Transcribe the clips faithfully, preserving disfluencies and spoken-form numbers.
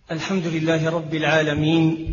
الحمد لله رب العالمين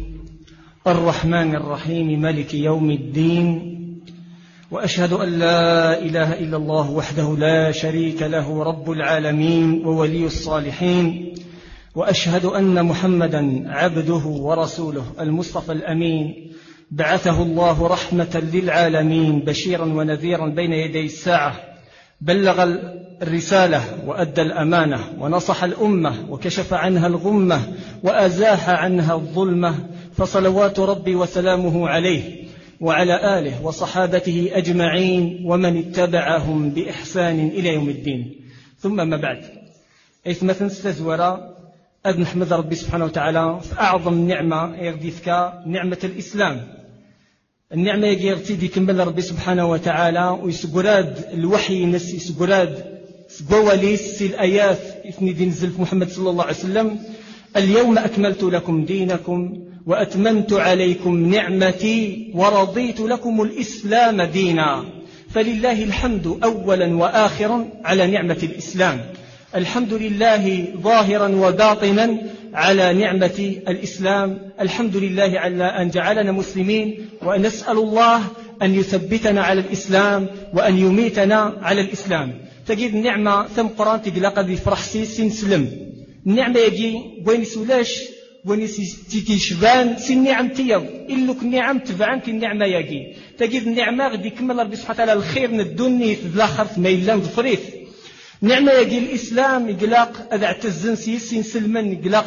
الرحمن الرحيم مالك يوم الدين، وأشهد أن لا إله إلا الله وحده لا شريك له رب العالمين وولي الصالحين، وأشهد أن محمدا عبده ورسوله المصطفى الأمين، بعثه الله رحمة للعالمين بشيرا ونذيرا بين يدي الساعة، بلغ الرسالة وأدى الأمانة ونصح الأمة وكشف عنها الغمة وأزاح عنها الظلمة، فصلوات ربي وسلامه عليه وعلى آله وصحابته أجمعين ومن اتبعهم بإحسان إلى يوم الدين. ثم ما بعد، إثمة استزورا أد نحمد ربي سبحانه وتعالى في أعظم نعمة يغديثك نعمة الإسلام. النعمة يغتي دي كمل ربي سبحانه وتعالى ويسقراد الوحي نس يسقراد سقواليس سي الآيات إثني دين زلف محمد صلى الله عليه وسلم: اليوم أكملت لكم دينكم وأتممت عليكم نعمتي ورضيت لكم الإسلام دينا. فلله الحمد أولا وآخرا على نعمة الإسلام. الحمد لله ظاهرا وباطنا على نعمة الإسلام. الحمد لله على أن جعلنا مسلمين، ونسأل الله أن يثبتنا على الإسلام وأن يميتنا على الإسلام. تجد النعمة ثم قرآن تقلق ذي فرح سين سلم. النعمة يجي وين سولاش وين تيجي شبان سي النعم تيض إلك النعم تبعن في النعمة يجي. تجد النعمة غدي يكمل ربي سبحانه وتعالى الخير من الدنيا في الآخر ما يلام ظفريث. نعمة يجي الإسلام يقلاق أذا اعتزن سيسين سلمن يقلاق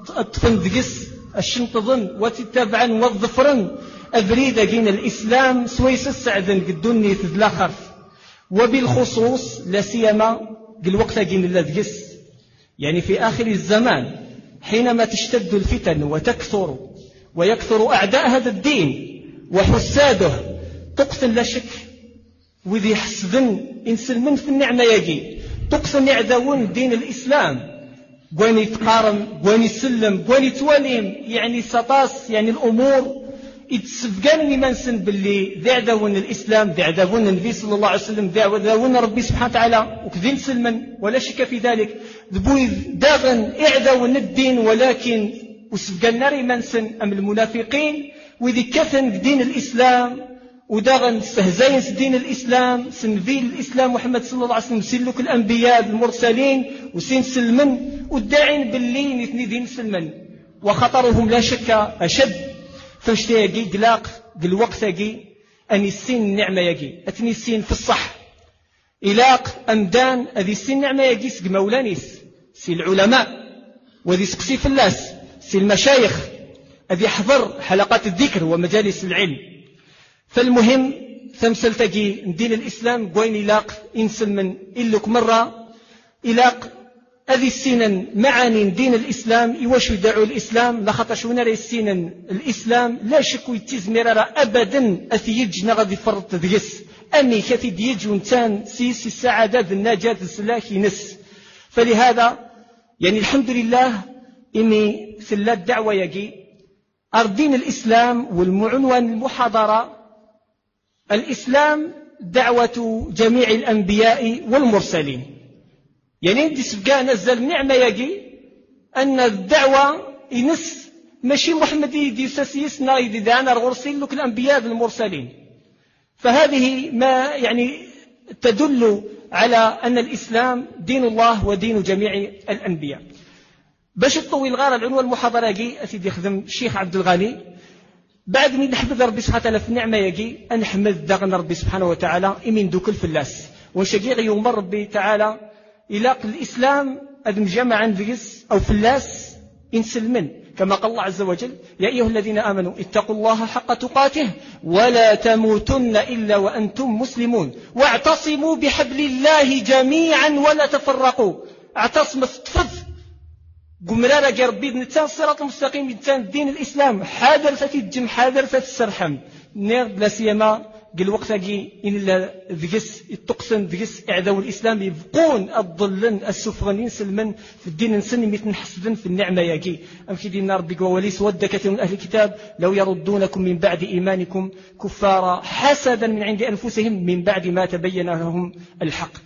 تفندقس الشنطظن وتتبعن والظفرن أبريد جين الإسلام سويس السعدن الدنيا في الآخر، وبالخصوص لا سيما الوقت جين اللذقس، يعني في آخر الزمان حينما تشتد الفتن وتكثر ويكثر أعداء هذا الدين وحساده، تقسم لا شك وذي حسدن إنسلمن في النعمة يجي تقسم يعدون دين الإسلام قوين يتقارن قوين يسلم قوين يتوليم، يعني سطاس يعني الأمور يتسفقان لمن سن باللي ذعدون الإسلام ذعدون النبي صلى الله عليه وسلم ذعدون ربي سبحانه وتعالى وكذين سلمن ولا شك في ذلك. ذبوي داغن اعدون الدين ولكن وسفقان ناري من سن أم المنافقين وذي كثن دين الإسلام وداغن استهزاين دين الإسلام سنفيل الإسلام محمد صلى الله عليه وسلم سلوك الأنبياء المرسلين وسين سلمن والداعين باللين يثني دين سلمن، وخطرهم لا شك أشد. فاشتي يجي قلاق قل وقت يجي أن السين النعمة يجي أتني السين في الصح إلاق أمدان أذي السين نعمة يجي سق مولانيس سي العلماء وذي سقسي في اللاس سي المشايخ أذي حضر حلقات الذكر ومجالس العلم. فالمهم ثمسل تجي دين الإسلام قوين إلاق إنسل من إلك مرة إلاق أذي السنن معاني دين الإسلام يوشو يدعو الإسلام لخطشونا ري السنن الإسلام لا شك يتزمر أبدا أثيج نغذي فرط ذيس أمي كثي ديج ونتان سيس السعادة الناجاة السلاكي نس. فلهذا يعني الحمد لله إني سلات دعوة يجي أردين الإسلام والمعنوان المحاضرة الإسلام دعوة جميع الأنبياء والمرسلين. يعني عندي سبقا نزل نعمة يجي أن الدعوة ينس ماشي محمد يدي ساسيسنا يدي دانا الغرسين لك الأنبياء والمرسلين. فهذه ما يعني تدل على أن الإسلام دين الله ودين جميع الأنبياء. باش تطوي الغارة العنوان المحاضرة يجي أسيدي يخدم الشيخ عبد الغني بعد من نحمد ربي سبحانه وتعالى في النعمة يجي أنحمد دغن ربي سبحانه وتعالى إمين دوك الفلاس ونشجيع يوم ربي تعالى إلى الإسلام أدم جمع ذيس أو فلاس إنسلمن كما قال الله عز وجل: يا أيها الذين آمنوا اتقوا الله حق تقاته ولا تموتن إلا وأنتم مسلمون واعتصموا بحبل الله جميعا ولا تفرقوا. اعتصم استفض قمرارة جربيد نتان الصراط المستقيم نتان دين الإسلام حاضر فتجم حاضر فتسرحم نير بلا سيما قل وقت جي إن الله ذقس التقسن ذقس إعداء الإسلام يبقون الضلن السفغنين سلمن في الدين نسن مثل حسدن في النعمة يجي أم في دين النار بقوى وليس ود كثير من أهل الكتاب لو يردونكم من بعد إيمانكم كفارا حسدا من عند أنفسهم من بعد ما تبين لهم الحق.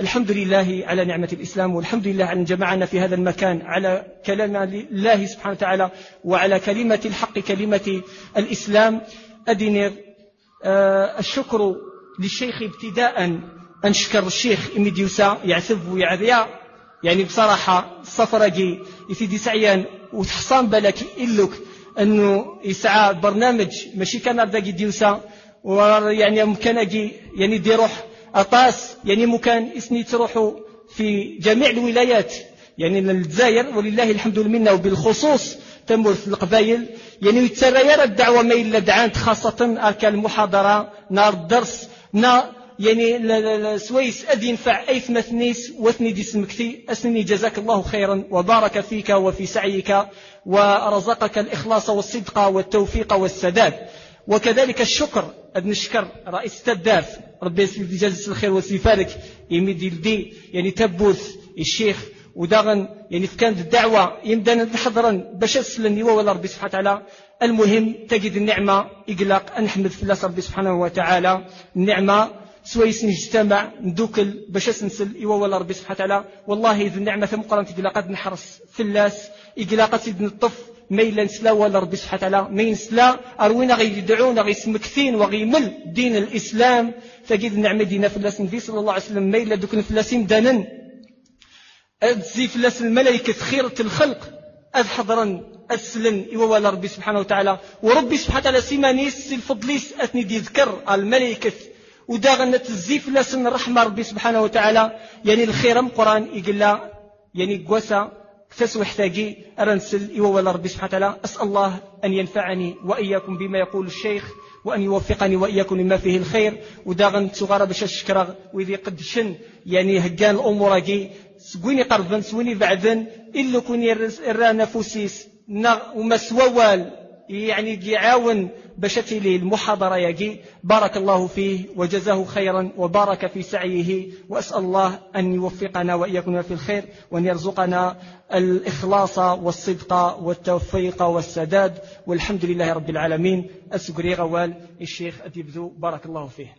الحمد لله على نعمة الإسلام، والحمد لله على أن جمعنا في هذا المكان على كلام الله سبحانه وتعالى وعلى كلمة الحق كلمة الإسلام. أدنر آه الشكر للشيخ ابتداء، أنشكر الشيخ إميديوسا يعثب ويعذيا، يعني بصراحة الصفرقي يفيدي سعيا وتحصان بالك إلك أنه يسعى برنامج ماشي كان أرداقي ديوسا، ويعني ممكن يعني دي روح أطاس، يعني ممكن إسني تروحوا في جميع الولايات يعني الجزائر ولله الحمد والمنة، وبالخصوص تمورث القبائل يعني يتسرى الدعوة ما إلا دعانت خاصة أركان المحاضرة نار الدرس نا يعني سويس أدي ينفع أي ثمثنيس وثني دي سمكتي أسنني جزاك الله خيرا وبارك فيك وفي سعيك ورزقك الإخلاص والصدق والتوفيق والسداد. وكذلك الشكر أد نشكر رئيس الدارس ربي يسلم جزاك الخير وسيفارك يمدي لدي يعني تبوث الشيخ وداغن يعني كانت الدعوة يمدنا نحضرا باش أسلن يوا ولا ربي سبحانه وتعالى. المهم تجد النعمة إقلاق أنحمد في الله ربي سبحانه وتعالى. النعمة سويس نجتمع ندوكل باش نسل يوا ولا ربي سبحانه وتعالى. والله إذا النعمة ثم قرن إقلاقات نحرص في اللاس إقلاقات سيد نطف ميلا نسلا ولا ربي سبحانه وتعالى ما ينسلا أروينا غي يدعونا غي سمكثين وغيمل دين الإسلام. تجد النعمة دينا في اللاس نبي صلى الله عليه وسلم ميلا دوكل في اللاسين دانن أدزي في اللاس الملائكة خيرة الخلق أذ حضرا أسلن إيوا ربي سبحانه وتعالى. وربي سبحانه وتعالى سيمانيس الفضليس أثني دي ذكر الملائكة وداغنة الزيف لسن رحمة ربي سبحانه وتعالى. يعني الخير قرآن يقلا يعني قوسا تسوح ثاقي أرنسل إيوا ربي سبحانه وتعالى. أسأل الله أن ينفعني وإياكم بما يقول الشيخ وأن يوفقني وإياكم لما فيه الخير. وداغن صغار باش الشكر وإذا قدشن يعني هجان الأمور جي سويني قربن سويني بعدن إلا كوني الرا نفوسيس ومسووال يعني يعاون بشتي لي المحاضرة يجي. بارك الله فيه وجزاه خيرا وبارك في سعيه. وأسأل الله أن يوفقنا وإياكم في الخير وأن يرزقنا الإخلاص والصدق والتوفيق والسداد. والحمد لله رب العالمين. أسقري غوال الشيخ أديبذو بارك الله فيه.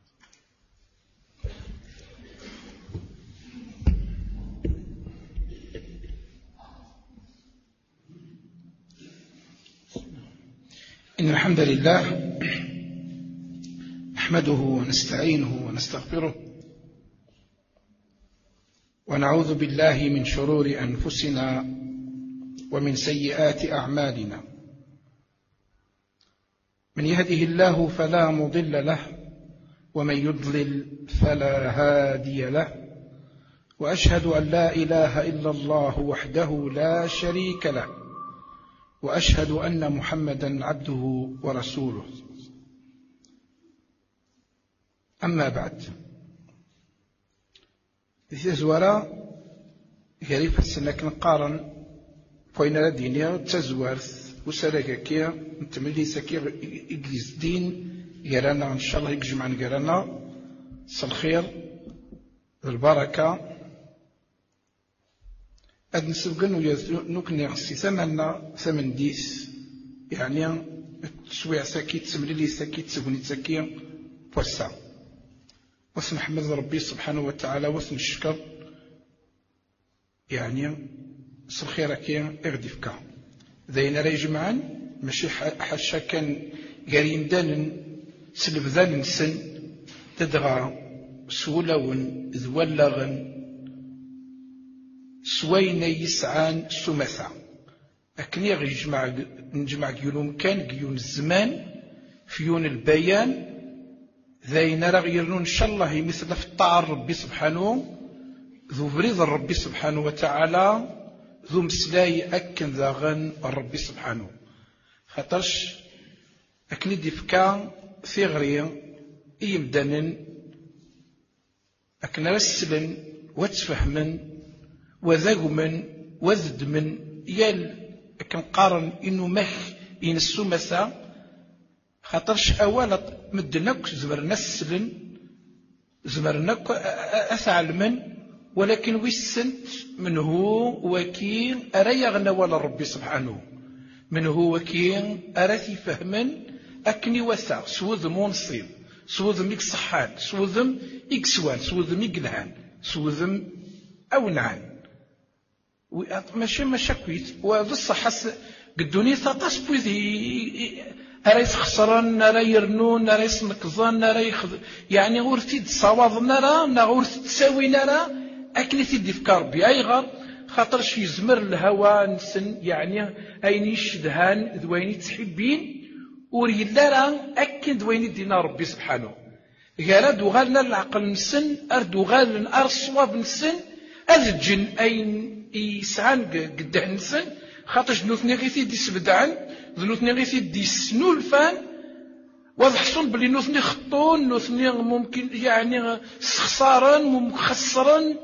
إن الحمد لله نحمده ونستعينه ونستغفره ونعوذ بالله من شرور أنفسنا ومن سيئات أعمالنا. من يهده الله فلا مضل له ومن يضلل فلا هادي له. وأشهد أن لا إله إلا الله وحده لا شريك له وأشهد أن محمدا عبده ورسوله. أما بعد إذا زوارا غريب السنك نقارن فوين لدينا تزوارث وسرقكيا نتملي سكير إجلس دين يرانا إن شاء الله يجمعنا يرانا الخير البركة أد نسبقن ونكني غسي ثمنا ثمن ديس يعني تسويع سكيت تسملي سكيت تسبني سكيا وسع واسم حمد ربي سبحانه وتعالى واسم الشكر يعني سخيرك اغدفك ذين ريجمعا ماشي حاشا كان قارين دان سلف ذان سن تدغى سولون ذولغن سوين يسعان سمثا أكني غيجمع نجمع قيلوم كان قيون الزمان فيون البيان ذين رغيرون إن شاء الله مثل في الطاعة ربي سبحانه ذو بريض ربي سبحانه وتعالى ذو مسلاي أكن ذاغن ربي سبحانه خاطرش أكني ديفكا ثغري إيمدانن أكن رسلن وتفهمن وذاقمن وذدمن يال كنقارن إنه مخ ينسو مسا خاطرش أولا مدنك زمرنا السلن زمرناك أثعلمن ولكن ويسنت من هو وكين أرى يغنى ولا ربي سبحانه من هو وكين أرى فهمن أكني وثا سوذ مونصيب سوذ ميك صحان سوذ إكسوان سوذ ميك لهان سوذم أو نعم ماشي مشاكويت وهذا الصح قدوني ثاطاس بوذي أري خسران أري يرنون أري سنقزان أري يخذ يعني غورتي تصاوض نرى نا غورتي تساوي نرى أكني تدي في كربي أي غار خاطر شي يزمر الهوى نسن يعني أين يشدهان ذويني تحبين وريلا راه أكن ذويني دينا ربي سبحانه قال دوغالنا العقل نسن أردو غال أرصواب نسن أذجن أين يسعان قده نسن خاطر جنوثني غيثي دي سبدعن ذنوثني غيثي دي سنولفان وضحصون بلي نوثني خطون نوثني ممكن يعني خسارا مخسرا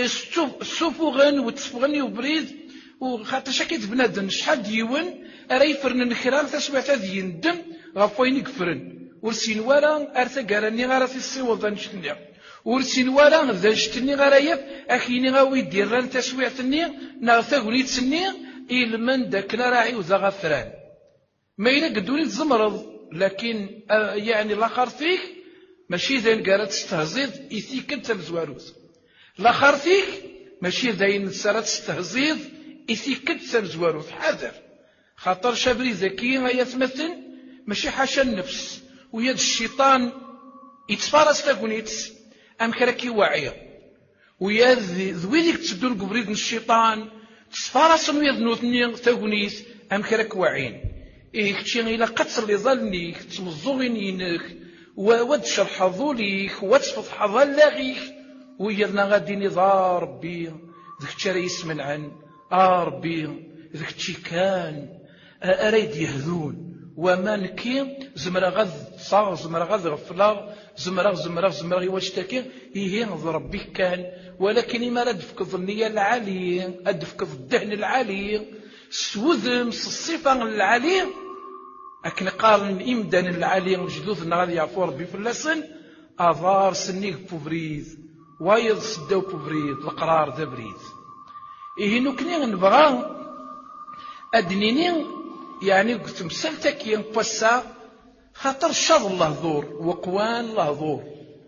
سفوغن وتسفغني وبريد وخاطر شاكيت بنادم شحال ديون راه يفرن الكرام تسمعت هذا يندم غاف وين يكفرن ورسين ورا ارثا قالني غير في الصوض نشتني ورسين ورا ذا نشتني غير يف اخيني غاوي دير ران تسويعتني ناغتا قولي تسني إلمن داكنا راعي وذا غفران ما إلا قدوني تزمرض لكن آه يعني لاخر فيك ماشي ذين قالت تستهزيض إثيك أنت مزواروز لاخر فيك ماشي ذين سارت تستهزيض إثيك أنت مزواروز حذر خاطر شابري ذكي ما يتمثل ماشي حاشا النفس ويد الشيطان يتفارس تاكونيت أم كراكي واعية ويا ذويلك تسدون قبريد الشيطان تصفارس ويا ذنوثني تاكونيت أم كراك واعين إيه كتشي إلا قتل اللي ظلنيك تمزوغين ينك وود شرح ظوليك وتفتح ظلاغيك ويا غادي نظار ربي ذاك تشري يسمن عن آه ربي ذاك تشي كان أريد يهذون وما نكي زمرا غذ صاغ زمرا غذ غفلا زمرا زمرا زمرا يواشتاكي إيه ربي كان ولكن ما ردفك الظنية العالية أدفك الدهن العالي سوذم الصفة العالية أكن قارن إمدان العالية الجدوث غادي يعفو ربي في اللسن أظار سنيك بوفريد وايض سداو بوفريد القرار ذا بريد إيه نكني نبغى أدنيني يعني قلت مسلتك ينقصا خاطر الشاظ الله ذور وقوان الله ذور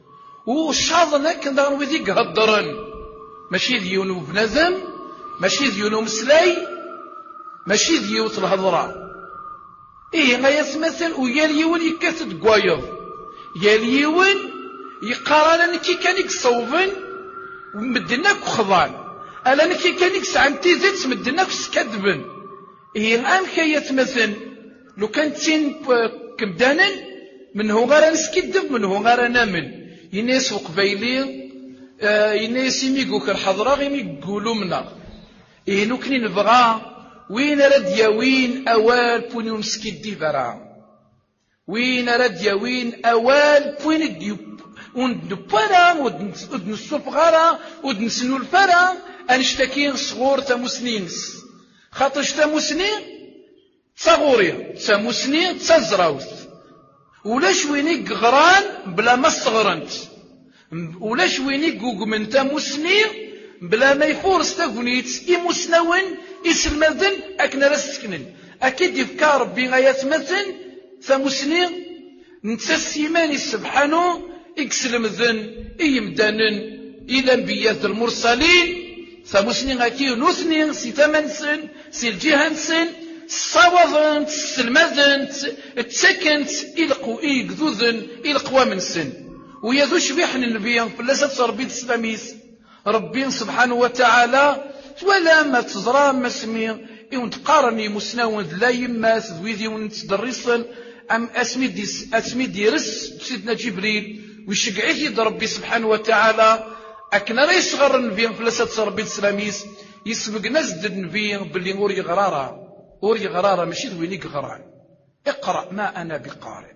وشاظنا كنا وذيك هدرن ماشي ديونو بنادم ماشي ديونو مسلاي ماشي ديوت الهضره ايه ما يتمثل ويا اليون يكثد قوايض يا اليون يقارن كي كان يصوبن ومدناك خضان الا كي كان يسعن تيزيت مدناك سكذبن ايه الان كي يتمثل لو كان تين كبدانا من هو غير نسكدب من هو غير نامن يناس وقبايلي آه يناس يميقوك الحضرة غير يقولوا منا إيه نوكني نبغى وين رد يوين أوال بوني ونسكدي برا وين رد يوين أوال بوني ديوب وندبرا ودنسوف غارا ودنسنو الفرا أنشتكين صغور تمسنينس خاطرش تمسنين تصغوري تمسنين تزراوث ولاش وينيك غران بلا ما استغرنت ولاش وينيك قوقمن تمسنين بلا ما يفورس تاكونيت إمسنون إسلمذن أكنا رسكنن أكيد يفكار ربي غايات مثل ثمسنين نتسيماني سبحانه إكسلمذن إيمدانن إلى أنبياء المرسلين ثمسنين أكيد نثنين سي ثمنسن سي الجهنسن صوضن تسلمذن تسكنت إلقو إيقذوذن إلقوا من سن ويذو شبيحن النبي فلسة ربي تسلميس ربي سبحانه وتعالى ولا ما تزرى ما سمي إون تقارني مسناون لا يماس ذويذي ونتدرسن أم أسمي دي أسمي ديرس سيدنا جبريل ويشجعيه ربي سبحانه وتعالى أكنا لا يصغر النبي فلسة ربي تسلميس يسبق نزد النبي باللي أوري غرارة أوري غرارة ماشي ذوينيك غران اقرأ ما أنا بقارئ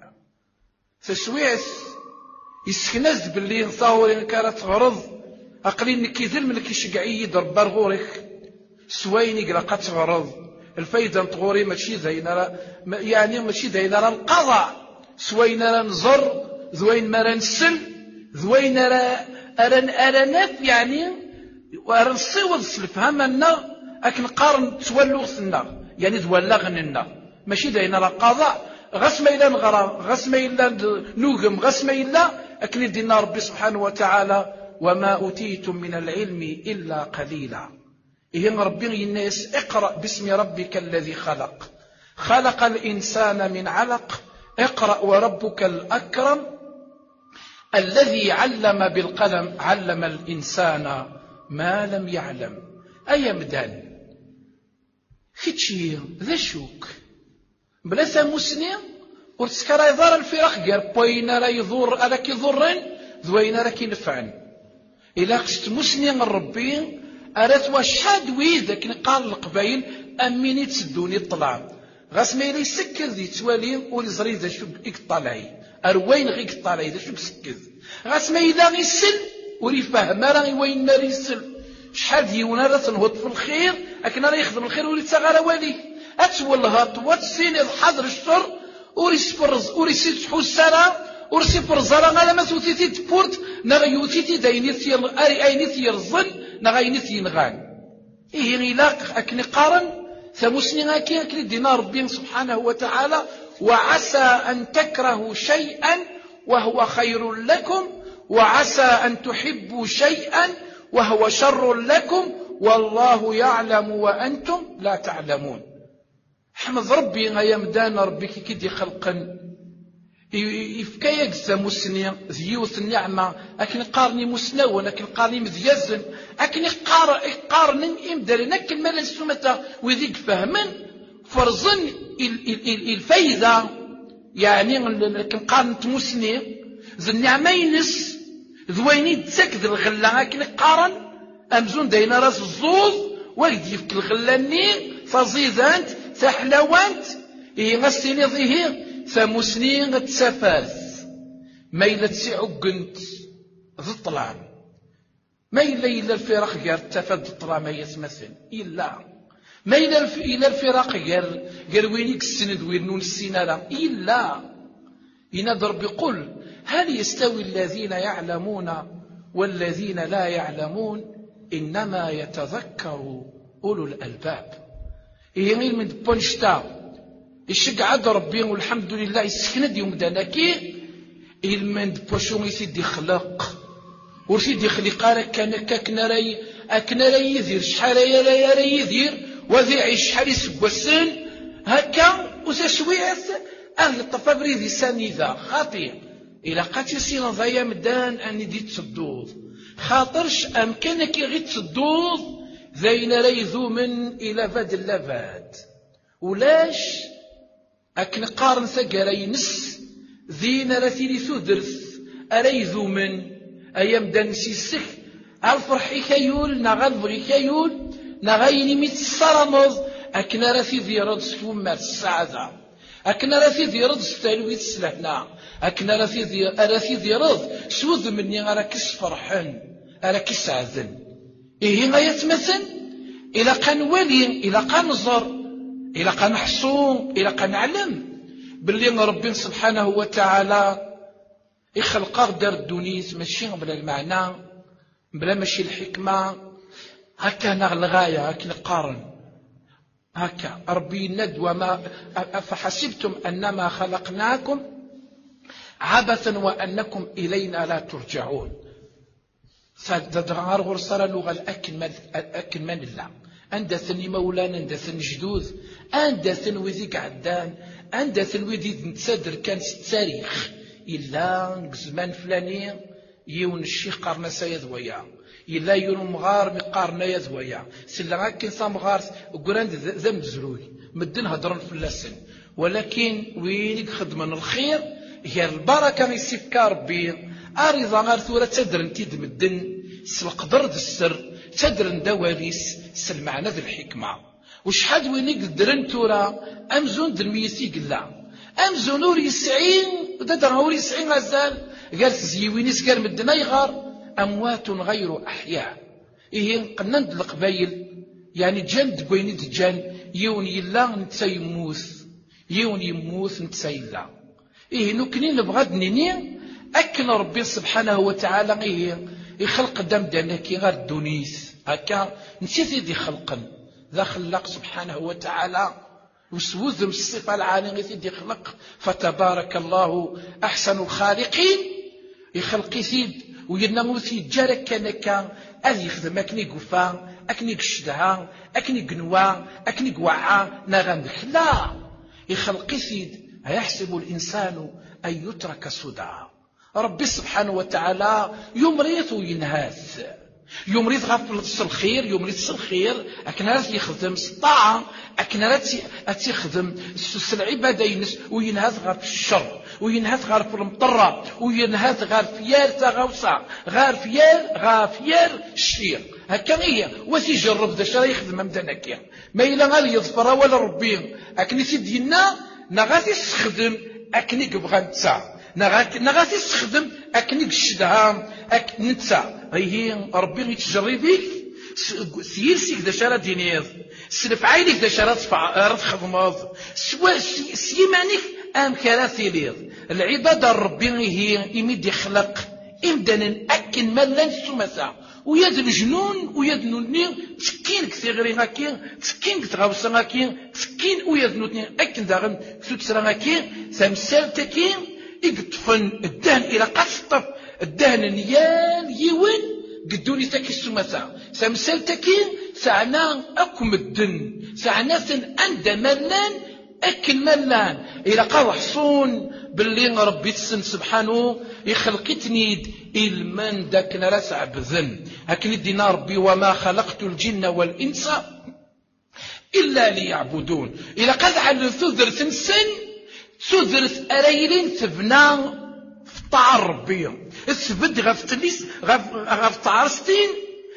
تسويس يسكنز باللي نصاور كانت غرض أقلين نكي ذل من كيشقعي درب غورك سويني قلقات غرض الفايدة نطغوري ماشي زينا يعني ماشي زينا القضاء سوينا نزر ذوين ما نسل ذوين أرن أرنف يعني وأرن صيوض سلفهمنا أكن قارن تولو سنا يعني تولغننا ماشي زينا القضاء غسما إلا نغرى غسما إلا نوغم غسما إلا أكن دينا ربي سبحانه وتعالى وما أوتيتم من العلم إلا قليلا. إيه ربي الناس اقرأ باسم ربك الذي خلق، خلق الإنسان من علق، اقرأ وربك الأكرم الذي علم بالقلم، علم الإنسان ما لم يعلم. أي مدان كتشي ذا شوك بلا ثموسني ورتسكرا يضار الفراق غير بوين راه يضر راك يضرن ذوين راك ينفعن. إلا قست مسني من ربي أرات وشحال ويدك نقال القبايل أميني تسدوني الطلع غاس ما إلا يسكر ذي توالي ولزري ذا شوك إكطالعي أروين غيك طالعي ذا شوك سكر غاس ما إلا غيسل وليفهم راه وين نار يسل شحال ديونا راه تنهض في الخير لكن راه يخدم الخير ولي تغالى والي أتولهط واتسين حضر الشر وريسفرز وريسيتحو السنة ورسيفر زرا غالا ما توتيتي تبورت نغيوتيتي داينيتي أينيتي يرزن نغاينيتي ينغان. إيه غيلاق أكني قارن ثموسني غاكي أكني دينا ربي سبحانه وتعالى وعسى أن تكرهوا شيئا وهو خير لكم وعسى أن تحبوا شيئا وهو شر لكم والله يعلم وأنتم لا تعلمون. حمد ربي غايا مدان ربي كي كيدي خلقا يفكايك ثموسني ذيوث النعمة أكن قارني مسنو أكن قارني مذيزن أكن قار قارن إمدارن أكن مالا السمة وذيك فهمن فرزن الفايدة يعني أكن قارن تمسني ذي النعمة ينس ذويني تسكد الغلة أكن قارن أمزون داينا راس الزوز ويدي يفك الغلاني فزيزانت تحلوانت إيه غسيني ظهير ثموسني غتسافاث ما إلا تسيعقنت ذي الطلام ما إلا إلا الفراق غير تفاد الطلام ما يتمثل إلا ما إلا إلا الفراق غير غير وينيك السند وينون السنارة إلا ينظر بقول هل يستوي الذين يعلمون والذين لا يعلمون إنما يتذكر أولو الألباب. إيه غير من بونشتا الشق عاد ربي والحمد لله يسكند يوم داناكي المند بوشون يسيدي خلق ورسيدي خلق راه كان كاكنا راي اكنا راي يدير شحال راي راي يدير وذي عيش شحال يسكوسن هكا وسشويات اهل الطفابري ذي سنيذا خاطئ الى قاتي سينا ضيا مدان اني دي تصدوض خاطرش امكانك غير تصدوض ذين راي ذو من الى فاد اللافات ولاش أكن قارن ثقر ينس ذين رثيري ثدرث أريذو من أيام دانسي السخ الفرحي كيول نغلبغي كيول نغيني ميت الصرمض أكن رثي ذي رد سفومات السعادة أكن رثي ذي رد ستالويت السلهنا أكن رثي ذي أرثي ذي رد سوذ مني أراكس فرحن أراكس عذن إيه ما يتمثل إلى قان ولي إلى قان زر إلا قان حصون إلا قان علم باللي ربي سبحانه وتعالى يخلق دار الدونيس ماشي بلا المعنى بلا ماشي الحكمة هكا الغاية هكا نقارن هكا ربي ند وما أفحسبتم أنما خلقناكم عبثا وأنكم إلينا لا ترجعون فدغار غرصر اللغة الأكل من الله أندثني مولانا أندثني جدوذ أندثن وذيك عدان أندثن وذيك نتسادر كان التاريخ إلا زمان فلاني يون الشيخ قارنا سيذويا إلا يون مغار مقارنا يذويا سلا كان صامغار قراند ذنب زروي مدن هضرن في اللسن ولكن وينك خدمن الخير هي البركة يسيفك ربي أريضا غير ثورة تدرن تيد مدن سلقدر السر تدرن دواليس سلمعنا ذي الحكمة وشحال وينك درن تورا أمزون دلميسي قلا أمزون ور يسعين دادر ور يسعين غزال قال تزيوينيس قال مدنا يغار أموات غير أحياء إيه قنند القبايل يعني جان دقويني دجان يون يلا نتا يموث يون يموث نتا يلا إيه نكني نبغى دنيني أكن ربي سبحانه وتعالى إيه يخلق دم دانكي غير الدونيس هكا نسيت يدي خلقا ذا خلق سبحانه وتعالى وسوذم الصفة العالية يدي خلق فتبارك الله أحسن الخالقين يخلق يثيد وينا في جارك كان كان أذي يخدم أكني قفا أكني قشدها أكني قنوا أكني قوعا نغندك لا يخلق سيد أيحسب الإنسان أن يترك سدى ربي سبحانه وتعالى يمرض وينهاث يمرض غاف الخير يمرض الخير أكن راه يخدم الطاعة أكن راه تيخدم العبادة ينس وينهاث غاف الشر وينهاث غاف المطرة وينهاث غاف فيار تغوصة غاف فيار غاف فيار الشرير هكا هي وتيجرب ذا شرا يخدم مدانا كيا ما إلا غادي يظفر ولا ربي أكن سيدينا نغادي يستخدم أكني بغا نتسع نغادي يستخدم أكني الشدها أك نتسع هي ربي يتجري بيك سيرسيك ذا شرا دينيض سلف عينيك ذا شرا تخدمض سوا سيمانيك أم كراثي ليض العبادة ربي هي يمد يخلق إمدانا أكن ملان سمسا ويد الجنون ويد نوني تسكين كثيغري هاكين تسكين كتغاوسا هاكين تسكين ويد نوني أكن داغن كتسرا هاكين سمسال تاكين يقطفن الدهن إلى قصطف الدهن نيال يوين قدوني تاكي السمسا سمسال تاكين سعنا أكم الدن سعنا سن أند ملان أكل ملان إلى قاو حصون باللي ربي تسن سبحانه يخلقتني إلمان داك نرسع بذن هكذا دينا ربي وما خلقت الجن والإنس إلا ليعبدون إلى قد على ثذرة سن ثذرة أريلين تبنى في طاعة ربي الثبت غف تليس غف غف تعرستين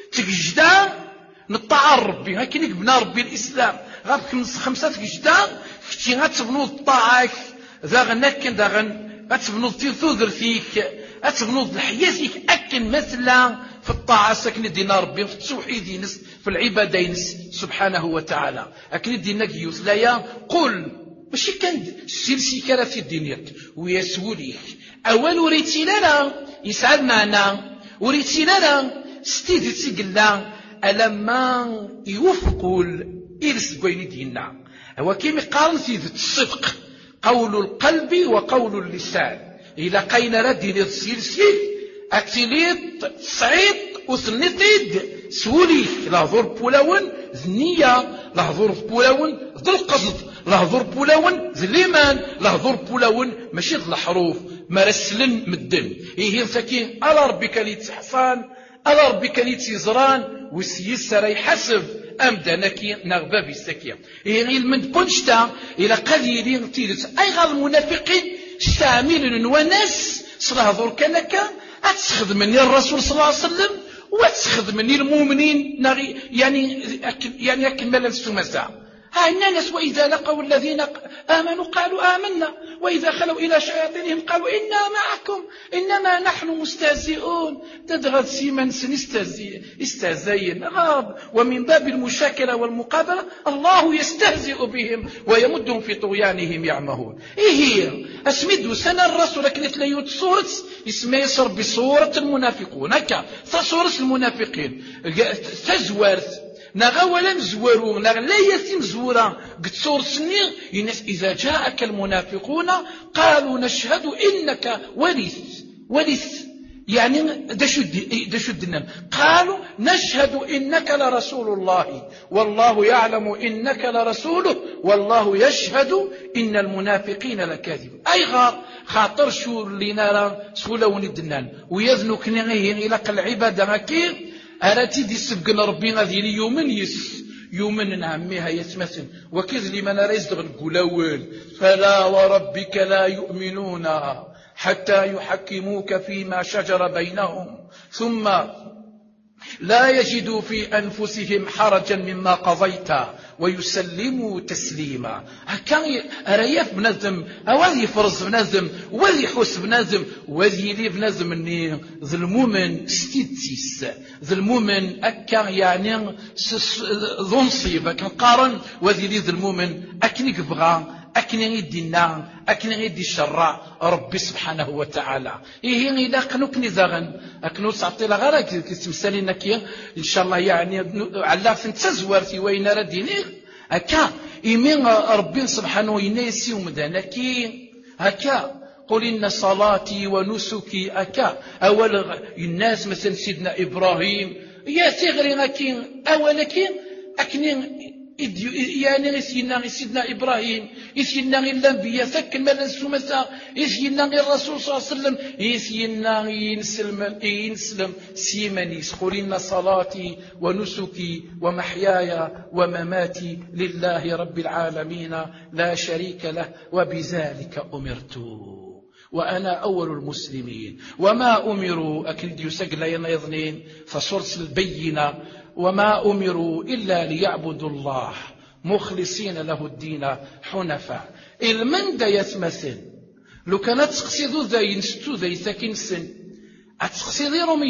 تجدا نطاع ربي هكذا بنا ربي الإسلام غف خمسة تجدا كتي غتبنو الطاعة ذا غنكن ذا غن غتبنو ثذر فيك غتبنو الحياة فيك أكن مثلا في الطاعة سكن دينا ربي في التوحيد ينس في العبادة ينس سبحانه وتعالى أكن دينا كيوث لايا قل ماشي كان سيرسي كرا في الدنيا ويسوليك أول وريتي لنا يسعد معنا وريتي لنا ستيدي تيقلا ألما يوفقوا الإرس بين دينا هو كيما قال في الصدق قول القلب وقول اللسان إلا قينا ردي للسيرسي أكتليت صعيد وثنيتيد سوليك لهضور بولاون ذنية لهضور بولاون ذو القصد لهضور بولاون ذو الإيمان لهضور بولاون ماشي ذو الحروف مرسلن مدن إيه سكين على ربك ليتحصان على ربك ليتزران وسيسر يحسب أمدانكي نغبا بالسكية إيه غير من كنشتا إلى قليلين تيدت أي غير المنافقين شامل وناس صلاح ذور كانك أتخدمني الرسول صلى الله عليه وسلم وأتخدمني المؤمنين يعني يعني أكمل السمسة هاي الناس وإذا لقوا الذين آمنوا قالوا آمنا وإذا خلوا إلى شياطينهم قالوا إنا معكم إنما نحن مستهزئون تدغل سيمن سنستهزئ استهزئين غاب ومن باب المشاكلة والمقابلة الله يستهزئ بهم ويمدهم في طغيانهم يعمهون إيه هي أسمدوا سنة الرسول كانت ليوت صورة اسمه يصر بصورة المنافقون هكا صورة المنافقين تزورت نغولا مزورون لا يتم زورا قد صور سنين ينس إذا جاءك المنافقون قالوا نشهد إنك ورث ورث يعني دشد دشدنا قالوا نشهد إنك لرسول الله والله يعلم إنك لرسوله والله يشهد إن المنافقين لكاذب أي غار خاطر شو اللي نرى سولون الدنان ويذنو كنغيه إلى العبادة هكي أراتي دي سبقنا ربنا ذي يومن يس يومن نعميها يتمثل وكذ لمن رزق القلول فلا وربك لا يؤمنون حتى يحكموك فيما شجر بينهم ثم لا يجدوا في أنفسهم حرجا مما قضيت ويسلموا تسليما هكا رياف بنظم وذي فرز بنظم وذي حس بنظم وذي لي بنظم اني ذا المؤمن ستيتيس ذا المؤمن اكا يعني ذو نصيب كنقارن وذي لي ذا المؤمن اكني بغا أكن يدينا أكن يدي الشراء ربي سبحانه وتعالى إيه إذا كنوكني ذاغن أكنو تعطي لغا كتمثالينا كي إن شاء الله يعني على فنتزورتي وين رديني هكا إيمين ربي سبحانه ينسي ومدانا كي هكا قل إن صلاتي ونسكي أكا أول الناس مثل سيدنا إبراهيم يا تغري لكن أول كين أكنين يعني سيدنا سيدنا إبراهيم سيدنا الأنبياء سكن مالا سمسا سيدنا الرسول صلى الله عليه وسلم سيدنا ينسلم ينسلم سيمني قل إن صلاتي ونسكي ومحياي ومماتي لله رب العالمين لا شريك له وبذلك أمرت وأنا أول المسلمين وما أمروا أكيد يسجل لنا يظنين فصرت البينة وما أمروا إلا ليعبدوا الله مخلصين له الدين حنفاء المن دا يتمثل لو كانت تقصدوا ذا ينستو ذا يتاكين سن أتقصديرهم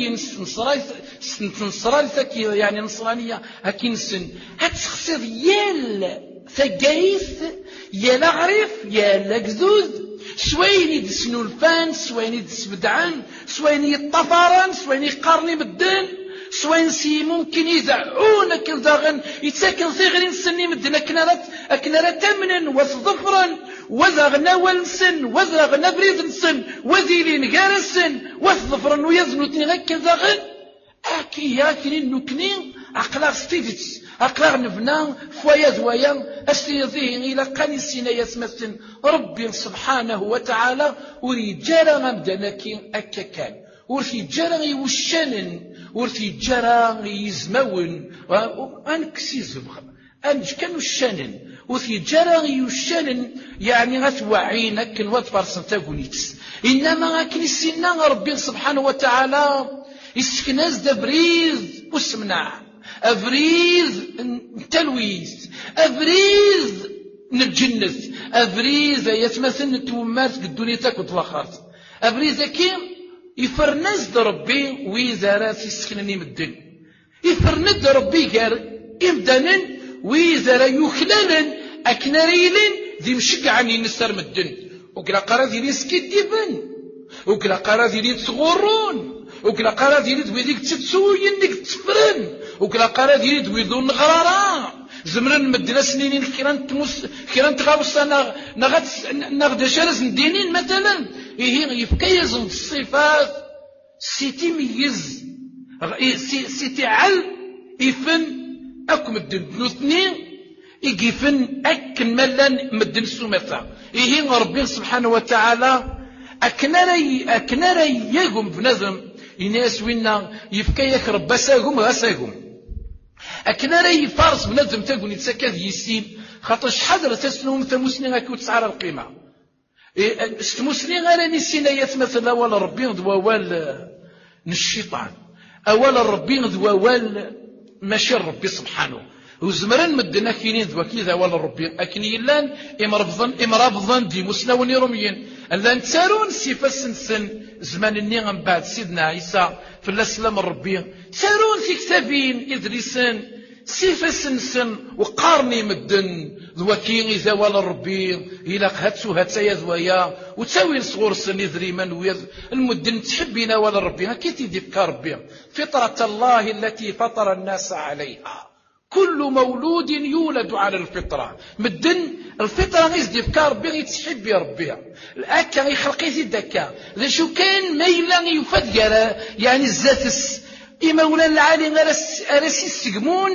ينصرا ثكي يعني نصرانية أكين سن أتقصد يال ثقايث يال عرف يال قذوذ سوين يدسنو الفان سوين يدس بدعان سوين يطفران سوين يقارني بالدين سوين سي ممكن يزعون كل داغن يتساكن صغيرين سني مدنا كنارات أكنارات تمنا وصظفرا وذاغنا والسن وذاغنا بريد السن وذيلين غير السن وصظفرا ويزنو تنغك داغن أكي ياكنين نكنين أقلاغ ستيفيتس أقلاغ نفنا فويا ذويا أستيضيه إلى قاني السنة يسمسن ربي سبحانه وتعالى وريد جارا غمدناكي أكاكان ورثي جارا يوشانن ورثي جارا يزمون وأنكسيزم أنج كانوا الشانن ورثي جارا يوشانن يعني غتوعينا كن وطفر سنتاغونيتس إنما أكن السنة ربي سبحانه وتعالى يسكناز دبريز وسمنع أفريز تلويز أفريز نتجنس أفريز يتمثل نتومات الدنيا تاكل تلخرت أفريز كيم يفرنز ربي ويزارات يسكنني مدن يفرند ربي قال إمدانا ويزارا يخلالن أكناريلن ذي مشقع عني نسر مدن وكلا قرا ذي ليسكي ديبن وكلا قرا ذي لي تصغرون وكلا قرا ذي لي دويديك تتسوين ديك تفرن وكلا قرا ذي لي دويدون نغرارا زمرن مدنا سنين كيران تمس كيران تغاوس انا نغت نغدا شرس ندينين مثلا هي يفكيز الصفات سيتي ميز سيتي عل يفن اكم الدن اثنين يقفن اكن ملان مدن سمثا هي ربي سبحانه وتعالى اكنري اكنري يقوم بنظم الناس وينا يفكيك ربساهم غساهم أكناري فارس بنظم تاقوني تسكاذ يسين خاطرش حضر تسنهم ثمسنين هكو تسعر القيمة ستمسنين غير نسينا يتمثل أول ربي ذوال الشيطان أول ربي ذوال ماشي ربي سبحانه وزمران مدنا كينين ذوا كذا أول ربي أكني لان إمرابضن إمرابضن دي مسنوني رميين ألان تسارون سيفا سنسن زمان النغم بعد سيدنا عيسى في الأسلام الربي سارون في كتابين إدريسان سيفا سنسن وقارني مدن ذوكيني ذوال الربي إلا هاتسو هاتسايا ذويا وتساوي صغور سن إذريمان ويذ المدن تحبين ولا الربي هكيتي ديفك ربي فطرة الله التي فطر الناس عليها كل مولود يولد على الفطرة مدن الفطرة غيزدي بكار بغي تحب ربي الأكا يخلقي زي دكا ذا شو كان ميلا يفدقر يعني الزاتس إما ولا العالي أرسي السقمون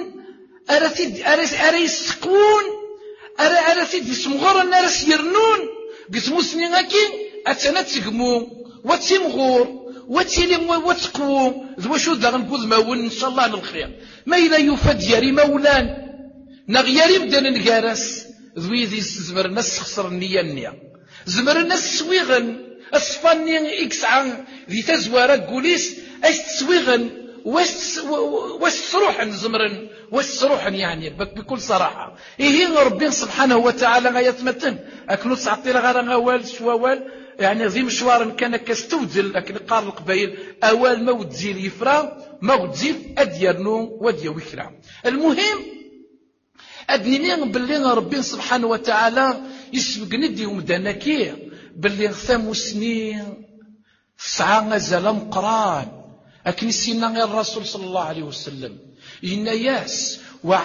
أرسي يسقون أرسي يسمغور أرسي يرنون قسمو سنين أكي أتنا تسقمو وتسمغور وتسلم وتقوم ذو شو ذا غنقول ماون إن شاء الله للخير ما إلا يفد ياري مولان نغياري بدنا نجارس ذو يذي زمر الناس خسر النية النية زمر الناس سويغن أصفاني إكس عن ذي تزوارة قوليس أش تسويغن وش وش صروحا زمرن وش صروحا يعني بكل صراحة إيه ربنا سبحانه وتعالى غيتمتن أكنو تعطي لغير غوال شوال يعني ذي مشوار كان كستوزل لكن قال القبائل أول ما وتزيل يفرا ما وتزيل أديرنو وديا وكرا المهم أدنيني باللي ربي سبحانه وتعالى يسبق ندي ومدانكي باللي ثمو سنين سعى زلم قران أكن سينا الرسول صلى الله عليه وسلم إن ياس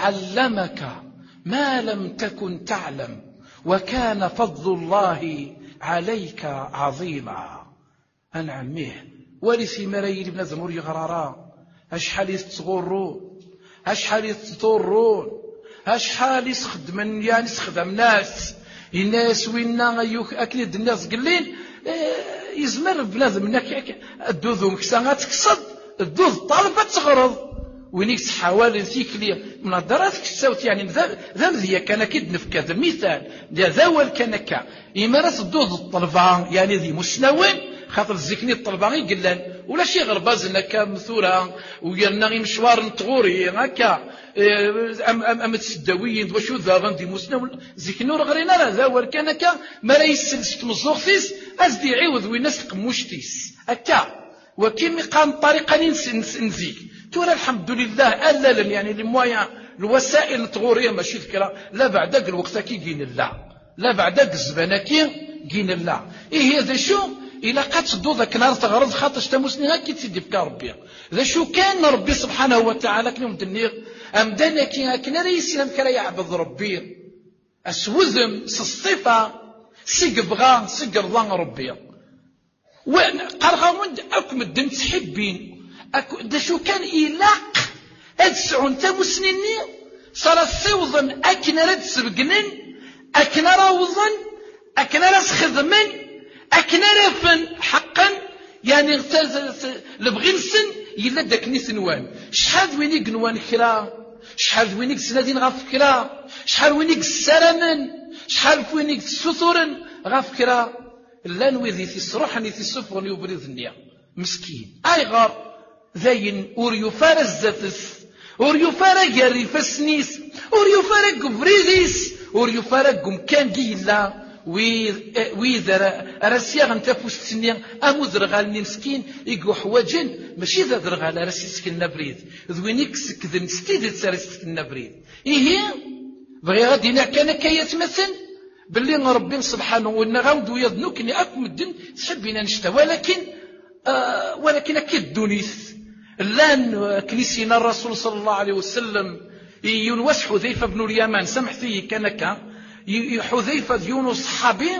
وعلمك ما لم تكن تعلم وكان فضل الله عليك عظيمة أنعمه ولثي مرايل بنا زمور يغرارا أشحال يتغرون أشحال يتضرون أشحال يستخدم يعني يستخدم ناس الناس وينا أكيد الناس قلين يزمر بنادم منك الدوذ مكسا تكسد الدوذ طالبة تغرض وينيك تحاول تيكلي من الدرات كساوت يعني ذا مذيا كان كيد نفكا ذا المثال ذا ول كان كا إمارات الدوذ الطلبة يعني ذي مشنوين خاطر الزكني الطلبة غير قلان ولا شي غرباز هكا مثورة ويرنا غير مشوار نتغوري هكا ام ام ام تسداويين واش ذا غندي مسنون زكنور غرينا راه ذا ول كان هكا ما راه يسلس مزوغتيس ازدي عيوض ويناس تقموشتيس هكا وكيما قام طريقه نزيك تورا الحمد لله الا يعني لي مويان الوسائل التغوريه ماشي ذكرى لا بعدك الوقت كي جين الله لا بعدك الزبانه كي جين الله ايه هذا شو إلا قد صدو ذاك نار تغرض خاطر تموسني هكي تسيدي بكا ربي ذا شو كان ربي سبحانه وتعالى كنيوم دنيق أمدانا كي هكنا ريسي لم كلا يعبد ربي أسوذم سصفة سيقبغا سيقرضان ربي وقرغا وند أكم الدم تحبين ذا شو كان إلاق هاد سعون تموسنيني صار الثوضن أكنا رد سبقنن أكنا راوضن أكنا راس خدمن أكنا رافن حقا يعني لبغي نسن يلا داك نسنوان شحال وينيك نوان كرا شحال وينيك سنادين غاف كرا شحال وينيك السرمن شحال وينيك السثورن غاف كرا لا نويذي في الصروح في السفر يبرز النية مسكين أي غار ذاين أوريو فارس زاتس أوريو فارق يري فسنيس أوريو فارق بريزيس أوريو فارق مكان جيلا وإذا راسيا غنتفوش تسنيا أموذر غالني مسكين يقو حواجن ماشي ذا درغال راسي سكن بريد ذوينيك سكذن ستيد تساري سكن بريد إيه بغي غادي كان كيتمثل باللي ربي سبحانه وإن غاود ويظنوك إني أكم الدن تحبين نشتا ولكن آه ولكن أكيد دونيث لان كنيسينا الرسول صلى الله عليه وسلم ينوس حذيفة بن اليمان سمح فيه كانك حذيفة يونس صحابي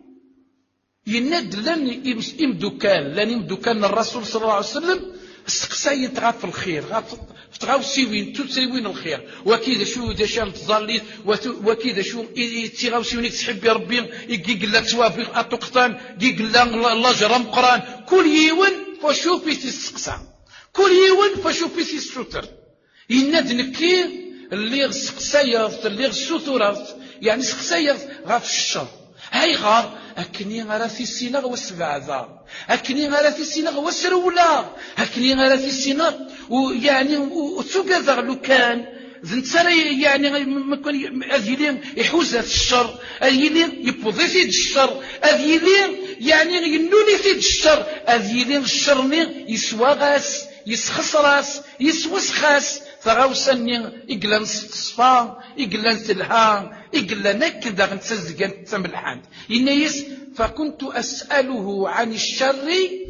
يند لن يمدوكان لن يمدوكان الرسول صلى الله عليه وسلم السقساي تغاف في الخير تغاف سيوين تسيوين الخير وكيدا شو داشا تظليت وكيدا شو تيغاو سيوينك تحبي ربي يقيق لا توافق اتقطان يقيق لا الله جرم قران كل يوم فشوفي تسقسا كل يوم فشوفي تسوتر يند نكير اللي سقسايا اللي سوتورات يعني سقسايا غاف الشر هاي غار أكني غرا في السيناغ والسبعة أكني غرا في السيناغ والسرولة أكني غرا في السيناغ ويعني وتوقع لو كان زنتسري يعني مكن أذيلين يحوز الشر أذيلين يبوظي في الشر أذيلين يعني ينوني في الشر أذيلين الشرني يسواغاس يسخسراس يسوسخاس فغاوسني إقلان صفا إقلان تلها إقلان نكدا نتسزقان تملحان إنيس فكنت أسأله عن الشر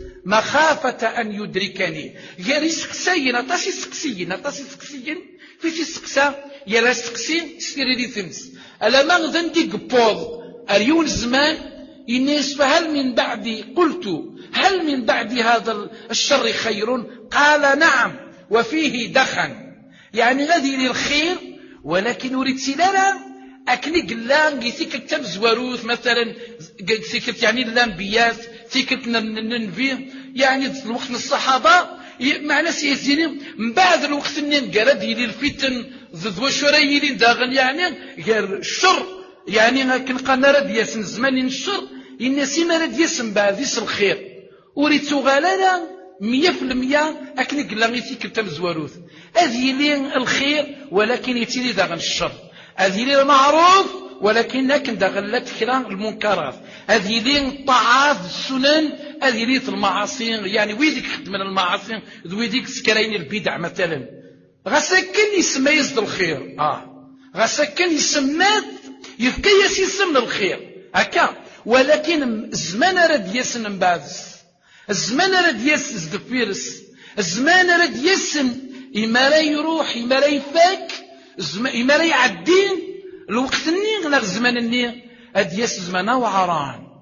مخافة أن يدركني غير سقسينا تاسي سقسينا تاسي سقسيين في في سقسا يلا سقسي سيري لي ثمس ألا ما غذندي قبوض أريون زمان إنيس فهل من بعدي قلت هل من بعد هذا الشر خير قال نعم وفيه دخن يعني غادي للخير ولكن أريد سلالا أكني قلان ثيكت تمزوروث مثلا ثيكت يعني الأنبياء ثيكت النبي يعني الوقت الصحابة معنى سيزيني من بعد الوقت النين قرد يلي الفتن ضد وشري يلي داغن يعني غير الشر يعني كنقال رد ياسن زمان الشر الناس ما رد يسن بعد يس الخير أريد سغالالا مية في المية أكني قلان ثيكت تمزوروث هذه لي الخير ولكن يتيلي داغن الشر هذه لي المعروف ولكن لكن داغن لا تكرا المنكرات هذه لي الطاعات السنن هذه لي المعاصي يعني ويديك خدم المعاصي ويديك سكرين البدع مثلا غسكن يسمى يزد الخير اه غسكن يسمى يفكي يسمى الخير هكا ولكن الزمان رد يسن من بعد الزمان رد يسن دفيرس الزمان رد يسن إما لا يروح إما لا يفاك إما لا يعدين الوقت النين غير الزمان النين أد يس زمان وعران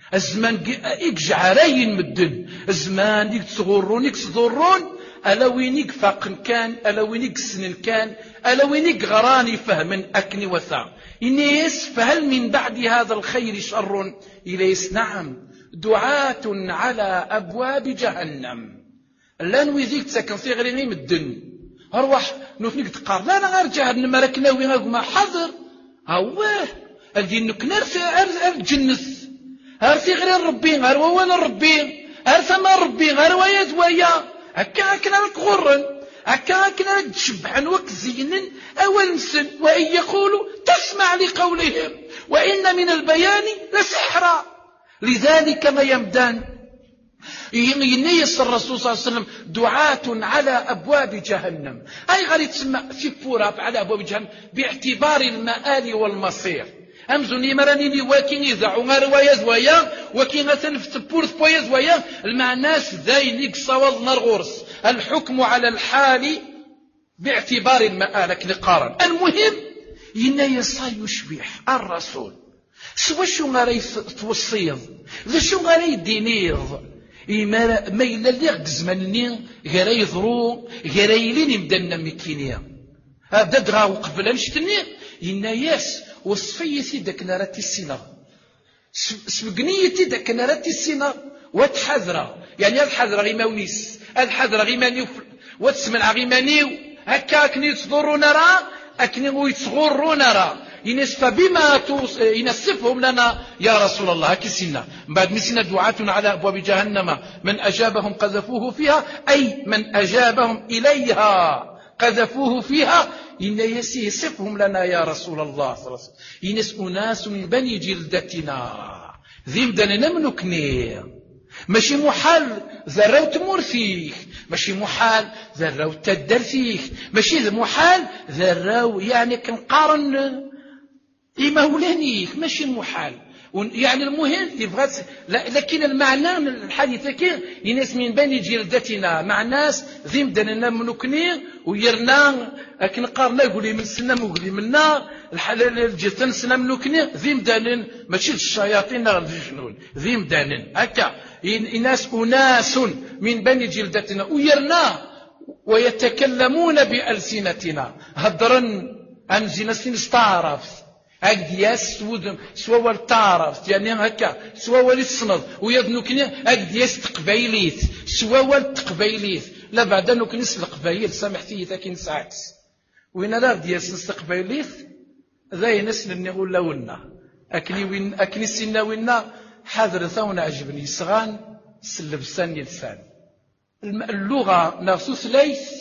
الزمان إكجعرين مدن الزمان يتصغرون يتصغرون ألا وينيك فاقن كان ألا وينيك سنن كان ألا وينيك غراني فهم أكني وثا إنيس فهل من بعد هذا الخير شر إليس نعم دعاة على أبواب جهنم لا نويذيك تسكن في غير مدن أروح نوفنيك تقار لا أنا غير جهنم ركنا وين ما حضر هواه الدين نكنر في الجنس هارتي غير ربي غير وانا ربي هارت ما ربي غير ويا دويا هكا هكنا لك غرن هكا هكنا لك تشبحن وكزينن أول مسن وإن يقولوا تسمع لقولهم وإن من البيان لسحرا لذلك ما يمدان ينيس الرسول صلى الله عليه وسلم دعاة على أبواب جهنم أي غير تسمى في فوراب على أبواب جهنم باعتبار المآل والمصير أمزوني مرانيني واكين يزعو غير ويزويا وكين تنفت بورث ويزويا المعناس ذاينيك صوال نرغورس الحكم على الحال باعتبار المآل كنقارن المهم ينيس يشبح الرسول سوا شو غير توصيض ذا شو غير يدينيض إما ما إلا اللي غزمني غير يضرو غير يلين يمدنا مكينيا هذا دغا وقبل نشتني يناياس وصفيتي داك نارتي السينا سبقنيتي داك نارتي السينا وتحذر يعني الحذر غير ماونيس الحذر غير مانيو وتسمع غير مانيو هكا كني تصدرون راه أكني ويتصغرون راه ينسف بما توص... ينسفهم لنا يا رسول الله كسنا بعد مسنا دعاة على أبواب جهنم من أجابهم قذفوه فيها أي من أجابهم إليها قذفوه فيها إن يسفهم لنا يا رسول الله صلى الله عليه وسلم ينس أناس من بني جلدتنا ذي مدننا منكني ماشي محال ذراو تمور فيك ماشي محال ذراو تدر فيك ماشي محال ذراو يعني كنقارن إما ولانيك ماشي محال يعني المهم يبغى لكن المعنى من الحديث كي يناس من بني جلدتنا مع ناس ذي مدننا منكني ويرنا كنقارن يقول لي من سنة ويقول لي منا الحلال الجثن سنة منكني ذي مدنن ماشي الشياطين غير الجنون ذي مدنن هكا الناس أناس من بني جلدتنا ويرنا ويتكلمون بألسنتنا هدرا عن زينسين استعرفت أجدياس سود سوا التعرف يعني هكا سوا الصند ويدنكني أجدياس تقبيليت سوا التقبيليت لا بعد أنك نسل قبيل سامحتي تاكين ساعكس وين لا دياس نستقبيليت ذاي نسل نقول لونا أكني وين أكني سنا وينا حاضر ثونا عجبني صغان سلبسان لسان اللغة نغسوس ليس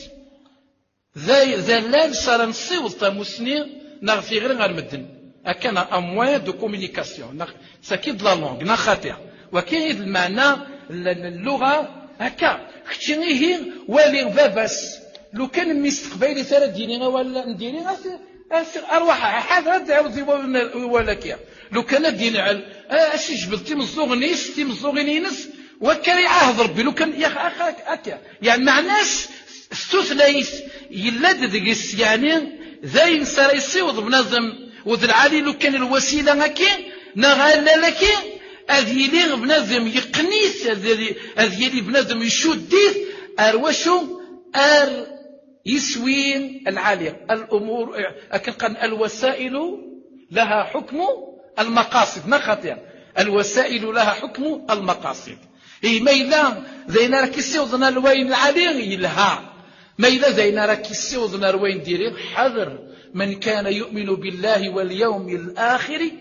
ذا ذلال صار نصيوض تاموسني نغفي غير غير مدن أكان أموال دو كومينيكاسيون ساكيد لا لونغ نخاطئ وكاين المعنى اللغة هكا ختشينيه والي باباس لو كان مستقبلي ثلاث دينينا ولا نديري أروح حاجة تعاود ولا كيا لو كان ديني على اش جبلتي مصوغنيش تي مصوغنينس وكان يعاهد ربي لو كان يا اخي هكا يعني معناش ستوثليس يلاد ديس يعني زين صار يصيوض بنظم وذ العالي لو كان الوسيله هكا نغالا لك هذه لي بنظم يقنيس هذه لي بنظم يشديه اروشو ار يسوين العالي الامور كان الوسائل لها حكم المقاصد ما خطير الوسائل لها حكم المقاصد اي ميلا زينا راك يسوضنا الوين العالي لها ميلا زينا راك يسوضنا الوين ديري حذر من كان يؤمن بالله واليوم الآخر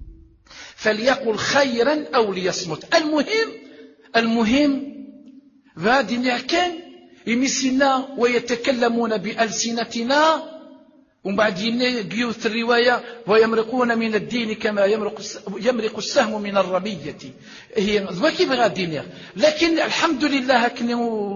فليقل خيرا أو ليصمت المهم المهم غادي كان يمسنا ويتكلمون بألسنتنا ومن بعد يوث الرواية ويمرقون من الدين كما يمرق يمرق السهم من الرمية هي كيف غادي لكن الحمد لله كني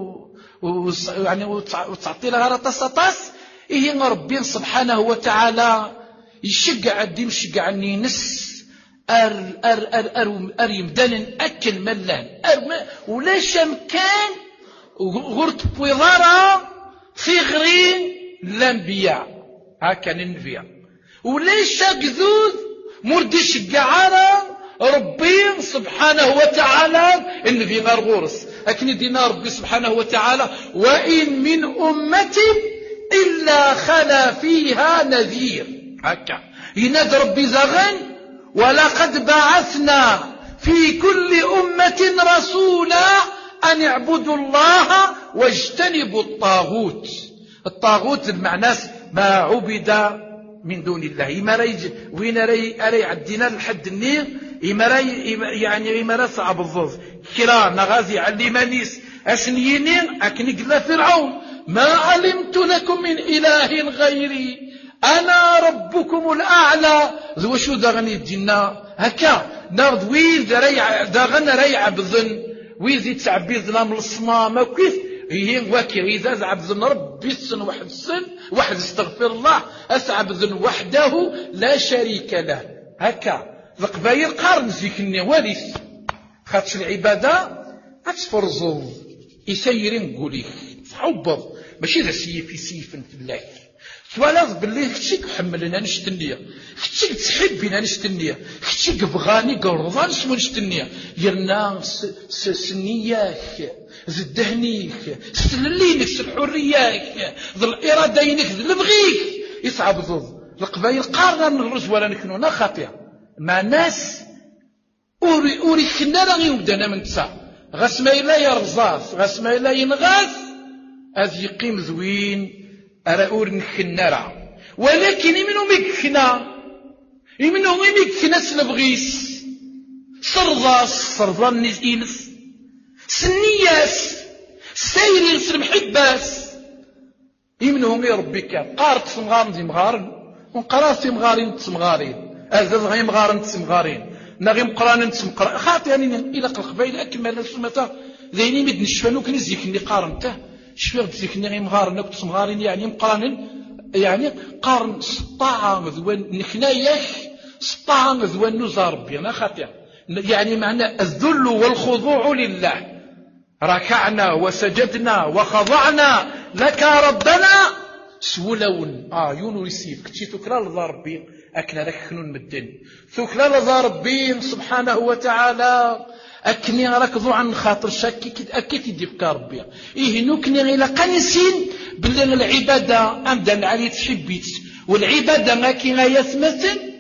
يعني وتعطي لها رطاسطاس إيه ربي سبحانه وتعالى يشجع الدين يشجع النينس أر أر أر أر أر يمدن أكل ملان أر ولا شمكان غرت بويضارة في غرين الأنبياء هكا الأنبياء ولا شاكذوذ مرد يشجعنا ربي سبحانه وتعالى إن في نار غورس أكن دينا ربي سبحانه وتعالى وإن من أمة إلا خلا فيها نذير هكا يناد ربي زغن ولقد بعثنا في كل أمة رسولا أن اعبدوا الله واجتنبوا الطاغوت. الطاغوت المعنى ما عبد من دون الله إما ري وين ري أري عدينا لحد النير إما ري يعني إما ري صعب الظوظ كلا نغازي علمانيس أسنينين أكن قلا فرعون ما علمت لكم من إله غيري أنا ربكم الأعلى. ذو شو دغني الجنة هكا ناخذ ويز ريع دغن ريع بظن ويز يتعبي ظلام الصنام كيف هي واكي إذا زعب ذن ربي السن واحد السن واحد استغفر الله أسعب ذن وحده لا شريك له هكا القبايل قارن زيكني ورث خاطش العبادة أتفرزو يسيرين قولي صعوبة ماشي ذا سيفي سيف في الله سوالا بالله كتشيك حملنا نشتنية كتشيك تحبنا نشتنية كتشيك بغاني قرضان سمو نشتنية يرنا سنياك زدهنيك سللينك سالحرياك ذو الإرادينك ذو البغيك يصعب ضد القبايل قارنا نغرز ولا نكنونا خاطئة مع ناس أوري أوري كنا راه يبدانا من تسع غاس ما إلا يرزاف غاس ما إلا ينغاث هذ يقيم زوين أرى أور نكنا ولكن يمنو ميكنا يمنو ميكنا سلبغيس صرضاس صرضان نيز إينس سنياس سايرين سلمحباس يمنهم يربيك قارت سمغارن دي مغارن ونقرات في مغارين تسمغارين أزاز غي مغارن تسمغارين نغي مقران تسمقران خاطي يعني إلى القبائل أكمل سمتا ذيني مد نشفانو كنزيك اللي قارنته شفير بزيكني غي مغارن نكت سمغارين يعني مقران يعني قارن سطاعة مذوان نكناياك سطاعة مذوان نزار بينا خاطي يعني معنى الذل والخضوع لله ركعنا وسجدنا وخضعنا لك ربنا سولون اه يونو يسيف كتشي تكلا لله ربي اكنا لك خنون مدن ثكلا لله ربي سبحانه وتعالى اكني ركضوا عن خاطر شاكي اكيد يديك ربي ايه نكني الى قنسين بالله العباده امدا علي تحبيت والعباده ما كي لا يثمثل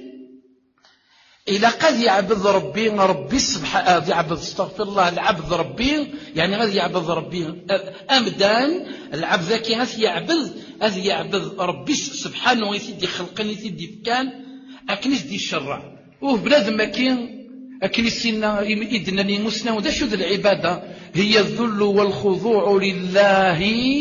إذا قد يعبد ربي ربي سبحانه يعبد استغفر الله العبد ربي يعني غادي يعبد ربي أمدان العبد ذاكي غادي يعبد غادي يعبد ربي سبحانه ويسيدي خلقني يسيدي كان أكنيس دي الشرع وه بلاد ما كاين أكنيسنا إذنني مسنا ودا شو ذا العبادة هي الذل والخضوع لله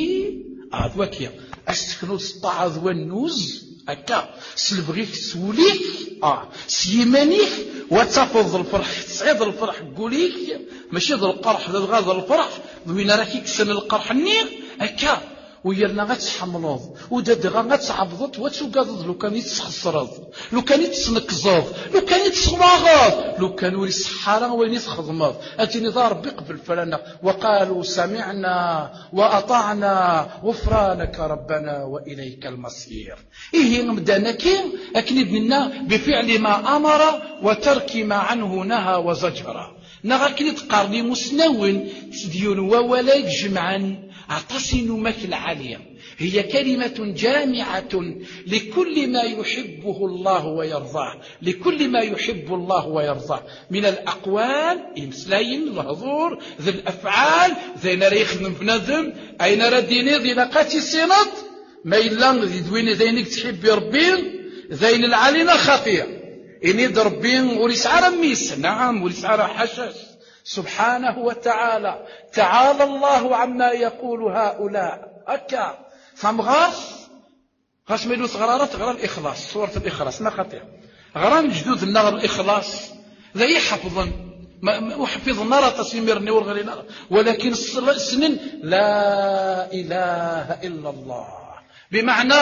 أذوكيا أستخنو الطاعة والنوز هكا سلبغيك سوليك اه سيمانيك وتفض الفرح تصعيد الفرح قوليك ماشي ذا القرح ذا الغاز الفرح وين راكي كسن القرح النير هكا ويرنا غتحملوض وداد غتعبضت وتوقاض لو كان يتخسرض لو كان يتسنكزض لو كان يتصماغض لو كان وريس حاره وين يتخضمض اتيني ذا ربي قبل فلنا وقالوا سمعنا واطعنا غفرانك ربنا واليك المصير ايه مدانا كين اكني بنا بفعل ما امر وترك ما عنه نهى وزجر نغا كني تقارني مسنون ديون وولا جمعا اعتصن مكل عالية هي كلمة جامعة لكل ما يحبه الله ويرضاه لكل ما يحب الله ويرضاه من الأقوال إمسلاين الهضور ذي الأفعال ذي نريخ من بنظم أين رديني ذي لقاتي السنط ما يلان ذي دويني ذينك تحب ربين ذين العالينا خطير إني دربين ورسعر ميس نعم ورسعر حشش سبحانه وتعالى تعالى الله عما يقول هؤلاء أكا فمغاص غاس ما يدوث غرارات غرا الإخلاص سورة الإخلاص ما خطير غرا جدود النار الإخلاص ذا يحفظا وحفظ النار تسميرني والغرينا ولكن السنن لا إله إلا الله بمعنى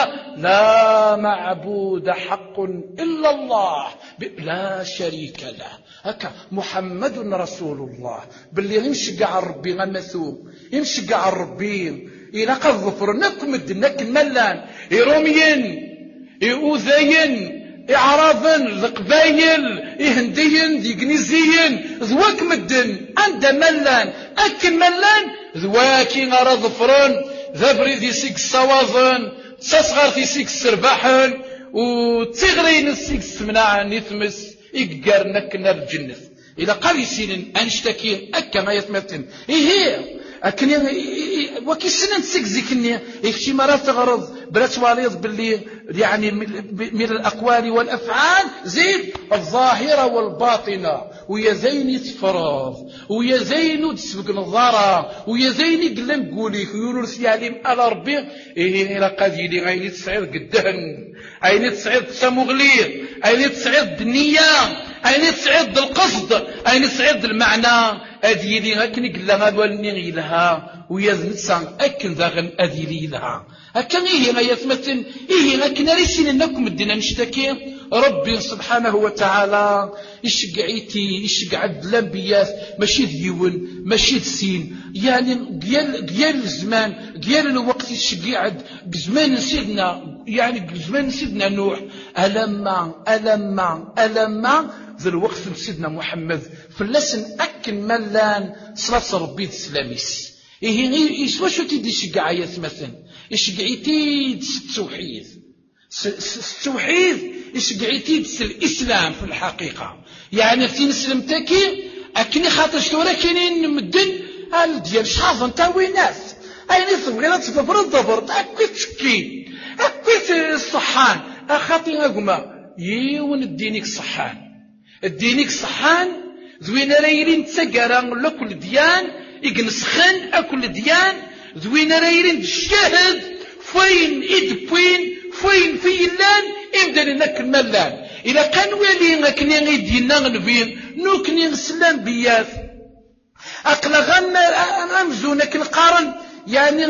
لا معبود حق إلا الله لا شريك له هكا محمد رسول الله باللي يمشي قاع ربي غمثوم يمشي قاع ربي إلى قد ظفرناكم الدنك الملان يرومين يؤذين إعراضا القبايل إهنديين ديكنيزيين ذواك مدن عند ملان أكن ملان ذواكي غرا ظفران ذا بريدي سيك الصوازن تصغر في سيك السرباحن وتغرين السيك السمناع نثمس إقارنك نار الجنة إذا قال يسين أنشتكي أكا ما يتمتن إيه أكني وكي سنة تسكزكني إيش مرة تغرض بلا تواليض باللي يعني من الأقوال والأفعال زين الظاهرة والباطنة ويا زين تفرض ويا زين تسبق نظارة ويا زين قلن قولي يونس يعلم على ربي إيه إلا قاديلي عيني تسعيد قدهن عيني تسعيد تسامغلي عيني تسعيد النية عيني تسعيد القصد عيني تسعيد المعنى أديلي هكني قل لها والني لها ويا نتسان أكن ذاغن أديلي لها هكذا إيه غاية مثل إيه هكذا ريسين إنكم الدين نشتكي ربي سبحانه وتعالى يشقعيتي يشقعد الأنبياء ماشي ديون ماشي سين يعني قيال قيال الزمان قيال الوقت يشقعد زمان سيدنا يعني زمان سيدنا نوح ألما ألما ألما ذا الوقت سيدنا محمد فلسن أكن ملان صلاة ربي السلاميس إيه غير إيش وشو تدي شقعية مثلا إشقعيتي التوحيد التوحيد إشقعيتي الإسلام في الحقيقة يعني في نسلمتكي أكني خاطر شتورا كاينين مدن قال ديال شحاظ انت ويناس أين تبغي تفبر الضبر أكوي تشكين أكوي الصحان أخاطي أقما يون الدينيك صحان الدينيك صحان ذوين رايرين تسقرا لكل ديان يقنسخن أكل ديان ذوين رايرين الشاهد فين إدبوين فين في اللان إمدن إنك الملان إذا كان ولي نكني غيدينا غنبين نوكني نسلام بياث أقل غن أمزونك القارن يعني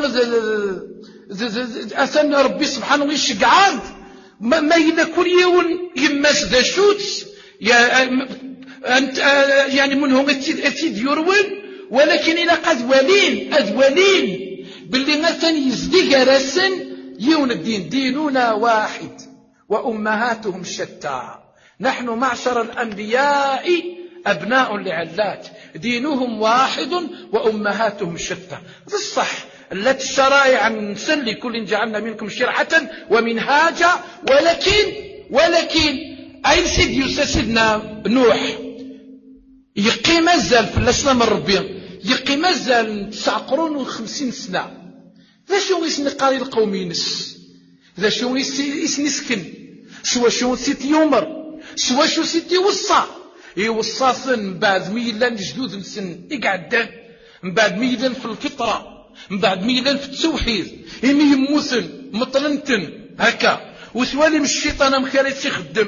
أثنى ربي سبحانه ويشقعاد ما إذا كل يوم يماس ذا شوتس يا أنت يعني منهم أتيد يروين ولكن إذا قد ولين أذولين باللي مثلا يزدق رسن يون الدين ديننا واحد وأمهاتهم شتى نحن معشر الأنبياء أبناء لعلات دينهم واحد وأمهاتهم شتى في الصح التي الشرائع نسن لكل جعلنا منكم شرعة ومنهاجا ولكن ولكن أي سيد يسسدنا نوح يقي مازال في الأسلام الربي يقي مازال تسع قرون وخمسين سنة ذا شو يسني قاري القوم ينس ذا شو يسني سكن سوا شو سيتي يومر سوا شو سيتي وصا يوصاصن من بعد ميلان جدود نسن يقعدان من بعد ميلان في الفطرة من بعد ميلان في التوحيد إمي يموسن مطلنتن هكا وسوالي من الشيطان مخالي يخدم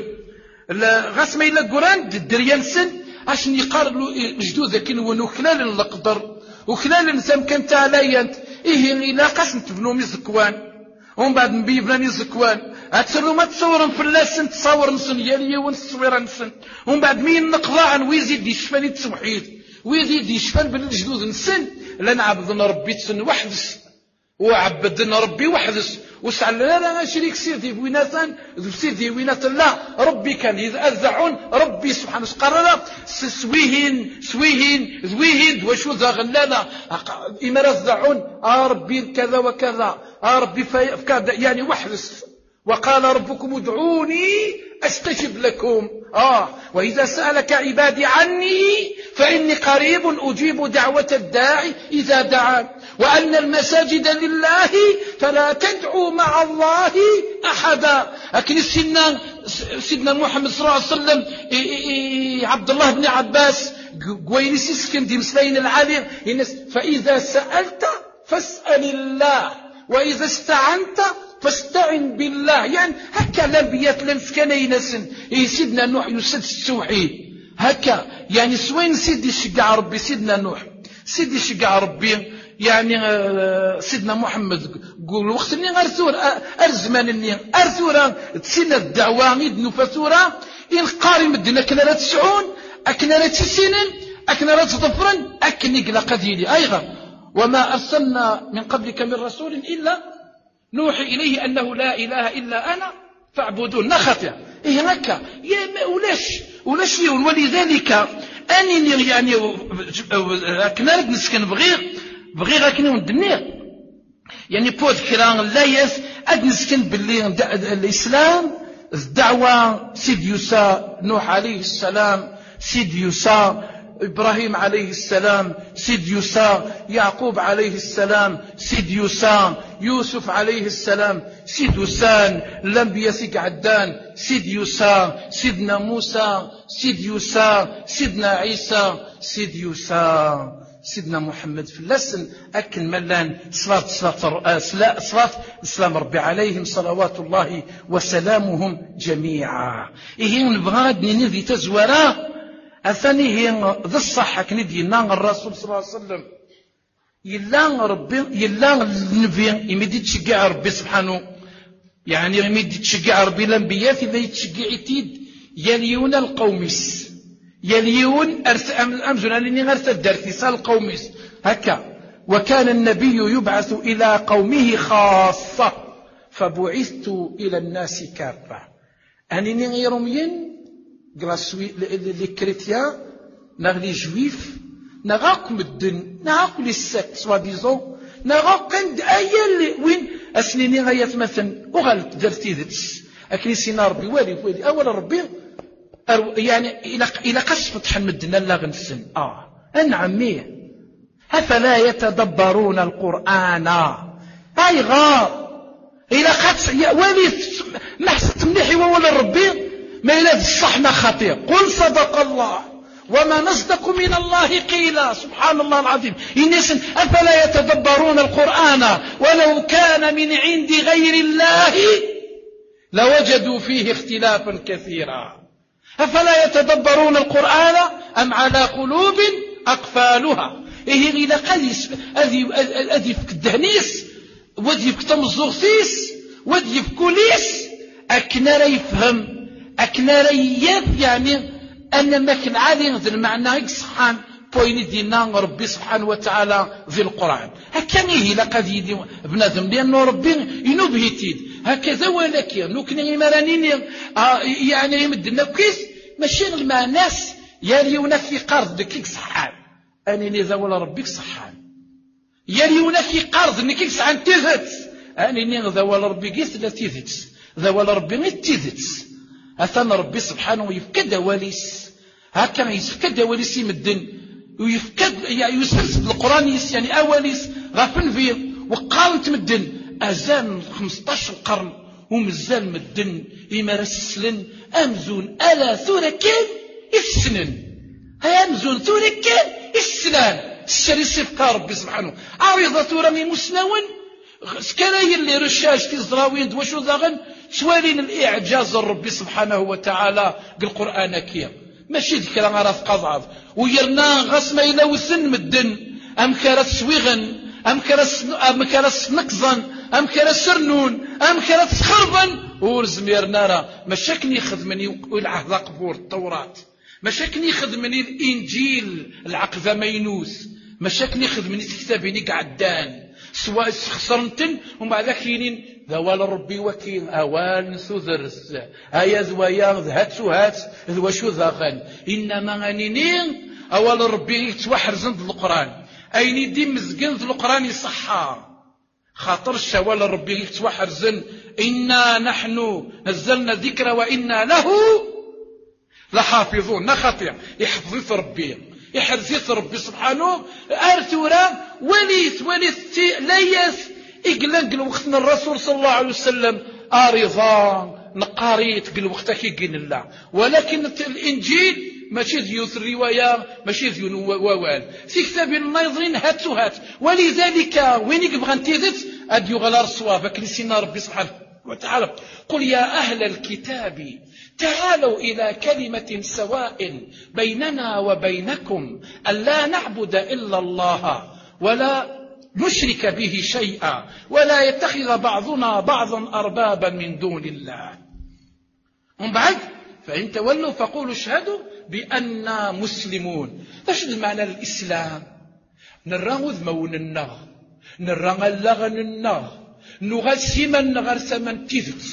غاس ما إلا قران الدريان سن عشان يقارلوا جدود لكن ونو خلال القدر وخلال نسام كانت عليانت إيه إلا قاسم تبنو ميزكوان ومن بعد نبيبنا ميزكوان أتسروا ما تصورن في اللاسن تصور نسن يالي ونصوير نسن ومن بعد مين نقضى عن ويزيد يشفاني التوحيد ويزيد يشفان بالجدود نسن لنا عبدنا ربي تسن وحدس وعبدنا ربي وحدس وسعل لا لا شريك سيدي ويناتان ذو سيدي ويناتان لا ربي كان إذا أذعون ربي سبحانه قرر سويهن سويهن ذويهن وشو ذا غلانا إما رزعون آه ربي كذا وكذا آه ربي كذا يعني وحدس وقال ربكم ادعوني أستجب لكم آه وإذا سألك عبادي عني فإني قريب أجيب دعوة الداعي إذا دعان وأن المساجد لله فلا تدعوا مع الله أحدا لكن سيدنا سيدنا محمد صلى الله عليه وسلم عبد الله بن عباس قويني سيسكن دي مسلين العالم فإذا سألت فاسأل الله وإذا استعنت فاستعن بالله يعني هكا الأنبياء لمسكنا ينسن إيه سيدنا نوح يسد التوحيد هكا يعني سوين سيدي شقع ربي سيدنا نوح سيدي شقع ربي يعني سيدنا محمد قول وقت اللي غرثور الزمان اللي أرثورا تسينا الدعوة يدنو فثورا إن قاري مدنا كنا لا تسعون أكنا لا تسينن أكنا لا تظفرن أكني قلا قديلي أيضا وما أرسلنا من قبلك من رسول إلا نوحي إليه أنه لا إله إلا أنا فاعبدون خطير إيه هكا يا ولاش ولاش ليون. ولذلك أني يعني كنا نسكن بغير بغير راكني ندنير يعني بود كران لا يس أد نسكن باللي الإسلام الدعوة سيد يوسى نوح عليه السلام، سيد يوسى إبراهيم عليه السلام، سيد يوسى يعقوب عليه السلام، سيد يوسى يوسف عليه السلام، سيد يوسى الأنبياء سيد عدان، سيد يوسى سيدنا موسى، سيد يوسى سيدنا عيسى، سيد يوسى سيدنا محمد في اللسن أكل ملان صلاة صلاة صلاة السلام ربي عليهم صلوات الله وسلامهم جميعا. إيه نبغى نذي تزورا أثاني هي ذا الصحة كندينا الرسول صلى الله عليه وسلم يلا ربي يلا النبي يمدي تشجع ربي سبحانه يعني يمدي تشجع ربي الأنبياء إذا يتشجع تيد يليون القوميس يليون أرس أمزون أنني غرس الدرس القوميس هكا. وكان النبي يبعث إلى قومه خاصة فبعثت إلى الناس كافة. أنني غيرمين غراسوي لي كريتيان ناغ لي جويف ناغاك مدن ناغاك لي سيكت سوا ديزون ناغاك عند أيا وين أسنيني غايات مثلا وغالت درتي ذاتس أكني سينا ربي والي والي أول ربي يعني إلى إلى قص فتح المدن لا غنسن آه أنعمي أفلا يتدبرون القرآن هاي غار إلى قص والي ما حسيت مليح ولا ربي ما إلا الصحنا خطير. قل صدق الله وما نصدق من الله قيلا سبحان الله العظيم. الناس أفلا يتدبرون القرآن ولو كان من عند غير الله لوجدوا فيه اختلافا كثيرا. أفلا يتدبرون القرآن أم على قلوب أقفالها. إيه إلى قليس أذي في الدهنيس ودي في تمزغسيس ودي في كوليس أكنا لا يفهم أكنا رياض يعني أن ما كان عالي ذي المعنى يصحان بوين دينا ربي سبحانه وتعالى في القرآن هكذا هي لقد يدي بنادم لأنه ربي ينوبه تيد هكذا ولكن نكني مرانين آه يعني يمدنا كيس ماشي مع ناس يليونا في قرض كيك صحان أني ذا ولا ربك صحان يليونا في قرض نكيك صحان تيذت أني ذا ولا ربي قيس لا تيذت ذا ولا ربي غير تيذت. أثنى ربي سبحانه يفكد واليس هكذا يفكد واليس يمدن ويفكد يعني يسفسد القرآن يعني أوليس غافن فيه وقال تمدن أزال خمسطاش القرن ومزال مدن يمارسلن أمزون ألا ثورة كان السنن هيا أمزون ثورة كان السنان الشري سيفكا ربي سبحانه عريضة ثورة من مسنون سكراي اللي رشاش في الزراوين دوشو ذاغن شوالين الإعجاز ربي سبحانه وتعالى بالقرآن كيا ماشي ذيك راه راه قضعض ويرنا غسما إلى وسن مدن أم كرس سويغن أم كرس أم كرس نقزن أم كرس سرنون أم كرس خربن ورزميرنا راه مشاكني خدمني والعهد قبور التوراة مشاكني خدمني الإنجيل العقبة مينوس مشاكني خدمني كتابيني قعدان سواء خسرنتن ومع ذاك كاينين ذوال ربي وكيل اوال سوذرس هيا ذويا ذهات سوهات ذوا شو ذاغن انما غنينين اوال ربي يتوحر زند القران اين دي مزقن القران يصحى خاطر الشوال ربي يتوحر زن انا نحن نزلنا الذكر وانا له لحافظون نخطيع يحفظ ربي يحرزيت ربي سبحانه ارثورا وليت وليت ليس إقلق وقتنا الرسول صلى الله عليه وسلم آرضان نقاريت قل وقتك يقين الله ولكن الإنجيل ماشي ذيوث الرواية ماشي ذيو ووال في كتاب الناظرين هات هات ولذلك وين يبغى نتيذت أديو غلا رسوا فكلسينا ربي سبحانه وتعالى قل يا أهل الكتاب تعالوا إلى كلمة سواء بيننا وبينكم ألا نعبد إلا الله ولا نشرك به شيئا ولا يتخذ بعضنا بعضا أربابا من دون الله. ومن بعد فإن تولوا فقولوا اشهدوا بأننا مسلمون. ايش المعنى الإسلام؟ نراغذ مون النغ نراغ اللغن النغ نغسما نغرسما تيذت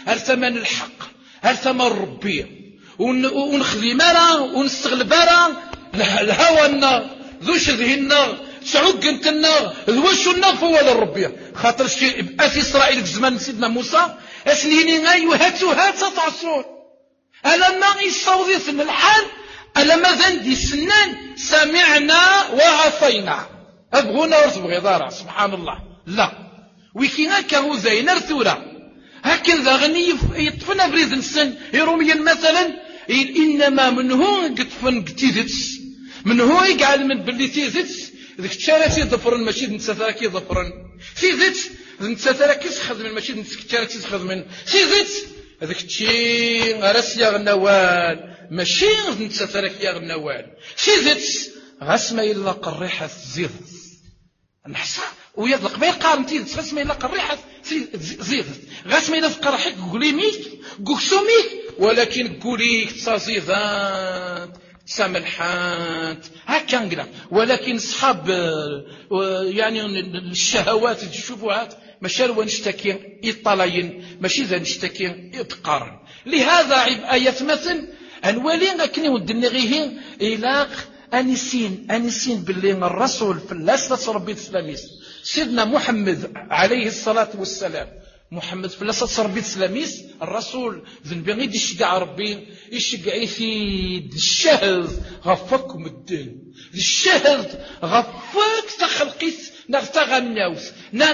هل ثمن الحق هل ثمن ربي ونخذي مرا ونستغلب مرا الهوى النار ذو شذه النار تعق انت النار ذوشو النار فوال ربي خاطر شيء في اسرائيل في زمان سيدنا موسى اسنيني غاي وهاتو هاتا تعصون ألما يصوضي في الحال ألما ذندي سنان سمعنا وعصينا أبغونا ورتبغي ضارع سبحان الله لا ويكي هكا هو زين ارثورا هكذا غني يطفنا بريد السن يروميا مثلا إنما من هو قطفن قتيدتس من هو يقعد من بلي تيزتس ذيك تشارتي ضفرن ماشي نتساثركي ضفرن تيزتس نتساثركي سخذ من ماشي نتساثركي سخذ من تيزتس هذاك الشيء غرس يا غنوال ماشي نتساثرك يا غنوال تيزتس غاس ما يلا قريحة زيض نحسا ويطلق ما يقارن تيزتس غاس ما يلا قريحة زيض غاس ما يلا فقرحك قولي ميك قوكسوميك ولكن قوليك تصازيضات ساملحات هكا نقرا ولكن صحاب يعني الشهوات الشبهات ماشي هو نشتكي يطلعين ماشي ذا نشتكي يتقارن لهذا عيب آيات مثل أنوالي غاكني ودني غيه إلاق أنسين أنسين باللي الرسول في اللاسة ربي تسلاميس سيدنا محمد عليه الصلاة والسلام محمد في اللاسة ربي تسلاميس الرسول ذنبي غير يشجع ربي يشجع يثيد الشهد غفكم الدين الشهد غفك تخلقيس نغتغى النوس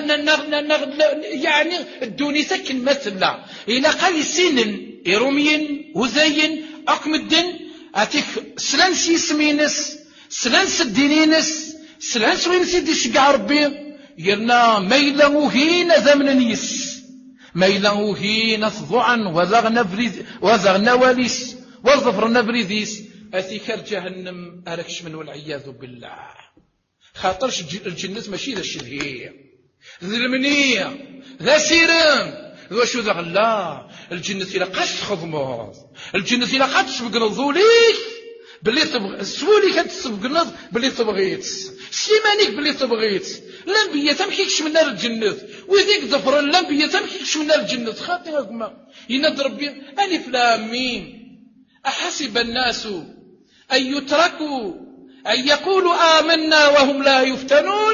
يعني الدوني سكن مثلا إلى قال سنن إرومين وزين أقم الدين أتيك سلانس يسمينس سلانس الدينينس سلانس وين سيدي شقع ربي يرنا ميلا وهين زمن يس ميلا وهين ثضعا وذغنا بريد وذغنا وليس وظفرنا بريديس أتيك جهنم أركش من والعياذ بالله خاطرش الجنة ماشي ذا الشذهية ذا المنية ذا سيران ذا شو ذا لا الجنة إلا قاش تخضموه الجنة إلا قاش تسبق نظوليك باللي تبغي سولي كانت تسبق نظ باللي تبغيت سليمانيك باللي تبغيت الأنبياء تمكيكش من نار الجنة وذيك ظفر الأنبياء تمكيكش من نار الجنة خاطركم ينادي ربي ألف لام ميم أحسب الناس أن يتركوا أن يقولوا آمنا وهم لا يفتنون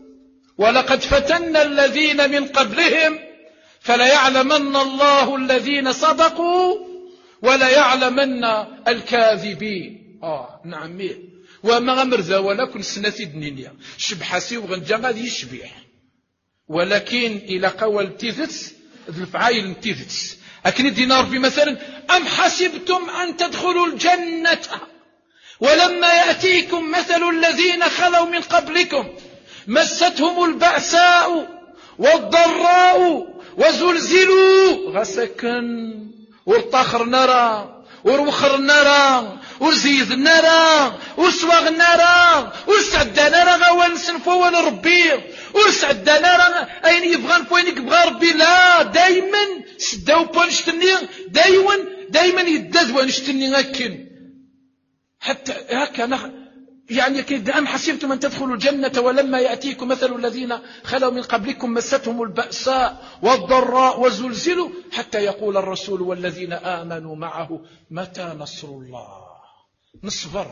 ولقد فتنا الذين من قبلهم فليعلمن الله الذين صدقوا وليعلمن الكاذبين آه نعم وما غمر ذا ولكن سنتي دنيا شبحاسي وغنجا غادي يشبيح ولكن إلى قول تيذتس الفعايل تيذتس أكن دينار بمثلا أم حسبتم أن تدخلوا الجنة ولما يأتيكم مثل الذين خلوا من قبلكم مستهم البأساء والضراء وزلزلوا غسكن وارطخر نرى وروخر نرى وزيد نرى وسواغ نرى وسعد نرى غوان سنفو ربي وسعد نرى أين يبغى فوين يبغى ربي لا دايما سداو بونشتني دايما دايما يدز ونشتني غاكن حتى هكا يعني كده أم حسبتم أن تدخلوا الجنة ولما يأتيكم مثل الذين خلوا من قبلكم مستهم البأساء والضراء وزلزلوا حتى يقول الرسول والذين آمنوا معه متى نصر الله نصبر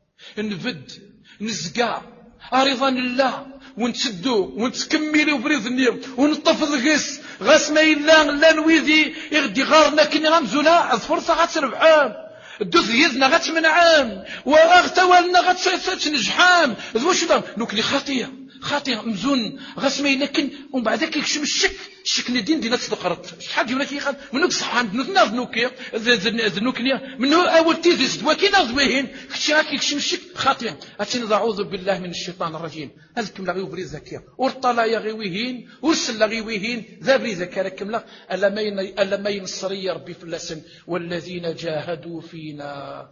نفد نزقع أرضا لله ونتسدو ونتكملوا بريد النير ونطفض غيس غاس ما إلا لا نويذي يغدي غارنا كني غمزونا الفرصة غتربحان الدوث يدنا غتمنعان واغتوالنا غتنجحان واش دا نوكلي خاطيه خاطيه مزون غاسمي لكن ومن بعد ذاك يكشم الشك الشك ندين دينا تصدقرت شحال ديونا كيخاد منوك صحان بنوتنا ذنوكي ذنوكنيا منو اول تيزيس دواكينا زويهين كشي راك يكشم الشك خاطيه اتينا اعوذ بالله من الشيطان الرجيم هذكم لا غيو بري زكيه ورطلا يا غيويهين ورسل غيويهين ذا بري زكيه راكم لا الا ما الا ما ينصر يا ربي في اللسن والذين جاهدوا فينا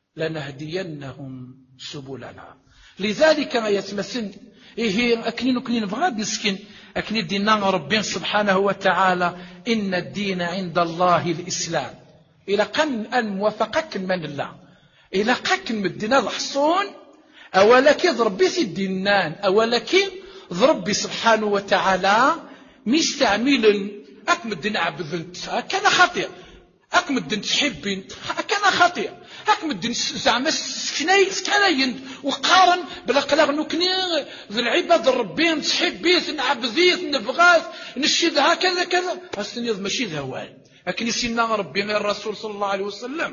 لنهدينهم سبلنا لذلك ما يتمثل إيه أكنين أكنين بغاد مسكين أكنين دينا ربي سبحانه وتعالى إن الدين عند الله الإسلام إلى قن الموافقة من الله إلى قن مدينا الحصون أولا كي ضربي في الدينان أولا كي ضربي سبحانه وتعالى مستعمل أكمد نعبد كان خطير أكمد تحبين كان خطير أكمد زعما سكناي سكناين وقارن بلا قلاغ نكني ذي العباد ربين تحبيت نعبديت نبغاث نشيد هكذا كذا أستني ماشي ذوال لكن سيدنا ربي غير الرسول صلى الله عليه وسلم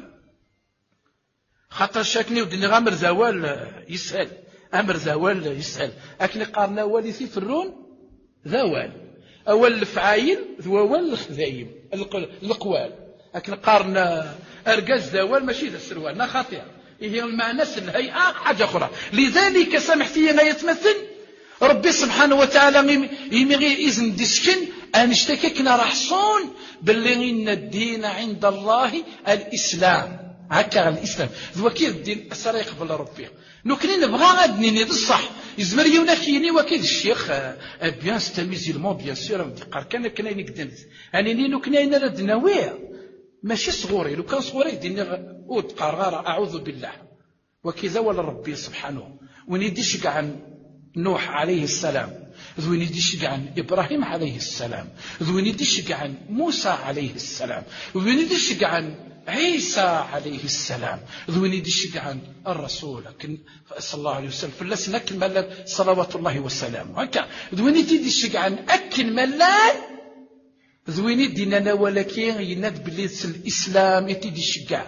خاطر شاكني ودني غامر زوال يسأل أمر زوال يسأل أكني قارنا والي في فرون ذوال أول الفعايل ذوال الخذايم القوال لكن قارنا أرجاز ذوال ماشي ذا السروال نا خاطئ هي المعنى الهيئة حاجة أخرى لذلك سمحتي ما يتمثل ربي سبحانه وتعالى يمغي إذن ديسكن أن اشتككنا رحصون باللي إن الدين عند الله الإسلام هكا الإسلام ذو كيف الدين أسرى يقبل ربي نكني نبغى غادني بصح يزمر يوناكيني وكيد الشيخ بيان ستاميزيلمون بيان سور قال كان كنا نقدم انني نكنا نرد نوير ماشي صغوري لو كان صغوري ديني ود قرار اعوذ بالله وكذا ولا ربي سبحانه وين يديش كاع نوح عليه السلام ذوين يديش كاع ابراهيم عليه السلام ذوين يديش كاع موسى عليه السلام ذوين يديش كاع عيسى عليه السلام ذوين يديش عن الرسول صلى الله عليه وسلم فلسنا كمال صلوات الله وسلامه هكا ذوين يديش عن أكل ملال ذوين يدينا ولكن يناد بليس الإسلام يتديش كاع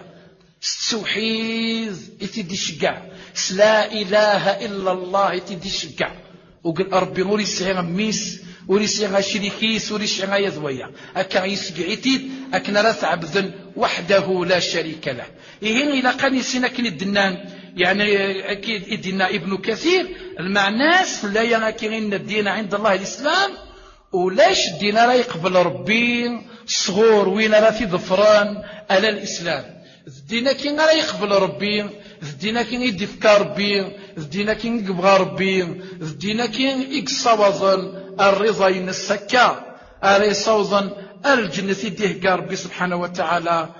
التوحيد يتديش كاع لا إله إلا الله يتديش كاع وقال ربي غوري سيغا ميس وريسيغا شريكيس وريسيغا يذويا أكا يسقعيتيد أكنا راس عبد وحده لا شريك له إيهين إلى قاني سنكن الدنان يعني أكيد إدنا ابن كثير المعناس لا ينكرين الدين عند الله الإسلام ولاش الدين لا يقبل ربي صغور وين راه في ظفران على الإسلام الدين كي لا يقبل ربي الدين كي يدي فكار ربي الدين كي يبغى ربي الدين كي يقصوزن الرضا ينسكا أري صوزا الجنة يديه ربي سبحانه وتعالى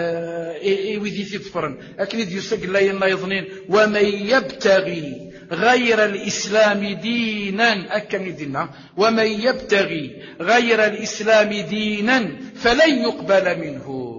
ويدي تفرن لكن يسق لا يظنين ومن يبتغي غير الإسلام دينا أكن دينا ومن يبتغي غير الإسلام دينا فلن يقبل منه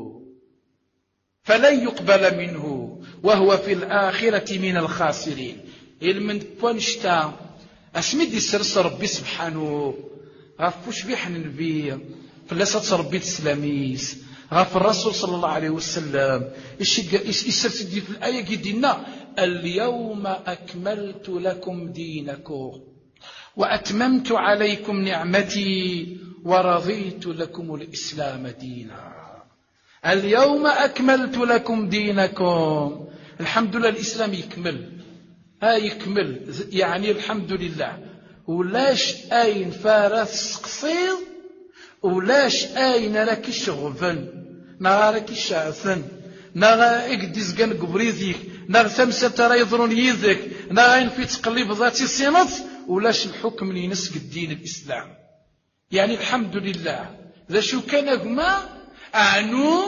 فلن يقبل منه وهو في الآخرة من الخاسرين المن بونشتا اسمي سرس ربي سبحانه غفوش بيحن النبي فلاسات ربي السلاميس غف الرسول صلى الله عليه وسلم يسرس دي في الآية قدنا اليوم أكملت لكم دينكم وأتممت عليكم نعمتي ورضيت لكم الإسلام دينا اليوم أكملت لكم دينكم الحمد لله الإسلام يكمل ها يكمل يعني الحمد لله ولاش أين فارس قصير ولاش أين راكي شغفن نغاركي شعثن نغا اقديز كان قبريذيك نغا ثمسة ترى يضرون يذك نغا في تقليب ذاتي سينط ولاش الحكم لنسك الدين الإسلام يعني الحمد لله ذا شو كان هما أعنو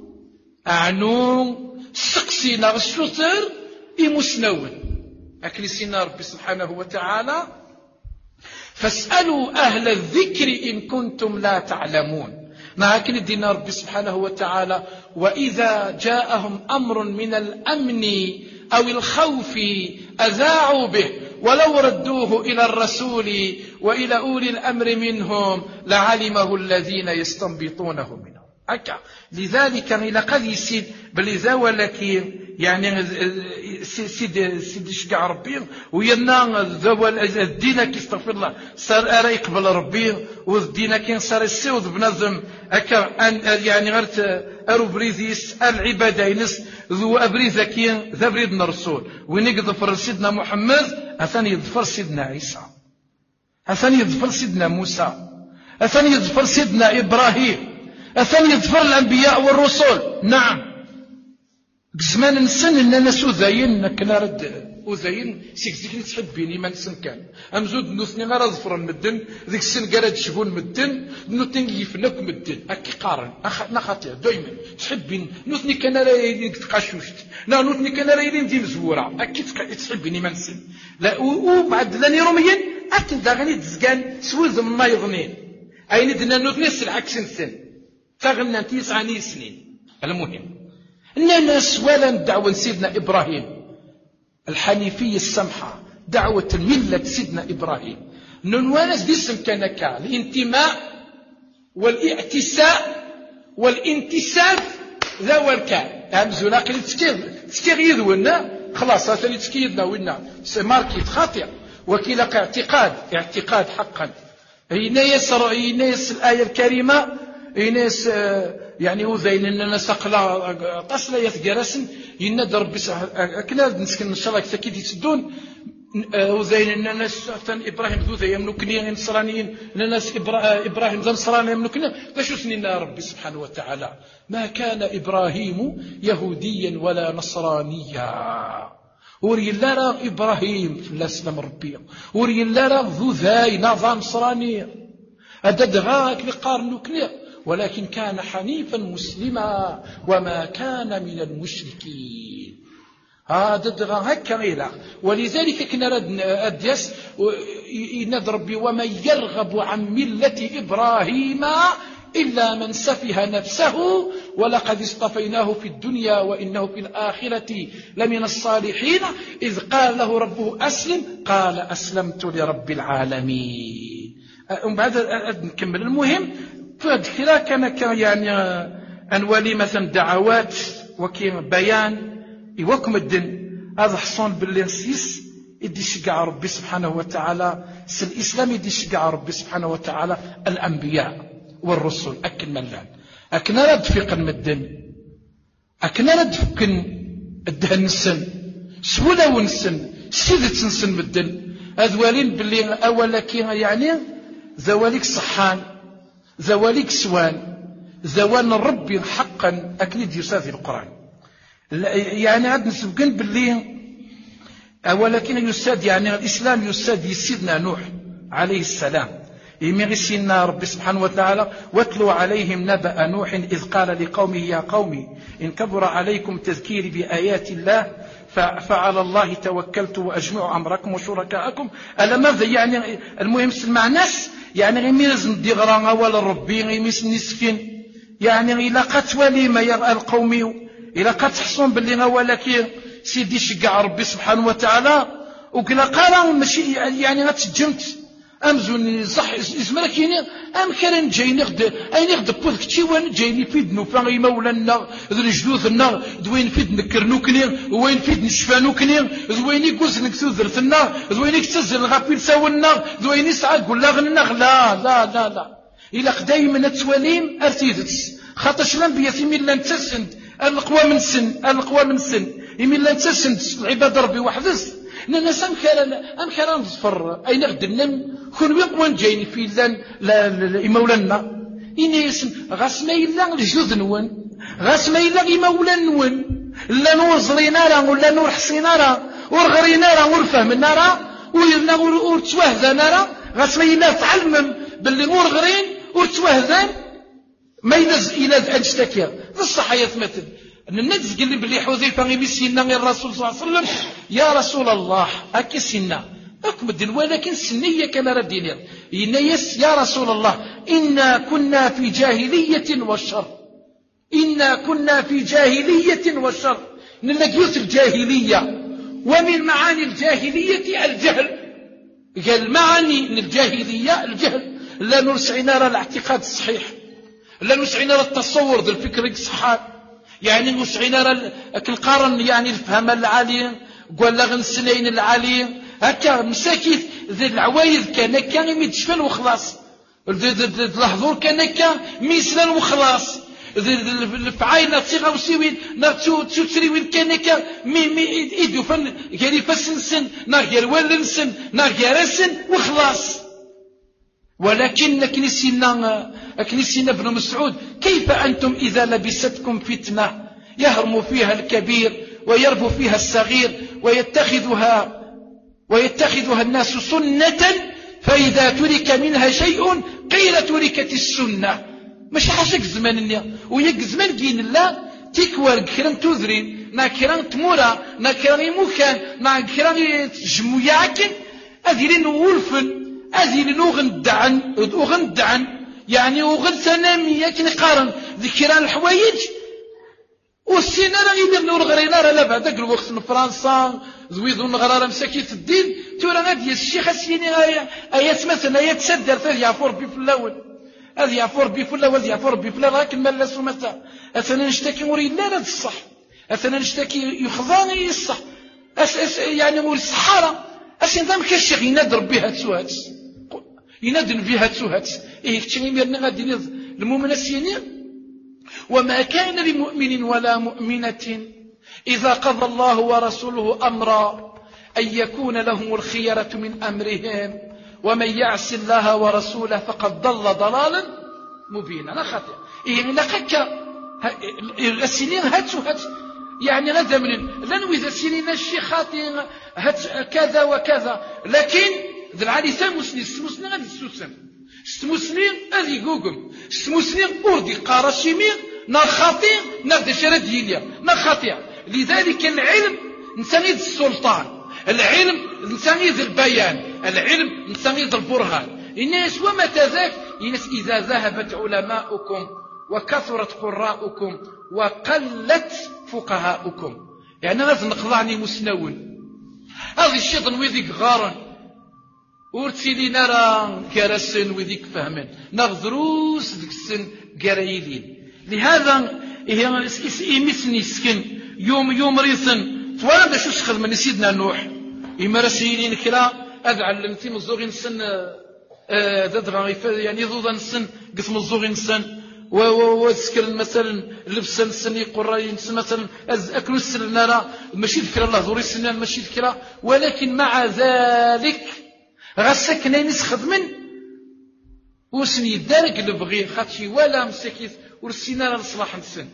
أعنو سقسي نغا السوتر إمسنون أكل سينا ربي سبحانه وتعالى فاسألوا أهل الذكر إن كنتم لا تعلمون لكن دين ربي سبحانه وتعالى وإذا جاءهم أمر من الأمن أو الخوف أذاعوا به ولو ردوه إلى الرسول وإلى أولي الأمر منهم لعلمه الذين يستنبطونه منهم هكا لذلك إلى قد يسيد بلذا ولكن يعني سيد سيد شجع ربي وينا ذوال الدين كي استغفر الله صار أرى يقبل ربي والدين كي صار السود بنظم هكا أن يعني غرت أرو بريزيس العبادة ينس ذو أبريزا كي ذا بريدنا الرسول وين يظفر سيدنا محمد أثاني يظفر سيدنا عيسى أثاني يظفر سيدنا موسى أثاني يظفر سيدنا إبراهيم أثاني يظفر الأنبياء والرسل نعم زمان نسن اننا سوذاين كنا رد وذاين سيك زيك تحبيني ما نسن كان امزود نوثني غير ظفر مدن ذيك السن قالت شبون مدن نوثني يفنك مدن اكي قارن اخنا خاطئ دايما تحبيني نوثني كان راي تقاشوشت لا نوثني كان راي ندي مزوره اكي تحبيني ما نسن لا وبعد لاني روميين اكن داغني تزكان سوز ما يظنين أين دنا نوتنس العكس نسن تغنى تسعة سنين. المهم أن ناس ولا دعوة سيدنا إبراهيم الحنيفية السمحة، دعوة الملة سيدنا إبراهيم ننوانس باسم كنكا الانتماء والاعتساء والانتساب ذا والكان همزو لكن تسكير يذونا خلاص هاتني تسكيرنا ونا ماركيت خاطئ وكيلك اعتقاد اعتقاد حقا. ينايس ينايس الآية الكريمة ينايس يعني وذين اننا سقلا تصلا يتجرسن ينادى ربي اكنا نسكن ان شاء الله كي يتسدون وذين اننا ثان ابراهيم ذو ذي يملكني نصرانيين الناس ابراهيم ذا نصراني يملكنا باش سنينا ربي سبحانه وتعالى ما كان ابراهيم يهوديا ولا نصرانيا وري الله راه ابراهيم في الاسلام ربي وري الله راه ذو ذاي نظام نصراني هذا دغاك لقارنو كلير ولكن كان حنيفا مسلما وما كان من المشركين. هذا دغا هكا غيلا ولذلك كنا رد اديس ربي ومن يرغب عن ملة ابراهيم إلا من سفه نفسه ولقد اصطفيناه في الدنيا وإنه في الآخرة لمن الصالحين إذ قال له ربه أسلم قال أسلمت لرب العالمين. ومن بعد نكمل. المهم فذكرا كان يعني أنوالي مثلا دعوات وكي بيان يوكم الدين هذا حصون باللي نسيس يدي شقع ربي سبحانه وتعالى سل الإسلام يدي شقع ربي سبحانه وتعالى الأنبياء والرسل أكن ملان أكن رد فيقن مدن أكن رد فيقن الدهن السن سولا ونسن سيدة نسن مدن أذوالين باللي أولك يعني ذواليك صحان ذواليك سوان ذوان ربي حقا أكني يسافي القرآن يعني عاد نسبقن باللي أولكن يساد يعني الإسلام يساد يسيدنا نوح عليه السلام يمغي سيدنا ربي سبحانه وتعالى واتلو عليهم نبأ نوح إذ قال لقومه يا قومي إن كبر عليكم تذكيري بآيات الله فعلى الله توكلت وأجمع أمركم وشركاءكم. ألا ماذا يعني المهم مع ناس يعني غيميز ندغرا ولا ربي غيميز نسكين يعني إلا قات وليما يا القومي إلا قات حصون باللي غوالك سيدي شقع ربي سبحانه وتعالى وكلا قال ماشي يعني غتجمت أمزوني صح اسمنا كيني أم كان جايني غد أين غد بوذ كتشي وين جايني فيد نوفا مولانا ذو الجدوثنا دوين فيد نكرنو كنير وين فيد نشفانو كنير دويني كوز نكسو ذرثنا دويني كتزل غافيل ساولنا دويني ساعة قول لا غننا لا لا لا لا إلا دايما تواليم أرتيدتس خاطرش الأنبياء يمين لا نتسند القوى من سن القوى من سن يمين لا نتسند العباد ربي وحدث الناس أم كان أم كان نصفر أين غدنا كون وين جايين في لان لا مولانا إني اسم غاس ما إلا الجذن وين غاس ما إلا يمولان وين لا نوزرينا راه ولا نور حسينا راه ورغرينا راه ورفهمنا راه ويرنا ورتوهذنا راه غاس ما إلا تعلم باللي ورغرين ورتوهذان ما ينز إلى أجتكيا بصح يثمثل أن الناس قال لي باللي حذيفة غير سينا غير الرسول صلى الله عليه وسلم يا رسول الله أكي سينا أكمل ولكن سنية كما ردينا ينيس يا رسول الله إنا كنا في جاهلية والشر إنا كنا في جاهلية والشر نلقيت الجاهلية ومن معاني الجاهلية الجهل قال معاني الجاهلية الجهل لا نرسعنا على الاعتقاد الصحيح لا نسعنا التصور ذا الفكر الصحاب يعني نسعنا القرن يعني الفهم العالي قال لغن السنين العالي هكا مساكيت ذي العوايد كان كان ميتشفن وخلاص الحضور كان كان ميسلان وخلاص الفعايل نصيغه وسوين ناتو تسريوين كان كان مي مي ايدو فن قال يفسن سن ناغير ولن سن ناغير سن وخلاص. ولكن كنيسينا كنيسينا ابن مسعود كيف أنتم إذا لبستكم فتنة يهرم فيها الكبير ويربو فيها الصغير ويتخذها ويتخذها الناس سنة فإذا ترك منها شيء قيل تركت السنة مش حاجة زمان ويك زمان جين الله تكور كران تذرين نا كران تمورا نا كران يموكان نا كران جموياكن أذيرين ولفن أذين أغندعن أغندعن يعني وغد تنامي كي نقارن ذكران الحوايج والسينا راه يدير نور غرينا راه لا بعد ذاك الوقت من فرنسا زويدو نغرا مساكيت الدين تورا غادي الشيخ السيني ايات مثلا ايات تسدر فيه يعفور بي في الاول هذه يعفور بي في الاول يعفور بي في الاول لكن ما لا سمتا اثنا نشتكي وري لا لا الصح اثنا نشتكي يخضاني الصح أس أس يعني مول الصحاره اش نظام كالشيخ ينادر بها تسوات ينادر بها تسوات ايه كتشي ميرنا غادي المؤمن السيني وما كان لمؤمن ولا مؤمنة إذا قضى الله ورسوله أمرا أن يكون لهم الخيرة من أمرهم ومن يعص الله ورسوله فقد ضل ضلالا مبينا لا خطأ إيه لقك السنين هاتوا هات يعني هذا من لن إذا سنين الشيخات هات كذا وكذا لكن ذا العالي ثامسني السمسني غادي السوسن السمسني هذه جوجل السمسني أردي قارشيمي نار خاطئ نار دشرة دينية نار خاطئ لذلك العلم نسانيد السلطان العلم نسانيد البيان العلم نسانيد البرهان الناس ومتى ذاك الناس إذا ذهبت علماؤكم وكثرت قراءكم وقلت فقهاؤكم يعني لازم نقضعني مسنون هذا الشيطان وذيك غارن ورتيلي نرى كرسن وذيك فهمن نغذروس ذيك السن قريلين لهذا يمسني سكن يوم يوم ريثن طوالا دا شو سخذ من سيدنا نوح إما رسيلين كلا أدعلمتي مزوغين السن دادغا يعني ذوذا السن قسم الزوغين السن وذكر مثلا لبسا السن يقرأين مثلا أكلوا السن نرى ماشي ذكر الله ذوري السنان ماشي ذكر ولكن مع ذلك غسكنا نسخذ من وسني يدارك اللي بغي خاطشي ولا مسكيت ورسينا لصلاح نسن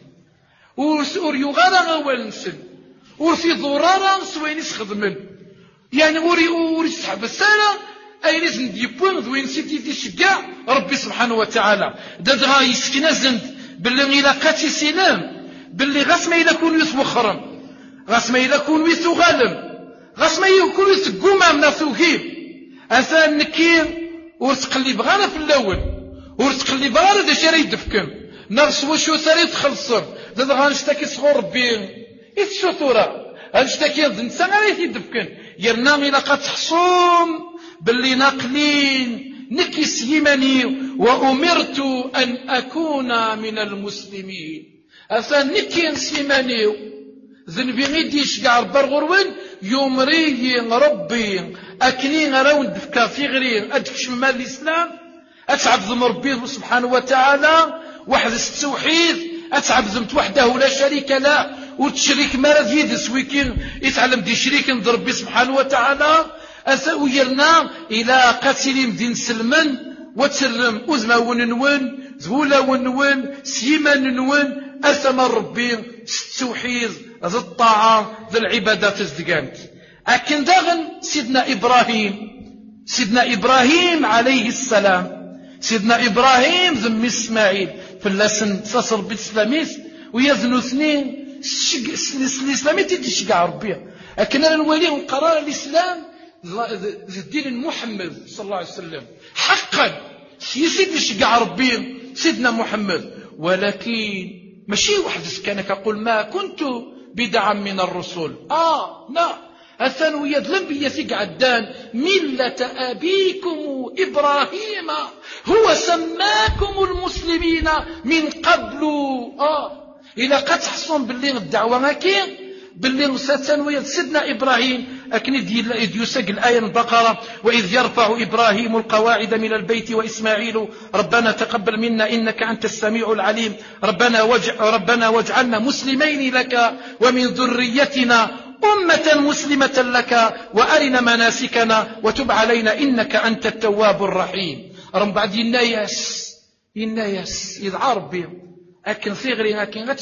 وريو غالا غوال نسن ورفي ضرارا سوين يسخذ من يعني وري وري سحب السنة أي نزن ديبون ذوين سيدي دي شقاع ربي سبحانه وتعالى دادغا يسكنا زند باللي غيلا قاتي سلام باللي غاس ما إلا كون يث وخرم غاس ما إلا كون يث غالم غاس ما يكون يث قوما من ثوكيب أثان نكير ورتقلب غانا في الأول ورتقلب غانا دا شاري يدفكم نغس وشو ثري تخلصر داد غانشتكي صغور ربي يتشطورا غانشتكي نسا غير يدفكن يرنا إلا قد تحصوم باللي ناقلين نكس يمني وأمرت أن أكون من المسلمين أثان نكي سيماني ذنبي غيدي شقع برغروين يومري ربي أكني غراون دفكا في غري أدفش مال الإسلام أتعب ذم ربي سبحانه وتعالى واحد التوحيد أتعب ذمت وحده لا شريك له وتشريك مرض يدس ويكين يتعلم دي شريك عند ربي سبحانه وتعالى أسويرنا إلى قتل مدين سلمان وتسلم أزمة وننون زولا ونون سيما ننون أثم ربي التوحيد ذي الطاعة ذي العبادات ازدقانت أكن داغن سيدنا إبراهيم سيدنا إبراهيم عليه السلام سيدنا إبراهيم ذم إسماعيل فلاسن تصل بالسلاميس ويزنو اثنين الإسلامي تدي شقع ربي أكن نوليه قرار الإسلام ذي الدين محمد صلى الله عليه وسلم حقا سيدي شقع ربي سيدنا محمد ولكن ماشي واحد كان كقول ما كنت بدعا من الرسول آه لا الثانوية لم بيثق عدان ملة أبيكم إبراهيم هو سماكم المسلمين من قبل آه إذا قد تحصون باللي الدعوة ما كين باللي ستنوية سيدنا إبراهيم أكني يسق الآية البقرة وإذ يرفع إبراهيم القواعد من البيت وإسماعيل ربنا تقبل منا إنك أنت السميع العليم ربنا, وجع ربنا واجعلنا مسلمين لك ومن ذريتنا أمة مسلمة لك وأرنا مناسكنا وتب علينا إنك أنت التواب الرحيم رم بعد الناس الناس يدعى ربي أكن ثغري أكن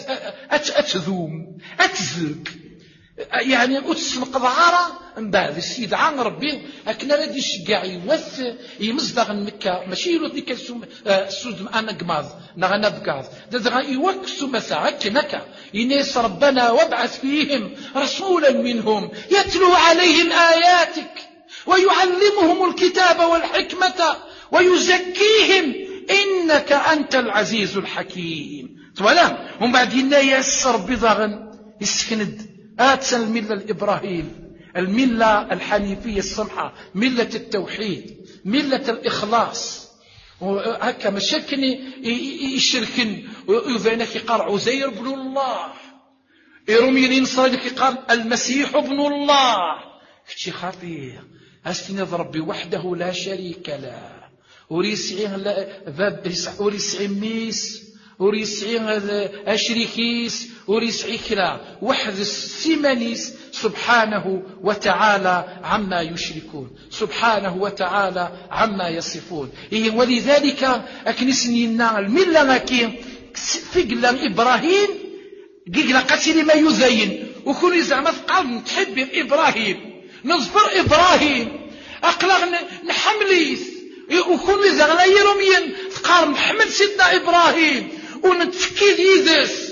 أتذوم أتزك يعني أتسنق ضعارة من بعد السيد عن ربي أكن ردي الشقاع يوث يمزدغ مكة ماشي يلو ديك السود أنا قماض نغنى بقاض دادغا يوكسو مساعة كنكا ينيس ربنا وابعث فيهم رسولا منهم يتلو عليهم آياتك ويعلمهم الكتاب والحكمة ويزكيهم إنك أنت العزيز الحكيم. ولا ومن بعد ينا يسر بضاغن يسكند آتسا الملة الإبراهيم، الملة الحنيفية السمحة، ملة التوحيد، ملة الإخلاص. وهكا مشاكل يشركن ويذينك يقال عزير بن الله، يرمي نصرانك يقال المسيح ابن الله. كتشي خطير. أستنى ربي وحده لا شريك له، وريسعين ذاب وريسعين ميس، وريسعين أشريكيس، وريسعين كلا وحد السيمانيس سبحانه وتعالى عما يشركون، سبحانه وتعالى عما يصفون. إيه ولذلك أكنسنينا الملة ماكين فقلا إبراهيم قيقلا قتل ما يزين وكل زعما قال تحب إبراهيم نصبر إبراهيم أقلغ نحمليث وكل زغلا يرومين تقار محمد سيدنا إبراهيم ونتفكيد يدس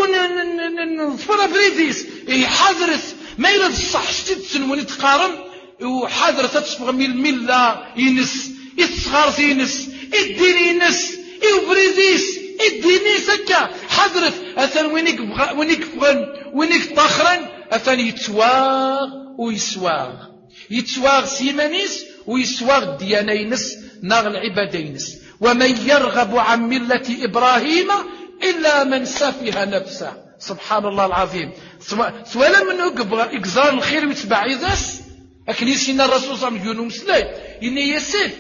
ونصبر فريديس حضرت ما يرد الصح شتتسن ونتقارن وحضرت تتصبغ من الملة ينس يتصغر ينس الدين ينس يوبريديس الدين سكا حضرت أثن وينك وينك وينك طخرا أثن يتواغ ويسواغ يتواغ سيمانيس ويسواغ الديانينس ناغ العبادينس. ومن يرغب عن ملة إبراهيم إلا من سفه نفسه. سبحان الله العظيم. سوالا من إقزار الخير ويتبع يدس أكنيسينا الرسول صلى الله عليه وسلم مسلم إني يسير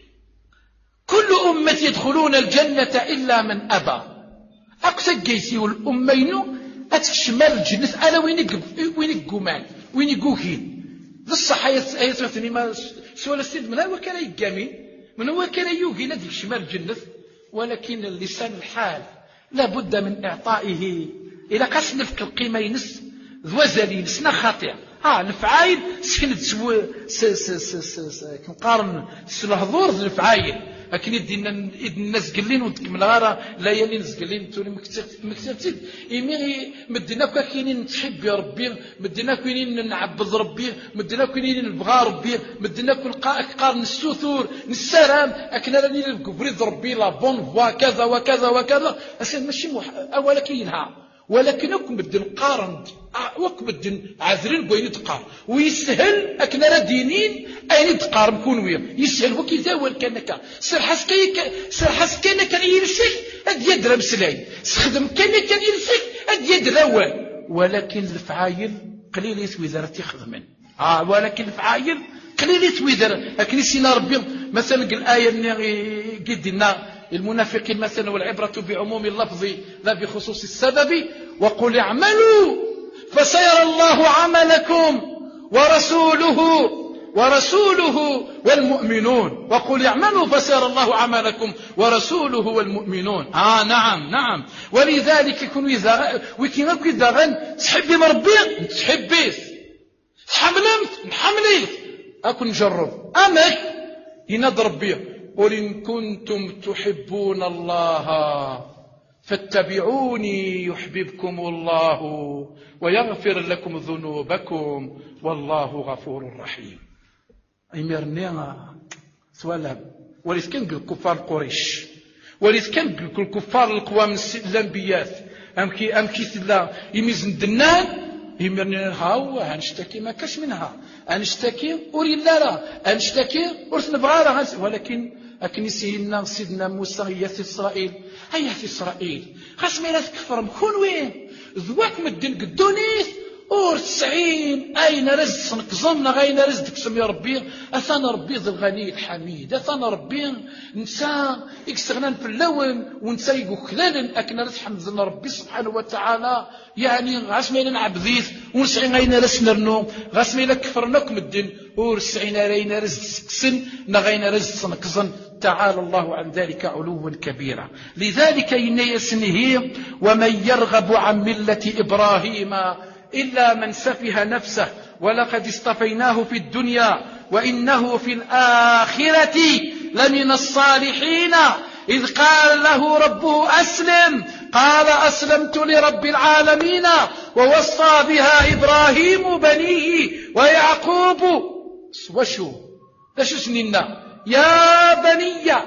كل أمة يدخلون الجنة إلا من أبى. أقصى جيسي والأمين أتشمل الجنة أنا وينك وينك قمان وينك قوكين للصحة يتغثني ما سؤال السيد من هو كان يقامين من هو كان يوغي نديك شمال الجنة. ولكن اللسان الحال لابد من إعطائه إلى قسم نفك القيمة ينس ذوزلي نسنا خاطئ ها الفعايل سكنت سو س س س س كنقارن الهضور الفعايل لكن يدينا الناس قلين وتكمل غاره ليالي ناس قلين توني مكتبتي يمي مدينا كاينين تحب يا ربي مدينا كاينين نعبد ربي مدينا كاينين نبغى ربي مدينا كنقارن السثور السلام اكن راني بريد ربي لا بون فوا كذا وكذا وكذا اصلا ماشي اولا كاينها ولكن وك بدي نقارن وك بدي عذرين بغيني تقارن ويسهل اكن راه دينين اين تقارن كون ويا يسهل وكي زاول كانك سير حسكي سير حسكي كان يرسك اد يدرى مسلاي استخدم كان كان يرسك اد يدرى ولكن الفعايل قليل يسوي ذا تخدمن اه ولكن الفعايل قليل يسوي ذا لكن سينا ربي مثلا الايه اللي قدنا المنافقين مثلا والعبرة بعموم اللفظ لا بخصوص السبب. وقل اعملوا فسيرى الله عملكم ورسوله ورسوله والمؤمنون. وقل اعملوا فسيرى الله عملكم ورسوله والمؤمنون. آه نعم نعم. ولذلك يكون إذا وكيما كذا غن تحبي مربي تحبيث حملمت نحمليث أكون نجرب أمك ينضرب بيه. قل إن كنتم تحبون الله فاتبعوني يحببكم الله ويغفر لكم ذنوبكم والله غفور رحيم. أمرنا سوالا وليس كان الكفار قريش وليس كان الكفار القوام الأنبياء أمكي أمكي سلا يميزن دنان يمرنا هاو هنشتكي ما كاش منها هنشتكي أوري لا لا هنشتكي أرث نبغى ولكن أكن سيدنا سيدنا موسى هي في إسرائيل هي في إسرائيل خاص ما تكفر مكون وين ذواك مدين قدونيث اور تسعين أين رزق نقزمنا غين رزقك سمي ربي أثانا ربي ذو الغني الحميد أثانا ربي نسى يكسغنان في اللون ونسى يقوكلان أكنا رزحمدنا ربي سبحانه وتعالى يعني غاس ما نعبذيث ونسعين غين رزق نرنو غاس ما كفرناك مدين اور تسعين غين رزق سن نغين رزق نقزن تعالى الله عن ذلك علوا كبيرا. لذلك ينيسنه ومن يرغب عن ملة إبراهيم إلا من سفه نفسه ولقد اصطفيناه في الدنيا وإنه في الآخرة لمن الصالحين إذ قال له ربه أسلم قال أسلمت لرب العالمين ووصى بها إبراهيم بنيه ويعقوب وشو لشو سننا يا بني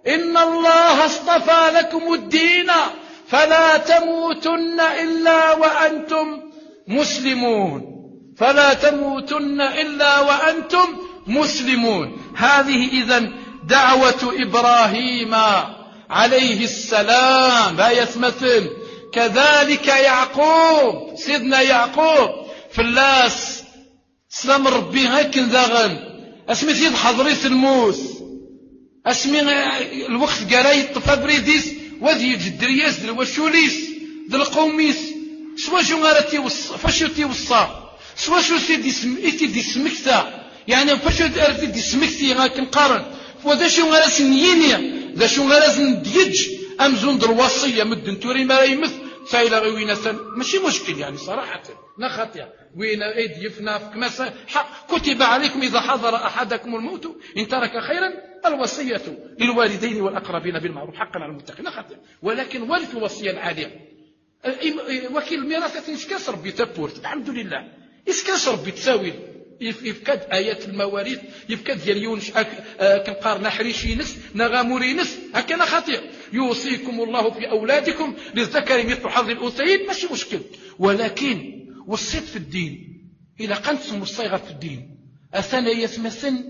إن الله اصطفى لكم الدين فلا تموتن إلا وأنتم مسلمون، فلا تموتن إلا وأنتم مسلمون. هذه إذن دعوة إبراهيم عليه السلام. آية مثل كذلك يعقوب، سيدنا يعقوب فلاس سلام ربي هكذا داغن اسمي سيد حضريس الموس اسمي الوقت قراي طفى بريديس وذي جدرياس دل وشوليس دل قوميس سوا شو غارتي وص فشو تي وصا سوا شو سيدي سم إتي دي سمكتا يعني فشو أرتي دي سمكتي غاكن قارن وذا شو غارس نينيا ذا شو غارس نديج أمزون دل وصية مدن توري ما يمث سايلا غوينا سن ماشي مشكل يعني صراحة نخطيا وين ايد يفنا كما كتب عليكم إذا حضر أحدكم الموت إن ترك خيرا الوصية للوالدين والأقربين بالمعروف حقا على المتقين نخطيا. ولكن ورث الوصية العالية وكيل الميراث يسكاس ربي تبورت الحمد لله يسكاس ربي تساوي يفكد آيات المواريث يفكد ديال كنقار نحريشي نس نغاموري نس هكذا خطير. يوصيكم الله في أولادكم للذكر مثل حظ الأنثيين ماشي مشكل. ولكن وصيت في الدين إلى قنت مصيغة في الدين أثنى يتمثل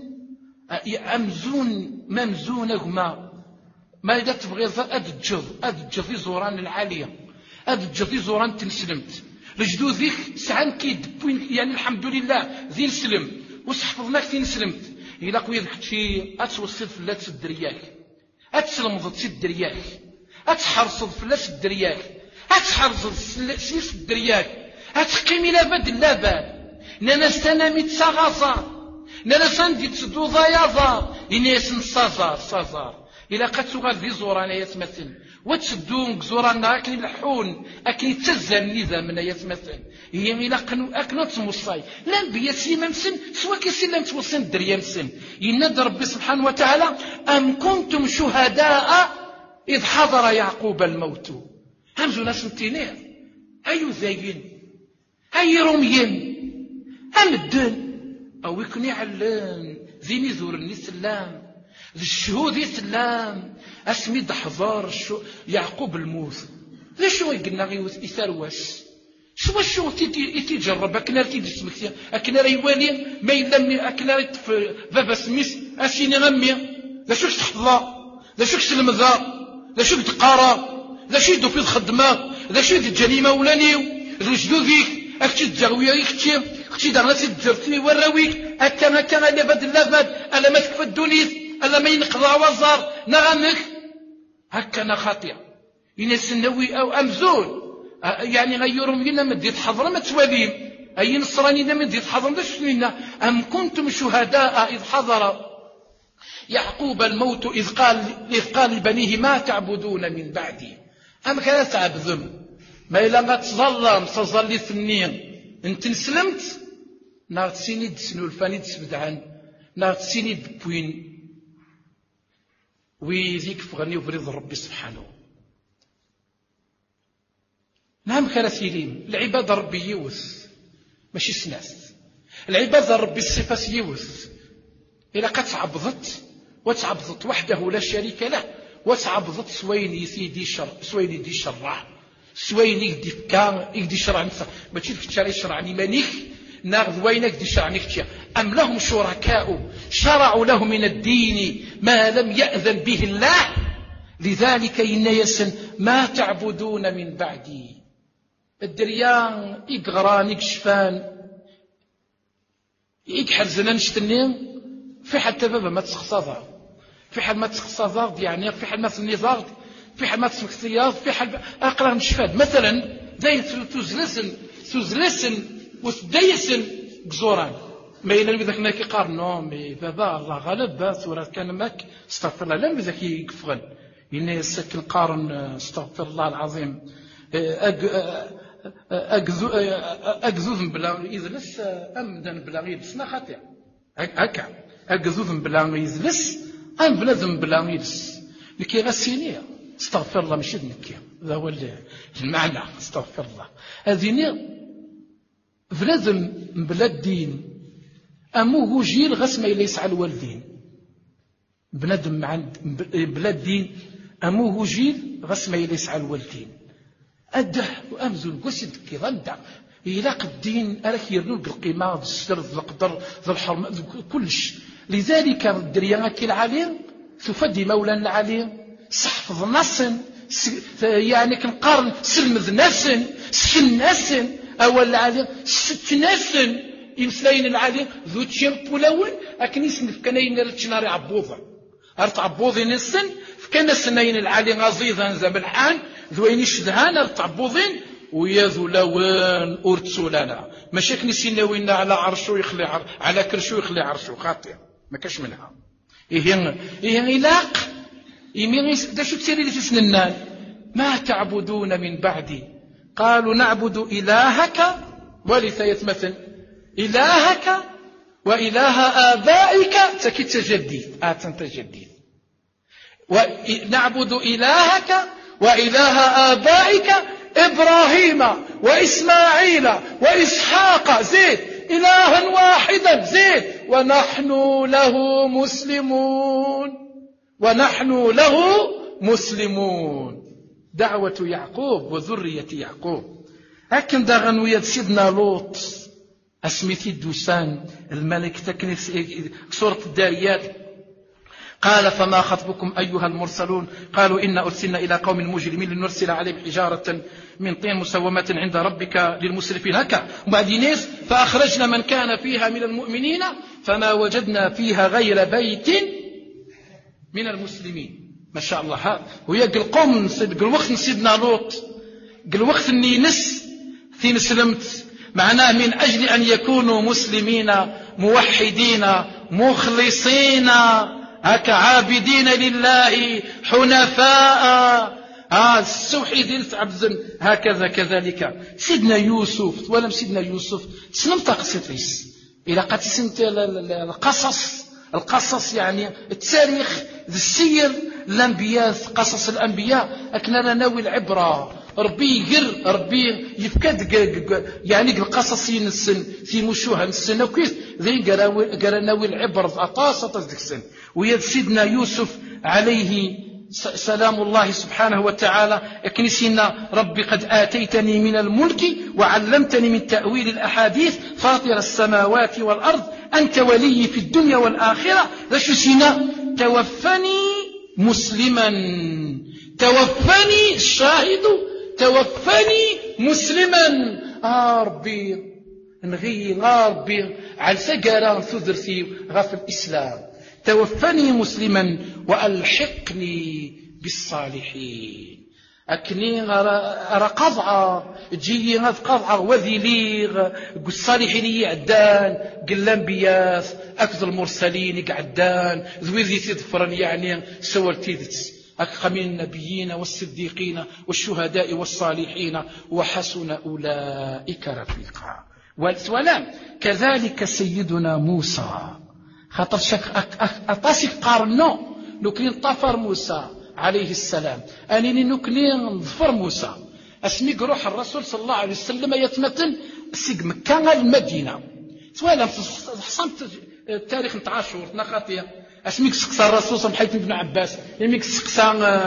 أمزون ممزونهما ما إذا تبغي أد الجض أد الجضي زوران العالية أد الجضي زوران تنسلمت لجدو ذيك سعان كيد يعني الحمد لله ذي نسلم وصحفظناك ذي نسلمت إلا قوي ذحت شي أتوصل في الله تسد رياك أتسلمض تسد رياك أتحرصد في الله تسد رياك أتحرصد سيس الدرياك أتقيمي لابد اللابد نانا سنامي تساغازار نانا سندي تسدو ضياضار إنيس نصازار صازار إلا قد تغال ذي زورانا يتمثل وتسدون زورانا أكن الحون أكن يتزل النظام يتمثل هي إلا أكنو تموصاي لم بيسي ممسن سوا كيسي لم توصن الدريا مسن ينادى ربي سبحانه وتعالى أم كنتم شهداء إذ حضر يعقوب الموت همزو ناس نتينير أيو زاين أي رميين أم الدن أو يكون يعلن زيني زور النسلام ذي الشهود يسلام اسمي دحضار شو يعقوب الموت ذي شو يقلنا غيوث يثروس شو شو تيجي تجرب أكنار تيجي سمكتيا أكنار يوالي ما يلمي أكنار في بابا سميس أسيني غمي ذا شوك تحفظا ذا شوك سلمذا ذا شوك تقارا ذا شو يدو في الخدمة ذا شو يدو الجريمة ولانيو ذا شدو ذيك أكتي الزغوية يكتي أكتي دغناتي الزرتي وراويك أكا أكا ألا بد اللابد ألا ما تكفى الدوليس ألا ما ينقضى وزار نغنك هكا نخاطئ ينس النووي أو أمزون يعني غيرهم لنا مديت حضر ما تواليم أي نصراني لنا مديت حضر ما شنينا أم كنتم شهداء إذ حضر يعقوب الموت إذ قال إذ قال لبنيه ما تعبدون من بعدي أم كان تعبدون ما إلا ما تظلم تظلي ثنين انت نسلمت ناغت سيني دسنو الفاني دسبدعان ناغت سيني دبوين ويزيك فغني وبريض ربي سبحانه. نعم كراسيلين العبادة ربي يوث ماشي سناس العبادة ربي الصفة يوث إلا قد تعبضت وتعبضت وحده لا شريك له وتعبضت سوين يسيدي شر سوين يدي شرع سوين يدي فكا يدي شرع نفسه ما تشوف تشاري شرعني مانيك ناخذ وينك دي شرعني كتيا أم لهم شركاء شرعوا له من الدين ما لم يأذن به الله لذلك إن يسن ما تعبدون من بعدي الدريان إقران إقشفان إقحر زنان شتنين في حتى بابا ما تسخصاضا في حال ما تسخصاضا يعني في حال ما تنظاض في حال ما تسخصياض في حال أقران شفاد مثلا زي تزلسن تزلسن وتديسن قزوران ما يلا بذاك ما كيقارنو مي بابا الله غالب باس وراه كان ماك استغفر الله لا بذاك يكفغن إن يسكن قارن استغفر الله العظيم أجذوذ بلا يزلس أمدا بلا يلبسنا خاطئ هكا أجذوذ بلا يزلس أم بلا ذنب بلا يلبس لكي غسيني استغفر الله مش نكي هذا هو المعنى استغفر الله هذه بلا ذنب بلا الدين أموه جيل غسما إلا يسعى الوالدين بنادم عند بلا دين أموه جيل غسما يسعى الوالدين أده وأمزون قسد كذا ندع يلاق الدين أراك يرنون بالقيمة بالسر بالقدر بالحرمة كلش. لذلك الدريا كي العالي تفدي مولانا العالي صحفظ ناسن يعني كنقارن سلمذ ناسن سكن ناسن أول العالي ست ناسن يمسلاين العالي ذو تشيرب ولون أكن يسنف كان ينرتشناري عبوضة أرت عبوضين السن فكان سنين العالي غزيظا زملحان ذوين يشدهان أرت عبوضين وياذو لوان أرتسولانا ماشي كنسينا وين على عرشو يخلي عر... على كرشو يخلي عرشو خاطئ ما كاش منها. إيه إيه إلاق إيمي دا شو تسيري لتسننان ما تعبدون من بعدي قالوا نعبد إلهك ولث يتمثل إلهك وإله آبائك تكي تجديد آتن تجديد ونعبد إلهك وإله آبائك إبراهيم وإسماعيل وإسحاق زيد إلها واحدا زيد ونحن له مسلمون ونحن له مسلمون. دعوة يعقوب وذرية يعقوب. لكن داغن ويا سيدنا لوط اسميتي دوسان الملك تكنيس سورة الداريات قال فما خطبكم أيها المرسلون قالوا إنا أرسلنا إلى قوم مجرمين لنرسل عليهم حجارة من طين مسومة عند ربك للمسرفين هكا وبعدينيس فأخرجنا من كان فيها من المؤمنين فما وجدنا فيها غير بيت من المسلمين. ما شاء الله ها ويا قل قوم قل وقت سيدنا لوط قل وقت اني نس في مسلمت معناه من أجل أن يكونوا مسلمين موحدين مخلصين هكا عابدين لله حنفاء ها السوحي ديال عبد هكذا. كذلك سيدنا يوسف ولم سيدنا يوسف سلمت قصتيس إلى قتسنت القصص القصص يعني التاريخ السير الأنبياء قصص الأنبياء أكننا ناوي العبرة ربي يقر ربي يفكد يعني القصص ينسن في مشوها نسن وكيس ذي قرناوي العبر أطاسة ذيك السن. ويا سيدنا يوسف عليه سلام الله سبحانه وتعالى اكنسينا ربي قد آتيتني من الملك وعلمتني من تأويل الأحاديث فاطر السماوات والأرض أنت ولي في الدنيا والآخرة ذا سينا توفني مسلما توفني الشاهد توفني مسلما آه ربي نغي آه ربي على سجارة ثذرتي غاف الإسلام توفني مسلما وألحقني بالصالحين. أكني أرى قضعة تجي هذا قضعة وذيليغ الصالحين يعدان قل الأنبياء أكثر المرسلين يقعدان ذوذي تذفرن يعني سوالتيذت أكخمين النبيين والصديقين والشهداء والصالحين وحسن أولئك رفيقا. والسلام كذلك سيدنا موسى خاطر شك أطاسك قارنو نكلين طفر موسى عليه السلام أنني نكلين ظفر موسى أسميك روح الرسول صلى الله عليه وسلم يتمتن سيق مكة المدينة سوالا حصمت التاريخ نتاع عاشور نخاطيه أسميك سقسى الرسول صلى الله عليه وسلم بن عباس يميك سقسى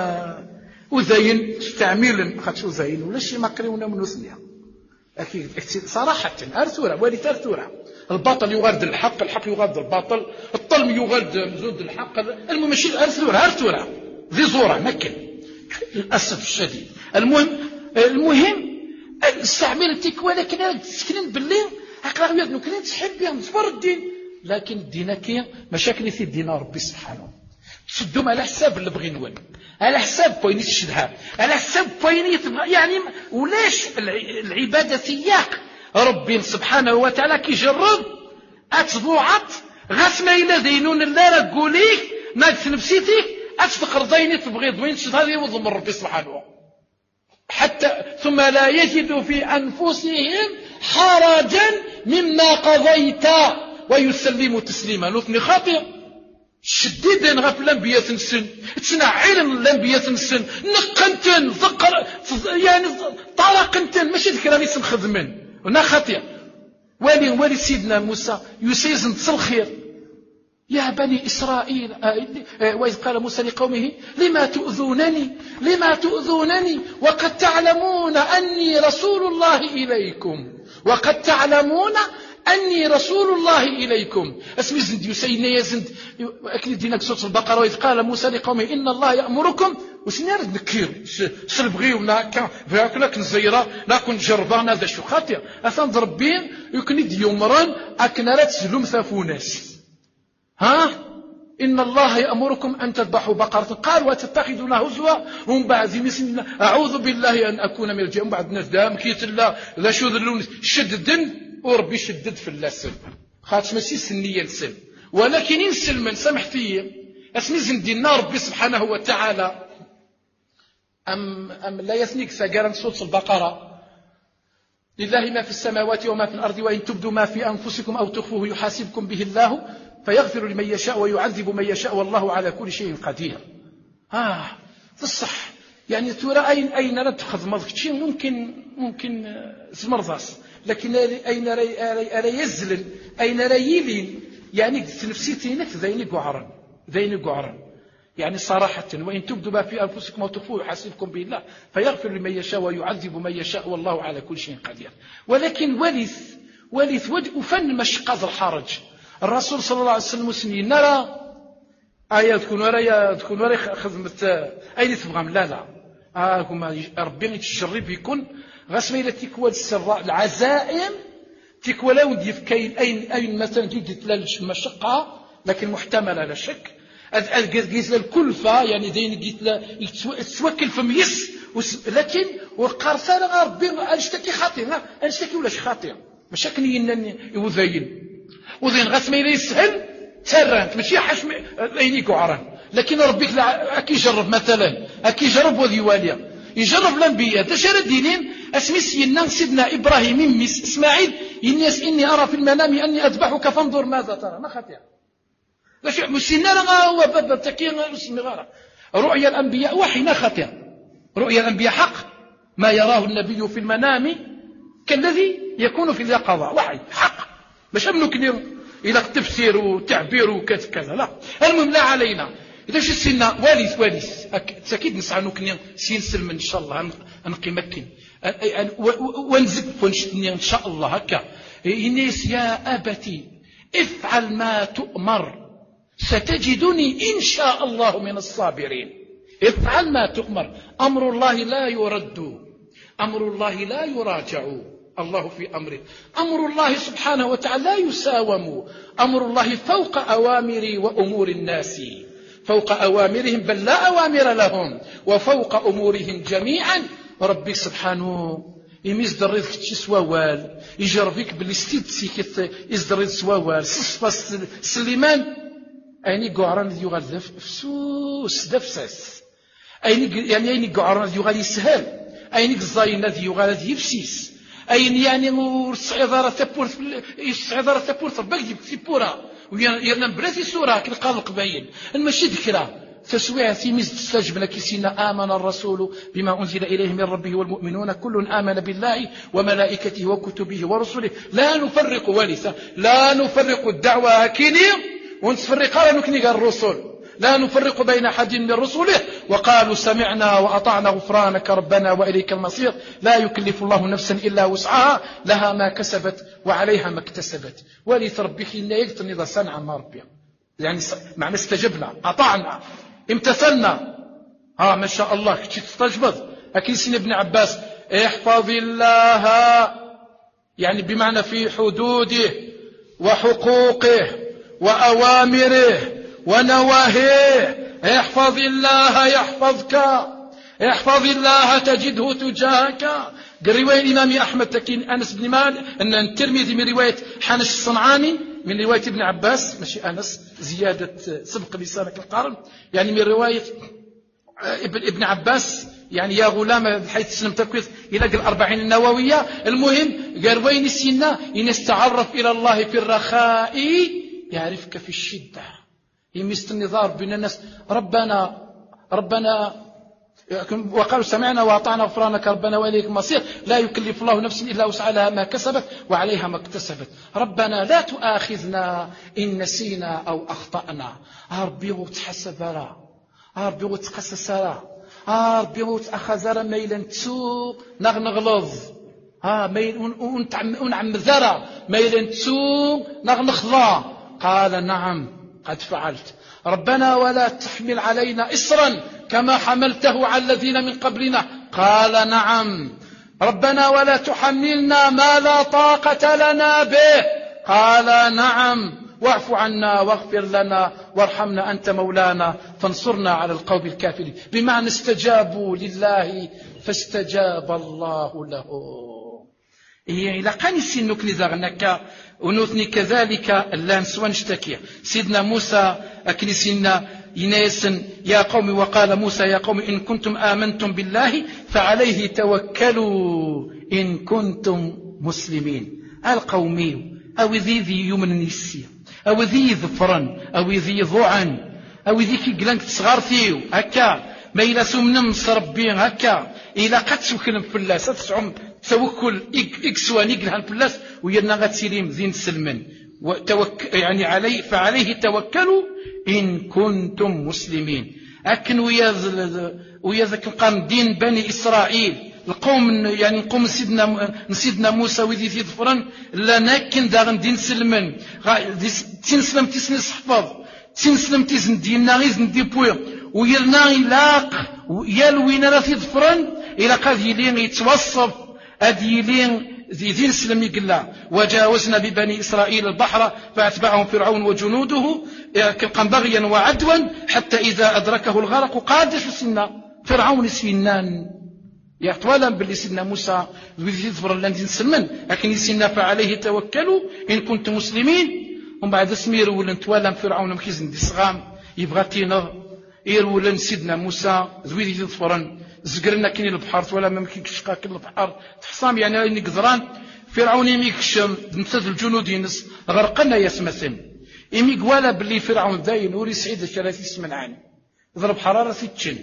أذين تعميل خاطش أذين ولا شي مقريونا من وثنيا أكيد صراحة أرثورة ولي أرثورة الباطل يغرد الحق الحق يغرد الباطل الظلم يغرد زود الحق المهم ماشي أرثورة أرثورة ذي زورة مكن للأسف الشديد. المهم المهم استعمل التكوى لكن تسكنين بالليل أقرأ وياد نكرين تحب يعني تفر الدين لكن الدين كي مشاكل في الدين ربي سبحانه تشدهم على حساب اللي بغي نول على حساب بويني تشدها على حساب بويني يعني ولاش العبادة سياق ربي سبحانه وتعالى كي جرب أتبوعت غاس ما إلا دينون الله رقوليك ما تنفسيتك أتفقر ضيني تبغي ضوين تشد هذه وضم ربي سبحانه حتى ثم لا يجدوا في أنفسهم حرجا مما قضيت ويسلموا تسليما. نثني خاطئ شديدا غف الأنبياء تنسن تنعيل الأنبياء تنسن نقنتن ذكر يعني طرقنتن ماشي ذكراني سنخدمن ونا خاطئ ولي ولي سيدنا موسى يسيزن تصل خير يا بني إسرائيل، وإذ قال موسى لقومه لما تؤذونني لما تؤذونني وقد تعلمون أني رسول الله إليكم وقد تعلمون أني رسول الله إليكم. اسمي زند يسينا يا زند أكيد دينك سورة البقرة. وإذ قال موسى لقومه إن الله يأمركم وسنير نكير سلبغي ولا كان كنزيرة لا كنت جربان هذا شو خاطر أثان ضربين يمكن يدي يومران أكنرات سلوم ثافوناس. ها إن الله يأمركم أن تذبحوا بقرة قال وتتخذون هزوا ومن بعد مثل أعوذ بالله أن أكون من الجن. بعد الناس دام كيت الله لا شو ذلون شددن وربي شدد في اللسن خاطش ماشي سنية لسن ولكن ينسل من سمحتي اسمي زندي النار ربي سبحانه وتعالى أم, أم لا يثنيك ساقرا صوت البقرة لله ما في السماوات وما في الأرض وإن تبدوا ما في أنفسكم أو تخفوه يحاسبكم به الله فيغفر لمن يشاء ويعذب من يشاء والله على كل شيء قدير. آه في الصح يعني ترى أين أين لا تأخذ مضغ شيء ممكن ممكن زمرضاس لكن أين لا يزلل أين لا يلين يعني نفسيتي نك ذين قعرا ذين قعرا يعني صراحة وإن تبدوا ما في أنفسكم أو تخفوه يحاسبكم به الله فيغفر لمن يشاء ويعذب من يشاء والله على كل شيء قدير. ولكن ولث ولث وفن مشقة الحرج الرسول صلى الله عليه وسلم سنين نرى آية تكون ورايا تكون ورايا خدمة أين تبغى لا لا آه كما ربي يتجرب يكون غسمي تكوى السراء العزائم تكوى لا ودي في كاين أين أين مثلا جدت المشقة لكن محتملة لا شك. قيس الكلفة يعني دين قيت لا تسوكل في ميس لكن والقرصة ربي أنشتكي خاطئ أنشتكي ولا شي خاطئ مشاكل ينن يوذين وذين غسمي لا يسهل ترانت ماشي حشم عينيك وعران لكن ربك لا أكي جرب مثلا أكي جرب وذي واليا يجرب الأنبياء تشار الدينين اسمي سيدنا سيدنا إبراهيم مس إسماعيل الناس إني أرى في المنام أني أذبحك فانظر ماذا ترى ما خطير لاش مسينا لا هو باب تكين اسمي غارة رؤيا الأنبياء وحي خطير رؤيا الأنبياء حق ما يراه النبي في المنام كالذي يكون في اليقظة وحي حق باش أمنك إلى التفسير وتعبير وكذا كذا لا المهم لا علينا إذا شو السنة والث والث أكيد نسعى نكني سينسل من إن شاء الله أنقي مكن ونزق ونشتني إن شاء الله هكا إنيس يا أبتي افعل ما تؤمر ستجدني إن شاء الله من الصابرين. افعل ما تؤمر أمر الله لا يرد أمر الله لا يراجع الله في أمره أمر الله سبحانه وتعالى لا يساوم أمر الله فوق أوامر وأمور الناس فوق أوامرهم بل لا أوامر لهم وفوق أمورهم جميعا. ربي سبحانه يميزدر رزق سواوال يجربك بالاستيتسي كت يزدر رزق سواوال سصفة سليمان أيني قعران ذي يغال فسوس دفسس أيني يعني أيني قعران ذي يغال يسهل أيني الزاين ذي يغال ذي يفسيس أين يعني ورصعدارة تبورت الصعدارة تبورت بقدي بورا ويرنا براسي سورة كالقال القبائل المشي ذكرى تسويع في ميز تستجب لك سينا آمن الرسول بما أنزل إليه من ربه والمؤمنون كل آمن بالله وملائكته وكتبه ورسله لا نفرق ولثة لا نفرق الدعوة هكيني ونفرق على نكني الرسل لا نفرق بين أحد من رسله وقالوا سمعنا وأطعنا غفرانك ربنا وإليك المصير لا يكلف الله نفسا إلا وسعها لها ما كسبت وعليها ما اكتسبت وليت ربك إن يقتني ذا صنع ما ربي يعني معنى استجبنا أطعنا امتثلنا ها ما شاء الله كنت تستجبض أكيد سين ابن عباس احفظ الله يعني بمعنى في حدوده وحقوقه وأوامره ونواهيه احفظ الله يحفظك احفظ الله تجده تجاهك. قال رواية الإمام أحمد تكين أنس بن مالك أن الترمذي من رواية حنش الصنعاني من رواية ابن عباس ماشي أنس زيادة سبق لسانك القرن يعني من رواية ابن عباس يعني يا غلام حيث سلمت كويس إلى الأربعين النووية. المهم قال وين السنة إن استعرف إلى الله في الرخاء يعرفك في الشدة يمست النظار بين الناس ربنا ربنا وقالوا سمعنا وأطعنا غفرانك ربنا وإليك المصير. لا يكلف الله نفسا إلا وسعها لها ما كسبت وعليها ما اكتسبت. ربنا لا تؤاخذنا إن نسينا أو أخطأنا. ربي وتحسب راه، ربي وتقسس راه، ربي وتأخذ راه ميلا تسوق نغنغلظ ها ميل ونعم ذرا ميلا تسوق نغنخضا. قال نعم قد فعلت. ربنا ولا تحمل علينا إصرا كما حملته على الذين من قبلنا. قال نعم. ربنا ولا تحملنا ما لا طاقة لنا به. قال نعم. واعف عنا واغفر لنا وارحمنا أنت مولانا فانصرنا على القوم الكافرين. بمعنى استجابوا لله فاستجاب الله له. إلا قاني سينوك لزغنك ونوثني كذلك لا نسوى نشتكي سيدنا موسى أكني سينا ينايسن يا قوم. وقال موسى يا قوم إن كنتم آمنتم بالله فعليه توكلوا إن كنتم مسلمين. القومي أو ذي ذي يمن نسي أو ذي ظفرا أو ذي ضوعا أو ذي كي قلنك تصغار ثيو هكا ما إلا سمنم صربين هكا إلا قد سوكلم في الله ستسعم توكل إكسواني قلها في الله ويرنا غتسليم ذين سلمن وتوك يعني عليه فعليه توكلوا إن كنتم مسلمين. أكن ويا ذاك القام دين بني إسرائيل القوم يعني نقوم سيدنا سيدنا موسى وذي في ظفرا لكن داغن دين سلمن تنسلم تسنس حفظ تنسلم تسن دينا غيزن دي بوي ويرنا يلاق يالوين راه في ظفرا الى قاد يلين يتوصف اد يلين دين سلم يقلا. وجاوزنا ببني اسرائيل البحر فاتبعهم فرعون وجنوده كالقم بغيا وعدوا حتى اذا ادركه الغرق قاد سنا فرعون سنان يعتوالا باللي سيدنا موسى ويزيد ظفر الله ندين سلمن لكن يسينا فعليه توكلوا إن كنتم مسلمين. ومن بعد اسمير ولا نتوالا فرعون مكيزن دي صغام يبغى تينا إير ولا سيدنا موسى زويد يزيد ظفرا زقرنا كني البحر ولا ما مكيكش كل البحر تحصام يعني اني قدران فرعون يميكش نمثل الجنود ينس غرقنا يسمسن يميك ولا باللي فرعون داين وري سعيد الشراتي يسمنعاني ضرب حرارة تشن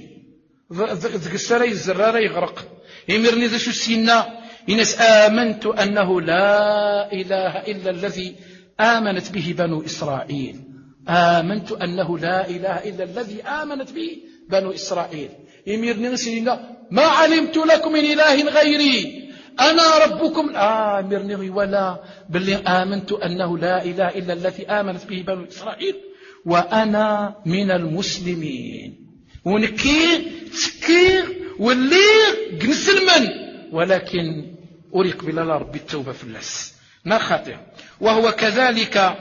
ذك السراي الزرارة يغرق يمرني ذا شو سينا ينس آمنت أنه لا إله إلا الذي آمنت به بنو إسرائيل. آمنت أنه لا إله إلا الذي آمنت به بنو إسرائيل. يمرني سينا ما علمت لكم من إله غيري أنا ربكم. آمرني ولا بل آمنت أنه لا إله إلا الذي آمنت به بنو إسرائيل وأنا من المسلمين. ونكير تكير واللي قنسلمن ولكن أريق بلا ربي التوبة في اللس ما خاطئ. وهو كذلك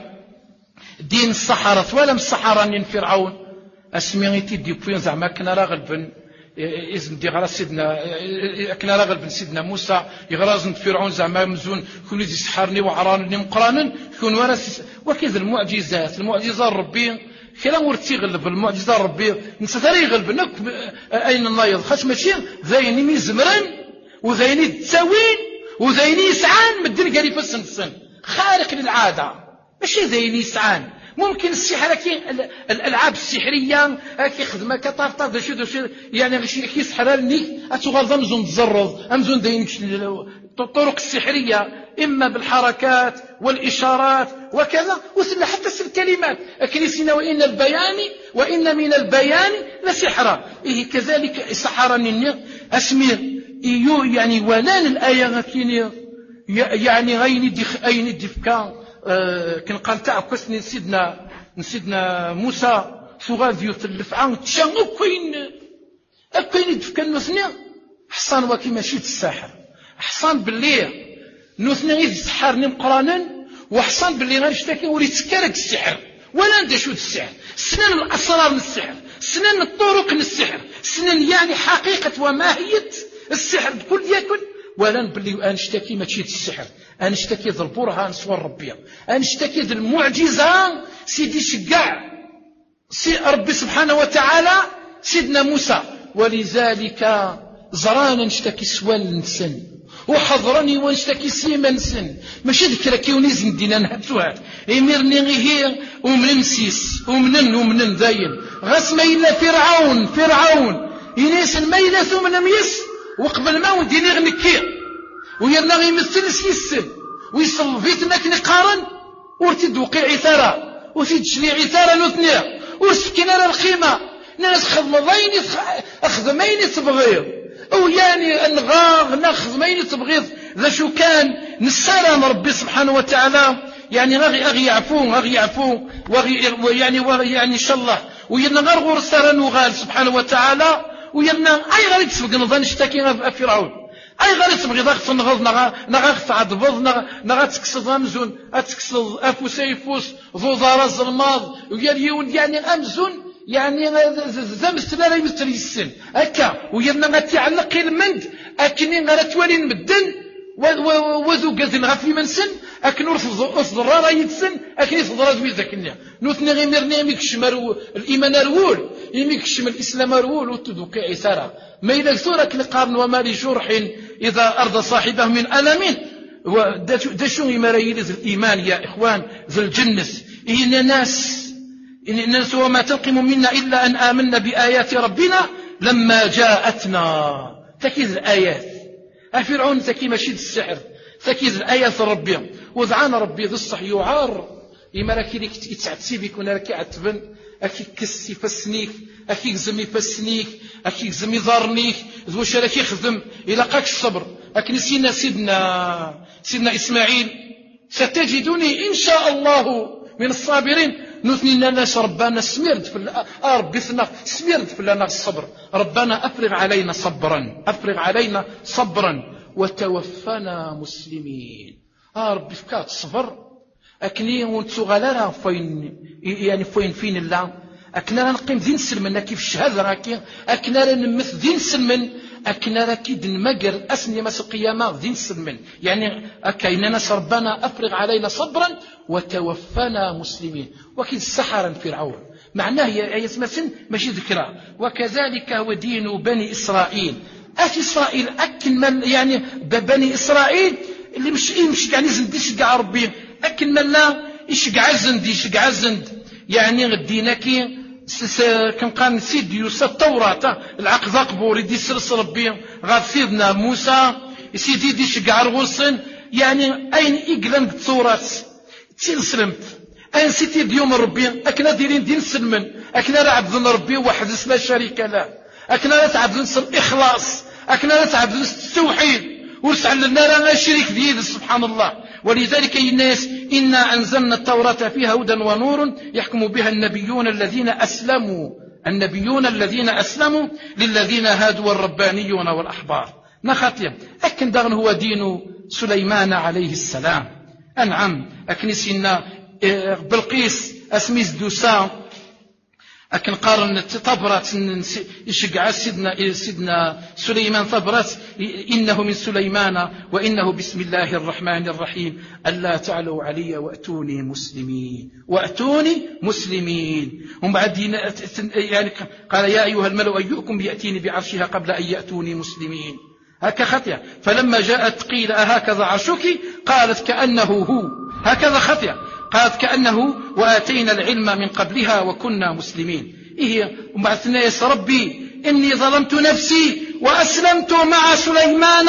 دين الصحراء ولم الصحراء من فرعون اسميتي دي بوين زعما كنا راغلبن اسم دي غرا سيدنا كنا راغلبن سيدنا موسى يغرازن فرعون زعما مزون كون يدي سحرني وعرانني مقرانن كون ورث وكذا المعجزات المعجزه ربي كلا ورتي غلب المعجزه ربي نسثري يغلبنك اين الله خاش ماشي زايني ميزمرن وزايني تساوين وزايني يسعان مدن قال يفسن السن خارق للعاده ماشي زايني يسعان. ممكن السحر كي الالعاب السحريه كي خدمه كطرطر دشي دشي يعني غشي كي سحرالني اتغلظ مزون تزرض امزون داينك الطرق السحريه اما بالحركات والاشارات وكذا وسنا حتى في الكلمات اكنسنا وان البيان وان من البيان لسحرا. إيه كذلك سحرني اسمي إيو يعني ولان الايه كيني يعني غيني دي اين دي فكان آه كان قال تاع كسني سيدنا سيدنا موسى فغاد يتلف عن تشانو كاين كاين دفكان نثني حصان وكي ماشي الساحر حصان باللي نثني غير سحرني مقرانا وحصان باللي غنشتكي ولي تسكرك السحر ولا انت شو السحر سنن الاسرار من السحر سنن الطرق من السحر سنن يعني حقيقه وماهيه السحر بكل يكن ولا باللي انشتكي ماشي السحر انشتكي ذا البرهان صور ربي انشتكي ذا المعجزه سيدي شقع سي ربي سبحانه وتعالى سيدنا موسى. ولذلك زرانا نشتكي سوال نسن وحضرني ونشتكي سيما نسن ماشي ذكرى كيونيز ندينا نهتوها يمرني غير ومن نسيس ومنن ومنن ذاين غسما إلا فرعون فرعون ينيس الميلة من ميس وقبل ما وديني غنكي ويرنا غيمثل سيسل ويصل فيتنا كني قارن ورتد وقيع عثارة وتد شلي عثارة نوثنيا ورسكنا القيمة ناس خضمضين أخذ مين تبغيض أو يعني أنغاغ ناخذ مين تبغيض ذا شو كان نسالم ربي سبحانه وتعالى يعني غي أغي يعفون أغي يعفون وغي يعني وغي يعني إن شاء الله ويرنا غير غور سارن وغال سبحانه وتعالى ويرنا أي غير تسبق نظن اشتكينا فرعون أي غير تبغي ضغط النغض نغا نغا تعضبض نغا نغا تكسد أمزون أتكسد أفوس يفوس ذو ضار الظلماض ويريون يعني أمزون يعني ذا مثل لا يمثل السن هكا ويرنا ما تعلق المند أكني غير توالي نبدل وذو قازن غفي من سن أكن أرث ضرارة يتسن أكن يتضرر دوي ذاك النيا نوثني غير نرني يميكشم الإيمان الأول يميكشم الإسلام الأول وتدوك عثارة ما إذا ثورة لقارن وما لجرح إذا أرضى صاحبه من ألم ودشو يماريلز الإيمان يا إخوان ذو الجنس إن ناس إن الناس وما تنقم منا إلا أن آمنا بآيات ربنا لما جاءتنا تكيد الآيات فرعون ذكي مشيد السحر ذكي الآيات ربي وذعان ربي ذو الصح يعار إما راكي ليك يتعتسي بك ونا راكي عتبن أكي كسي فسنيك أكي زمي فسنيك أكي زمي ضارنيك ذو واش راكي يخدم إلا قاك الصبر أكي نسينا سيدنا سيدنا إسماعيل ستجدني إن شاء الله من الصابرين نثني ناس ربنا سميرد في آه ربي ثنا سميرد في لنا الصبر ربنا أفرغ علينا صبرا أفرغ علينا صبرا وتوفنا مسلمين آه ربي فكات صبر أكني وانتو غالا فين يعني فين فين الله أكنا نقيم دين سلمنا كيف الشهادة راكي أكنا نمث دين سلمن أكنا راكي دين مقر أسني مس القيامة دين سلمن يعني أكاين ناس ربنا أفرغ علينا صبرا وتوفنا مسلمين وكيد السحرا فرعون معناه يا يسمسن ماشي ذكرى وكذلك هو دين بني إسرائيل أش إسرائيل أكن من يعني بني إسرائيل اللي مش مش يعني زند يشجع ربي أكن من لا يشجع زند يشجع زند يعني غديناكي كان قال سيد يوسف التوراة العقد قبور يدي سرس ربي غير سيدنا موسى سيدي يدي شقع رغوصن يعني أين إقلن التوراة تنسلمت أين سيتي ديوم ربي أكنا ديرين دين سلمن أكنا رعبذن ربي واحد لا شريك له أكنا لا تعبذن الإخلاص أكنا لا تعبذن التوحيد ورسع لنا لا شريك ديد سبحان الله ولذلك الناس إنا أنزلنا التوراة فيها هدى ونور يحكم بها النبيون الذين أسلموا النبيون الذين أسلموا للذين هادوا الربانيون والأحبار نخاتيا أكن دغن هو دين سليمان عليه السلام أنعم أكنسينا بلقيس أسميز دوسا أكن قارن تطبرت يشجع سيدنا سيدنا سليمان طبرت إنه من سليمان وإنه بسم الله الرحمن الرحيم ألا تعلوا علي وأتوني مسلمين وأتوني مسلمين هم بعد يعني قال يا أيها الملأ أيكم يأتيني بعرشها قبل أن يأتوني مسلمين هكا خطية فلما جاءت قيل أهكذا عرشك قالت كأنه هو هكذا خطية قالت كأنه وآتينا العلم من قبلها وكنا مسلمين إيه وبعثنا يا ربي إني ظلمت نفسي وأسلمت مع سليمان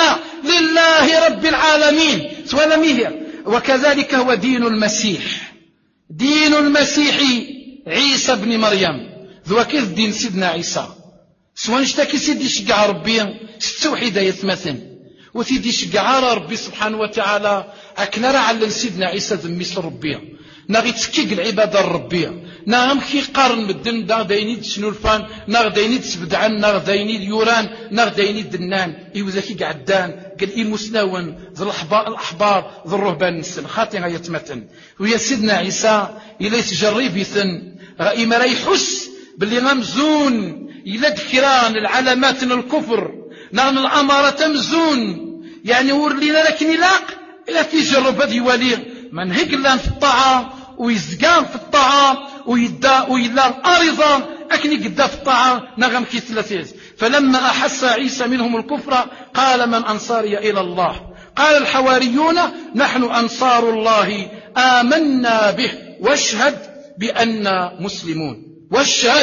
لله رب العالمين سولميه وكذلك هو دين المسيح دين المسيح عيسى بن مريم ذو كذ دين سيدنا عيسى سواء اشتكي سيدي شقع ربي ستوحيد يتمثل وسيدي شقع ربي سبحانه وتعالى أكنرى على سيدنا عيسى ذميس ربي ناغي تسكيق العبادة الربية ناغم كي قارن بالدم ناغ دايني تشنو الفان ناغ دايني تسبدعن ناغ دايني اليوران ناغ دايني الدنان إيوذاكي قعدان قال إي مسناون ذو الأحبار ذو الرهبان السن خاطي غا يتمتن ويا سيدنا عيسى إلا يتجرب ثن إما راه يحس باللي غمزون إلا ذكران العلامات الكفر ناغن الأمارة مزون يعني ورلينا لكن يلاق إلا تجرب هذه وليه من هيقلان في الطاعة ويزقان في الطاعة ويدا ويلا أرضا أكني قدا في الطاعة نغم كي ثلاثيز فلما أحس عيسى منهم الكفر قال من أنصاري إلى الله قال الحواريون نحن أنصار الله آمنا به واشهد بأننا مسلمون واشهد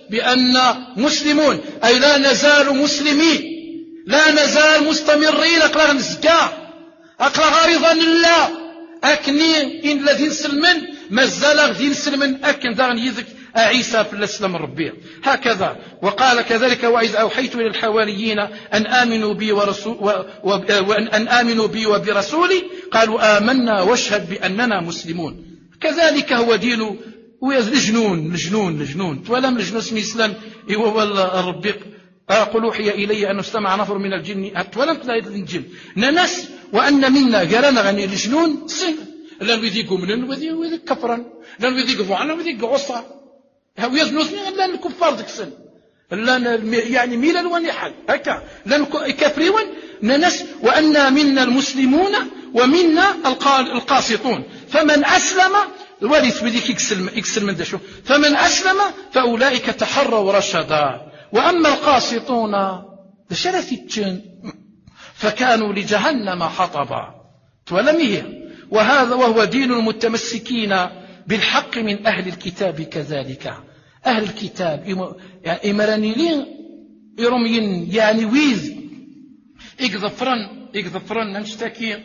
بأن مسلمون أي لا نزال مسلمين، لا نزال مستمرين أقلا نزكا أقلا غارضا لله أكني إن الذين سلمن مازال غدي نسلمن أكن داغن يذك عيسى في الاسلام الربيع هكذا. وقال كذلك وإذ أوحيت إلى الحواريين أن آمنوا بي ورسول وأن آمنوا بي وبرسولي قالوا آمنا واشهد بأننا مسلمون. كذلك هو دين الجنون الجنون الجنون ولم الجنون اسمي إسلام هو الربي قل أوحي إلي أن استمع نفر من الجن ولم تلاقي الجن ننس وأن منا قالنا غني الجنون سن لن يذيق منن وذي كفرا لن يذيق فعلا وذيق عصا هو يزنوث لن الكفار ذيك السن لن يعني ميلا ونحل هكا لن كفريون ننس وأن منا المسلمون ومنا القاسطون فمن أسلم الوالد بديك يكسل يكسل من دشو فمن أسلم فأولئك تحروا رشدا وأما القاسطون دشرثتشن فكانوا لجهنم حطبا ولمه. وهذا وهو دين المتمسكين بالحق من أهل الكتاب كذلك. أهل الكتاب يعني إمرانيين يرمين يعني ويز يقذفرن يقذفرن نشتكي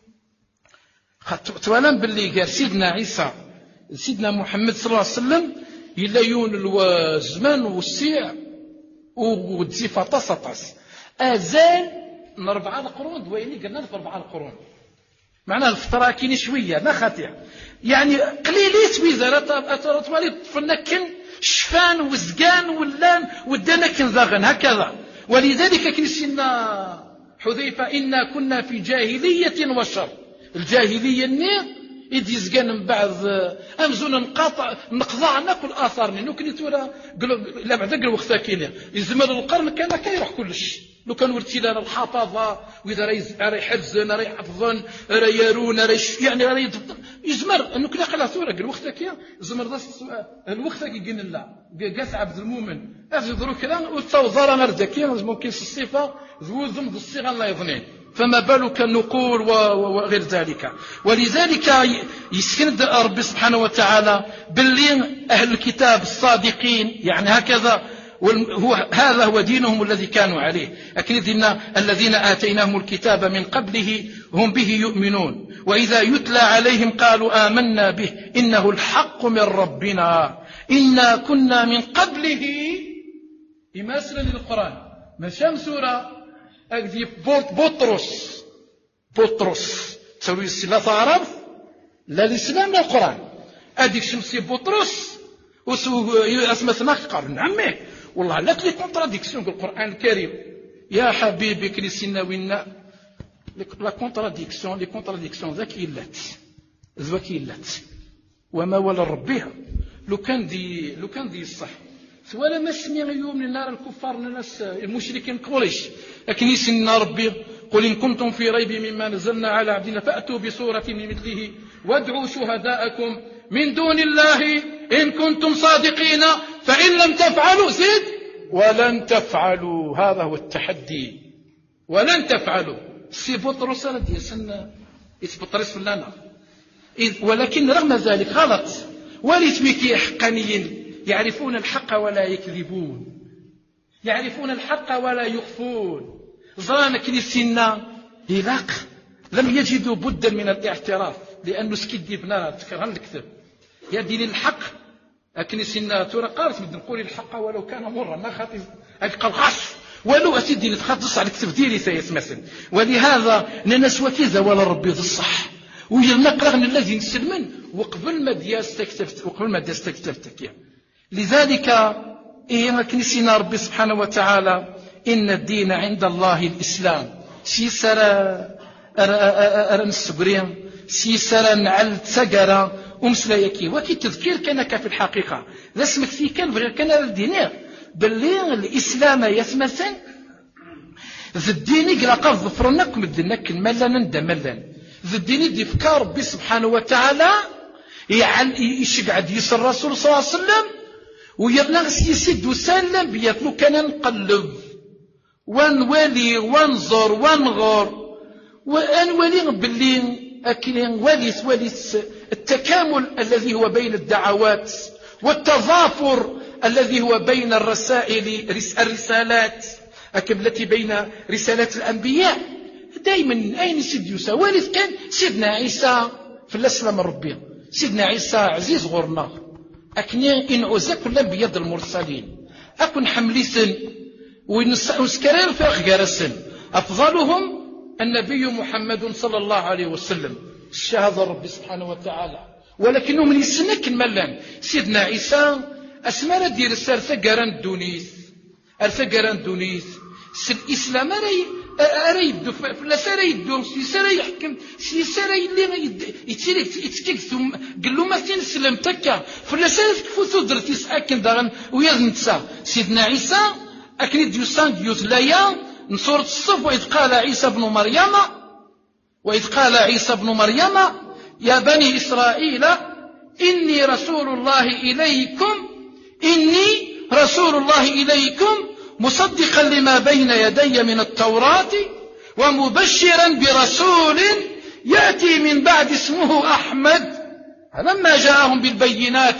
تولم باللي قال سيدنا عيسى سيدنا محمد صلى الله عليه وسلم يلايون الزمان والسيع وتزيفا طاس أزال من أربعة القرون دويني قلنا في أربعة القرون معناه الفترة كيني شوية ما خاطئ يعني قليليت ويزارة أتوالي فنكن شفان وزقان ولان ودنكن ذاغن هكذا. ولذلك كنسينا حذيفة إنا كنا في جاهلية وشر الجاهلية النير إذ يزقان من بعض أمزون نقاطع نقضع ناكل آثار نوكني تورا لا بعد قلوا وقتاكيني يزمر القرن كان كيروح كلش لو كان ورتينا الحافظة وإذا راي حفظن راي حفظن راي يرون راي يعني راي يزمر انه كلا قلا ثورة قال وقتك يا زمر ذا الوقت يقين الله قاس عبد المؤمن افضل ذرو كلام وتصور نردك ممكن الصفة ذو ذم الصيغة الله يظنين فما بالك النقول وغير ذلك. ولذلك يسكن ربي سبحانه وتعالى باللي أهل الكتاب الصادقين يعني هكذا هو هذا هو دينهم الذي كانوا عليه. أكيد إن الذين آتيناهم الكتاب من قبله هم به يؤمنون وإذا يتلى عليهم قالوا آمنا به إنه الحق من ربنا إنا كنا من قبله إماسلا للقرآن مشام سورة أكذي بطرس بطرس تسوي السلاطة عرب لا الإسلام لا القرآن أديك شمسي بطرس وسو اسمه سماك قارن عمي والله لا تلي كونتراديكسيون بالقرآن الكريم يا حبيبي كريسينا وينا لا كونتراديكسيون لي كونتراديكسيون ذاك إلات ذاك إلات وما ولا ربيها لو كان دي لو كان دي الصح ولا ما سمع يوم من نار الكفار الناس المشركين قريش لكن يسن ربي قل إن كنتم في ريب مما نزلنا على عبدنا فأتوا بسورة من مثله وادعوا شهداءكم من دون الله إن كنتم صادقين فإن لم تفعلوا زد ولن تفعلوا هذا هو التحدي ولن تفعلوا سي بطرس ردي سنة بطرس فلانا ولكن رغم ذلك غلط وليتمكي حقانيين يعرفون الحق ولا يكذبون يعرفون الحق ولا يخفون ظلام كنيسينا إلاق لم يجدوا بدا من الاعتراف لأنه سكدي بنا تكرهن الكذب يا دين الحق كنيسينا ترى قالت بدنا نقول الحق ولو كان مرا ما خاطي القلقاش ولو أسيدي نتخصص على الكتب ديالي سيسمسن. ولهذا ننسوا كذا ولا ربي ذي الصح وينقرغ الذي نسلمن وقبل ما دياستكتبت وقبل ما دياستكتبتك. لذلك إيه كنيسينا ربي سبحانه وتعالى إن الدين عند الله الإسلام سي سرى أرى نسقرين سي سرى نعل تسقرى ومسلا يكي وكي تذكير كانك في الحقيقة لا اسمك فيه كان بغير كان الدينير باللي الإسلام يثمثن ذا الدين يقرأ قرض ظفرناكم الدنك ملا نندى ملا ذا الدين دي فكار ربي سبحانه وتعالى يشقعد يسر الرسول صلى الله عليه وسلم ويغلغس يسد وسلم بيتلو كان نقلب ونولي ونزر ونغر ونولي باللي أكلين وليس وليس التكامل الذي هو بين الدعوات والتظافر الذي هو بين الرسائل الرسالات التي بين رسالات الأنبياء دائما أين سيد يوسى والد كان سيدنا عيسى في الأسلام ربي سيدنا عيسى عزيز غورنا أكني إن عزك كل بيد المرسلين أكن حمليسن ونسكرر في أخجارسن أفضلهم النبي محمد صلى الله عليه وسلم الشهادة ربي سبحانه وتعالى ولكنهم من يسنك الملان سيدنا عيسى أسمار دير السالفة قران دونيس الفقران دونيس الإسلام أري أري يدو فلا أري يدو سيسارا يحكم سيسارا اللي يتسير يتكيك ثم قال له ما تنسلم تكا فلا سارا تكفو تدر تسأكن داغن ويازن تسا سيدنا عيسى أكن ديوسان ديوث لايا نصورة الصف وإذ قال عيسى بن مريم وإذ قال عيسى بن مريم يا بني إسرائيل إني رسول الله إليكم إني رسول الله إليكم مصدقا لما بين يدي من التوراة ومبشرا برسول يأتي من بعد اسمه أحمد فلما جاءهم بالبينات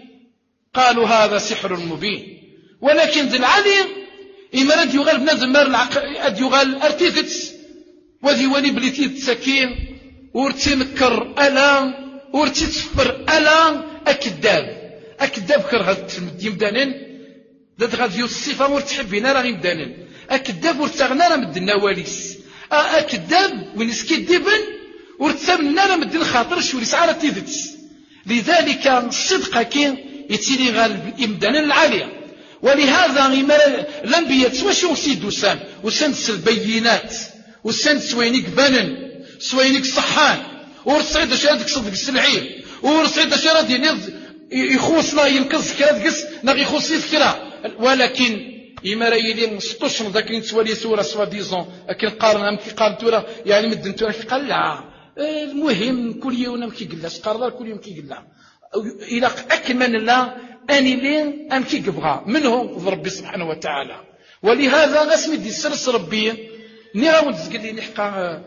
قالوا هذا سحر مبين ولكن ذي العلي إما رد يغال بنادم أد يغال أرتيثتس وذي ولي بليتي تسكين ورتي مكر ألام ورتي تفر ألام أكداب أكداب كرهت يمدانين ذات غادي الصفة ورتحبين راه يمدانين أكداب ورتغنى راه مدنا واليس أكداب وين سكدبن ورتسامنا راه مدن خاطر شو يسعى تيذتس لذلك الصدق كين يتيلي غال يمدانين العالية ولهذا الأنبياء سواشو سيدوسان وسنس البينات وسنس وينيك بنن سوينيك صحان ورصيد شادك صدق السلعين ورصيد شادك يخوصنا ينقص كادقس نغي يخوص يذكرا ولكن إما رايلين سطوشن ذاك نتوالي سورة سوا ديزون لكن قارن أم كي قال تورا يعني مدن تورا كي قال لا المهم كل يوم أم كي قلاش قارن كل يوم كي قلا إلى أكمل لا أني لين أم كي قبغا منهم ربي سبحانه وتعالى ولهذا غسمي دي سرس ربي نيراود زقلي نحقا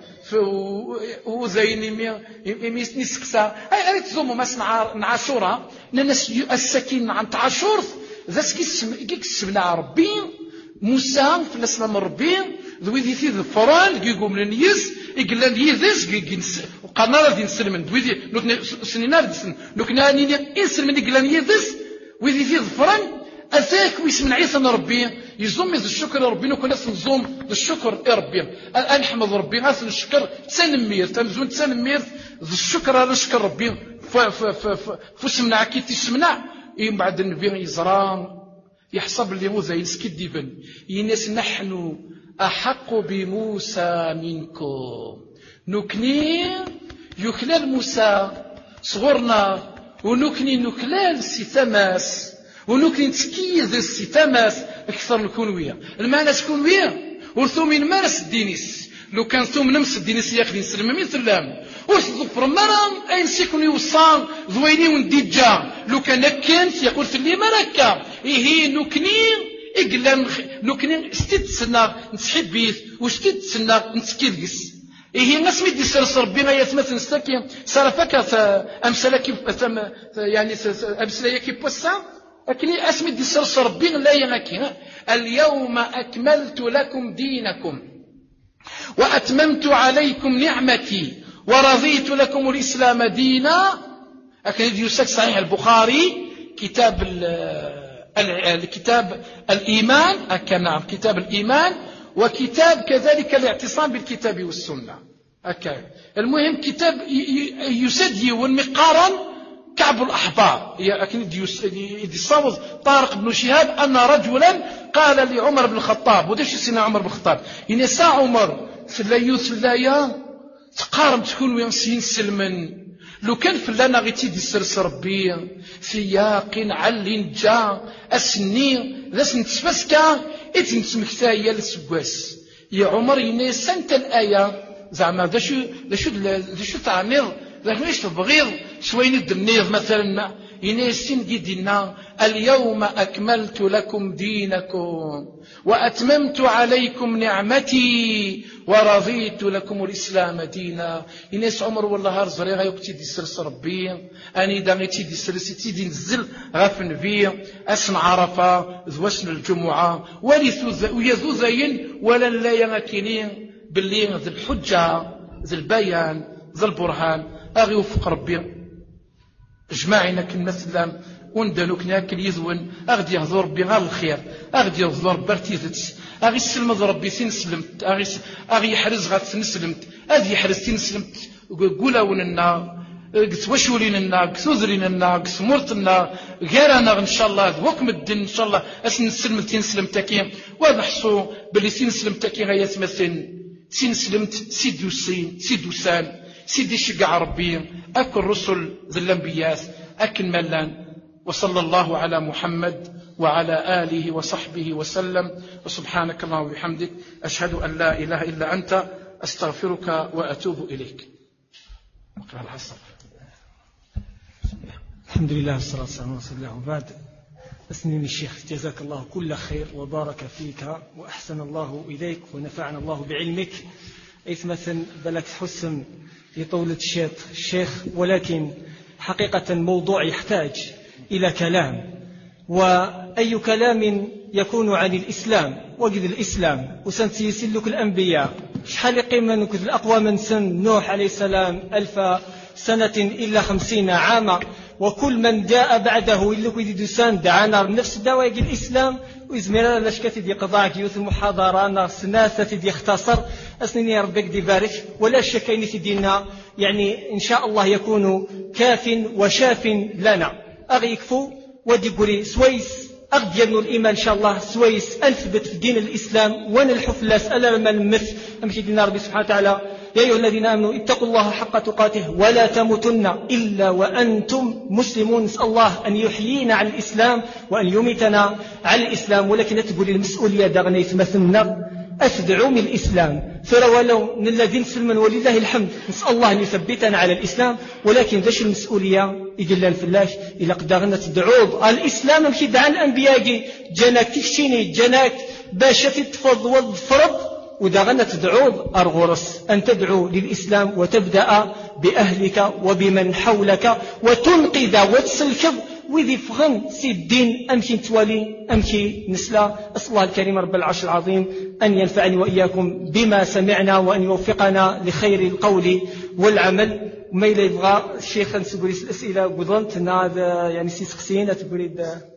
وزيني ميس نسكسا اي اريد زومو ماس نعاشورا ناس السكين عن تعاشور ذا كيك سبنا ربي موسى في الاسلام ربي ذوي ذي ذي الفران كيقوم لنيز يقول لي ذيس كينس وقالنا راه نسلم ذوي ذي سنينا دسن لكنا ني انسلم يقول لي ذيس وذي ذي الفران أثاك ويسمن عيسى ربي يزوم ذي الشكر ربي نكون نزوم ذي الشكر ربي نحمد ربي غاسل الشكر تسنمير تمزون تسنمير ذي الشكر على شكر ربي فسمنا كي تسمنا إيه بعد النبي يزران يحسب اللي هو زي السكديبن يناس نحن أحق بموسى منكم نكني يكلال موسى صغرنا ونكني نكلال سيتماس ونكني نتكيز السيتاماس أكثر الكونوية المعنى الكونوية ورثو من مارس الدينيس لو كان ثم نمس الدينيس ياخذين سلم من سلام وصدق مرة أين سيكون يوصان ذويني ونديجا لو كان كنت يقول في اللي مركا إيه نكني إقلان نكني ستة سنة نتحبيث وستة سنة نتكيدقس إيه نسمي دي سرس ربنا يتمثل نستكي صرفك أمثلك يعني أمثلك بوسا أكني أسمي دي سرس ربنا لا ينكي اليوم أكملت لكم دينكم وأتممت عليكم نعمتي ورضيت لكم الإسلام دينا أكن يوسك صحيح البخاري كتاب الكتاب الإيمان أكن نعم كتاب الإيمان وكتاب كذلك الاعتصام بالكتاب والسنة أكن المهم كتاب يسدي والمقارن كعب الأحبار أكن يدي صوت طارق بن شهاب أن رجلا قال لعمر بن الخطاب وداش سيدنا عمر بن الخطاب إن ساعة عمر في الليوث في اللايا تقارن تكون وينسين سلمن لو كان فلانا غيتي دي سرس ربي سياق علين جا اسني ذاس نتفسكا ات نتمكتايا للسواس يا عمر ينسى انت الايه زعما ذا شو ذا شو ذا شو تعمر ذاك واش تبغيض شوين الدنيض مثلا ينسين دينا اليوم أكملت لكم دينكم وأتممت عليكم نعمتي ورضيت لكم الإسلام دينا. ينس عمر والله هرزري غيوكتي دي سرس ربي أني داغيتي دي سرس تيدي نزل غاف نبي أسن عرفة ذوسن الجمعة ويذو زين ولا لا يمكنين باللي ذي الحجة ذي البيان ذي البرهان أغي وفق ربي جماعنا كنمثلا وندلوك ناكل يذون أغدي يهضر ربي غير الخير أغدي يهضر برتيزت أغي السلم ربي تنسلمت أغي أغي يحرز غات تنسلمت أغي يحرز تنسلمت قولا وننا قس وشوليننا قس وزريننا قس مرتنا غيرنا إن شاء الله وكم الدين إن شاء الله أسن نسلم تنسلم تاكين ونحصو باللي تنسلم تاكين غاية مثل تنسلمت سيدو سين سيدو سان سيدي شقع ربي أكل رسل ذي الأنبياء أكل ملان. وصلى الله على محمد وعلى آله وصحبه وسلم وسبحانك اللهم وبحمدك أشهد أن لا إله إلا أنت أستغفرك وأتوب إليك. الحمد لله والصلاة والسلام على رسول الله وبعد. أسنين الشيخ جزاك الله كل خير وبارك فيك وأحسن الله إليك ونفعنا الله بعلمك. إذ مثلا بلك حسن لطولة الشيخ الشيخ ولكن حقيقة موضوع يحتاج إلى كلام، وأي كلام يكون عن الإسلام وقد الإسلام وسنت يسلك الأنبياء شحال قيمة نكذ الأقوى من سن نوح عليه السلام ألف سنة إلا خمسين عاما، وكل من جاء بعده إلا كيدي سان دعانا نفس دواء الإسلام وإزميرا لاش كتدي قضاء يوث المحاضرة سناسة تدي يختصر أسنين يا ربك دي بارك ولا شك إن تدينا يعني إن شاء الله يكون كاف وشاف لنا. أغي يكفو ودي قولي سويس أغدي ابن الإيمان إن شاء الله سويس أنثبت في دين الإسلام ونلحف لا سأل لما المث أمشي دينا ربي سبحانه وتعالى يا أيها الذين آمنوا اتقوا الله حق تقاته ولا تموتن إلا وأنتم مسلمون. نسأل الله أن يحيينا على الإسلام وأن يميتنا على الإسلام، ولكن تقول المسؤولية دغنا يتمثلنا أفدعوا من الإسلام فرولوا من الذين سلمن ولله الحمد. نسأل الله أن يثبتنا على الإسلام، ولكن ذاش المسؤولية يقول الفلاش إلا قدرنا تدعوض الإسلام مشي دعا الأنبياء جناك تكشيني جناك باش تتفض والفرض ودغنا تدعوض أرغرس أن تدعو للإسلام وتبدأ بأهلك وبمن حولك وتنقذ وتسلكض وذي فغن سي الدين أمشي توالي أمشي نسلا. أسأل الله الكريم رب العرش العظيم أن ينفعني وإياكم بما سمعنا وأن يوفقنا لخير القول والعمل. وما إلا يبغى الشيخ نسقولي الأسئلة قدرت هذا يعني سيسقسين تقولي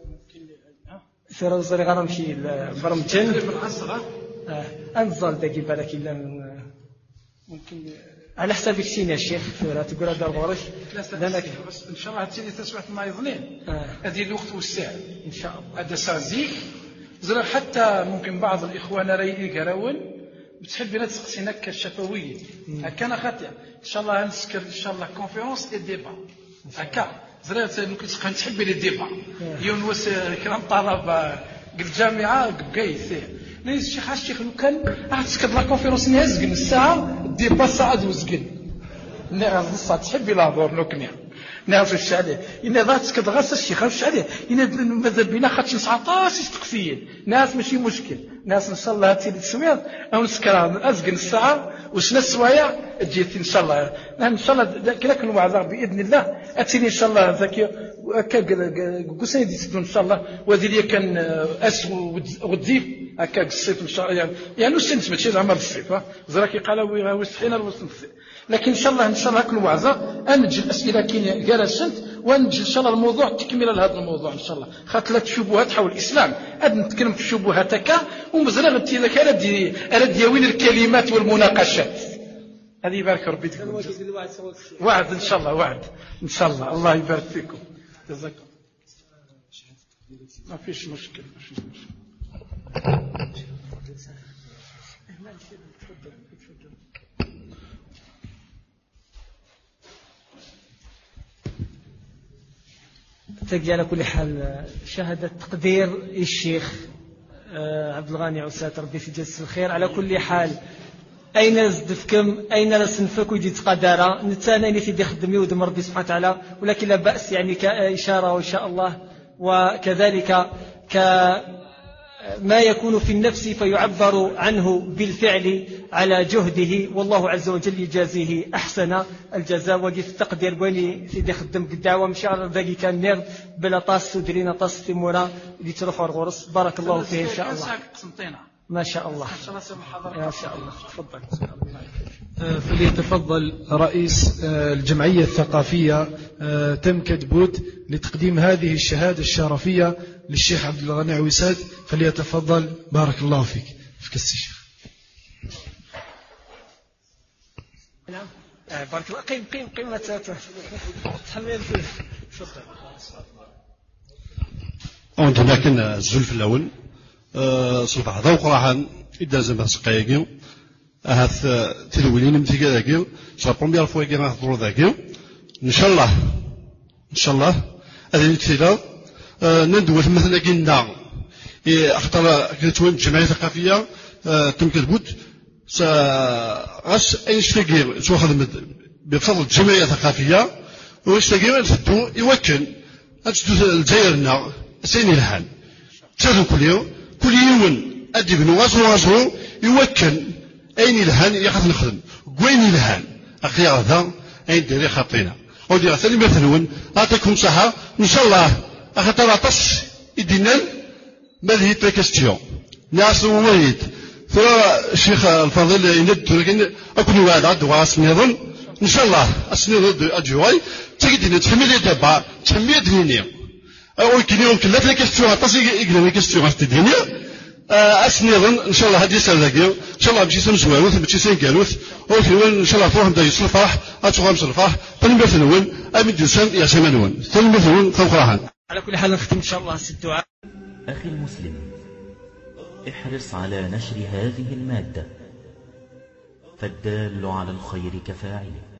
فراز غير غنمشي برمجن أنزل دقي بالك إلا ممكن على حساب كسين يا شيخ لا تقول هذا الغرش لأنك إن شاء الله هتسيني تسمعت ما يظنين هذه الوقت والساعة إن شاء الله هذا سازيك زرا حتى ممكن بعض الإخوان رايقي قراون بتحب بنا تسقسينك كالشفوية هكا خاطئ إن شاء الله هنسكر إن شاء الله كونفيرونس دي ديبا هكا زرا ممكن تحب لي ديبا يوم وس كلام طلبة الجامعة بقاي سير ليش الشيخ الشيخ لو كان عرفتك لا كونفيرونس نهزقن الساعه ديبا ساعه وزقن نعرف الساعه تحب لا دور نكني نعرف الش عليه ان ذاتك دغاس الشيخ الش عليه ان ماذا بينا خاطش سبعطاش تقسيين ناس ماشي مشكل ناس ان شاء الله هاتي التسويات او نسكرها ازقن الساعه وشنا السوايع تجيتي ان شاء الله ان شاء الله كلا كل وعظ باذن الله اتيني ان شاء الله ذاك هكا قصيد يسدون ان شاء الله وذي كان اس وديف هكا الصيف ان شاء الله يعني يعني وسنت ماشي زعما بالصيف زراكي قالوا وسحينا الوسط لكن ان شاء الله ان شاء الله كل وعظه انجي الاسئله كاين جالسنت وانجي ان شاء الله الموضوع تكمله لهذا الموضوع ان شاء الله خاطر لا شبهات حول الاسلام اد نتكلم في الشبهات هكا ومزرا غتي ذاك ردي ردي وين الكلمات والمناقشات هذه يبارك ربي فيكم وعد ان شاء الله وعد ان شاء الله الله يبارك فيكم جزاكم ما فيش مشكل ما فيش مشكل تجي على كل حال شهادة تقدير الشيخ عبد الغني عسات ربي في جزء الخير. على كل حال أين رزدفكم أين رسنفك ويجي تقدر نتانا اللي تيدي خدمي ودم ربي سبحانه وتعالى، ولكن لا بأس يعني كإشارة وإن شاء الله، وكذلك كما يكون في النفس فيعبر عنه بالفعل على جهده، والله عز وجل يجازيه أحسن الجزاء. ودي في التقدير بويني تيدي خدم الدعوة مشي على ذلك كان نير بلا طاس ودرينا طاس في مورا اللي تروحوا الغرس. بارك الله فيه إن شاء الله. ما شاء الله ما شاء الله. تفضل. فليتفضل رئيس الجمعية الثقافية تم كدبوت لتقديم هذه الشهادة الشرفية للشيخ عبد الغني عويساد، فليتفضل. بارك الله فيك. فيك الشيخ. نعم بارك الله. قيم قيم قيمة تحمل تفضل. أنت لكن الزول في الأول صباح ذوق راحن إذا زمان سقايقي هاث تلوينين متيجا ذاكيو شابون بيار فويقي نهضرو ذاكيو إن شاء الله إن شاء الله هذه الكتيرة ندوة مثلا كنا أخطر كتوان الجمعية الثقافية تم كتبوت غاس أي شتاقي شو خدمت بفضل الجمعية الثقافية وشتاقي نفدو يوكل أجدو الجزائرنا سيني الحال تشاركوا كل يوم كل يوم أدي بنو غاسو غاسو يوكل أين الهان ياخذ نخدم وين الهان أخي هذا أين ديري خاطينا ودي غثني مثلون أعطيكم صحة إن شاء الله أخي ترى طش يدينا ماذا هي كاستيون ناس وويد ترى الشيخ الفاضل يند ولكن أكون واحد عد واس نظن إن شاء الله أسنيض أجواي تجدين تحمل دابا تحمل دنيا أو كنيوم كلا تلا كاستيون طش يقدر كاستيون الدنيا أسنيضن إن شاء الله هذه سالكيو إن شاء الله بشي سمسواروث بشي سنكاروث أوكيون إن شاء الله فوهم دا يصل الفرح أتوغام الفرح تنبثنون أمد يسان ياسمانون تنبثنون ثوقراهن. على كل حال نختم إن شاء الله الدعاء. أخي المسلم، احرص على نشر هذه المادة، فالدال على الخير كفاعله.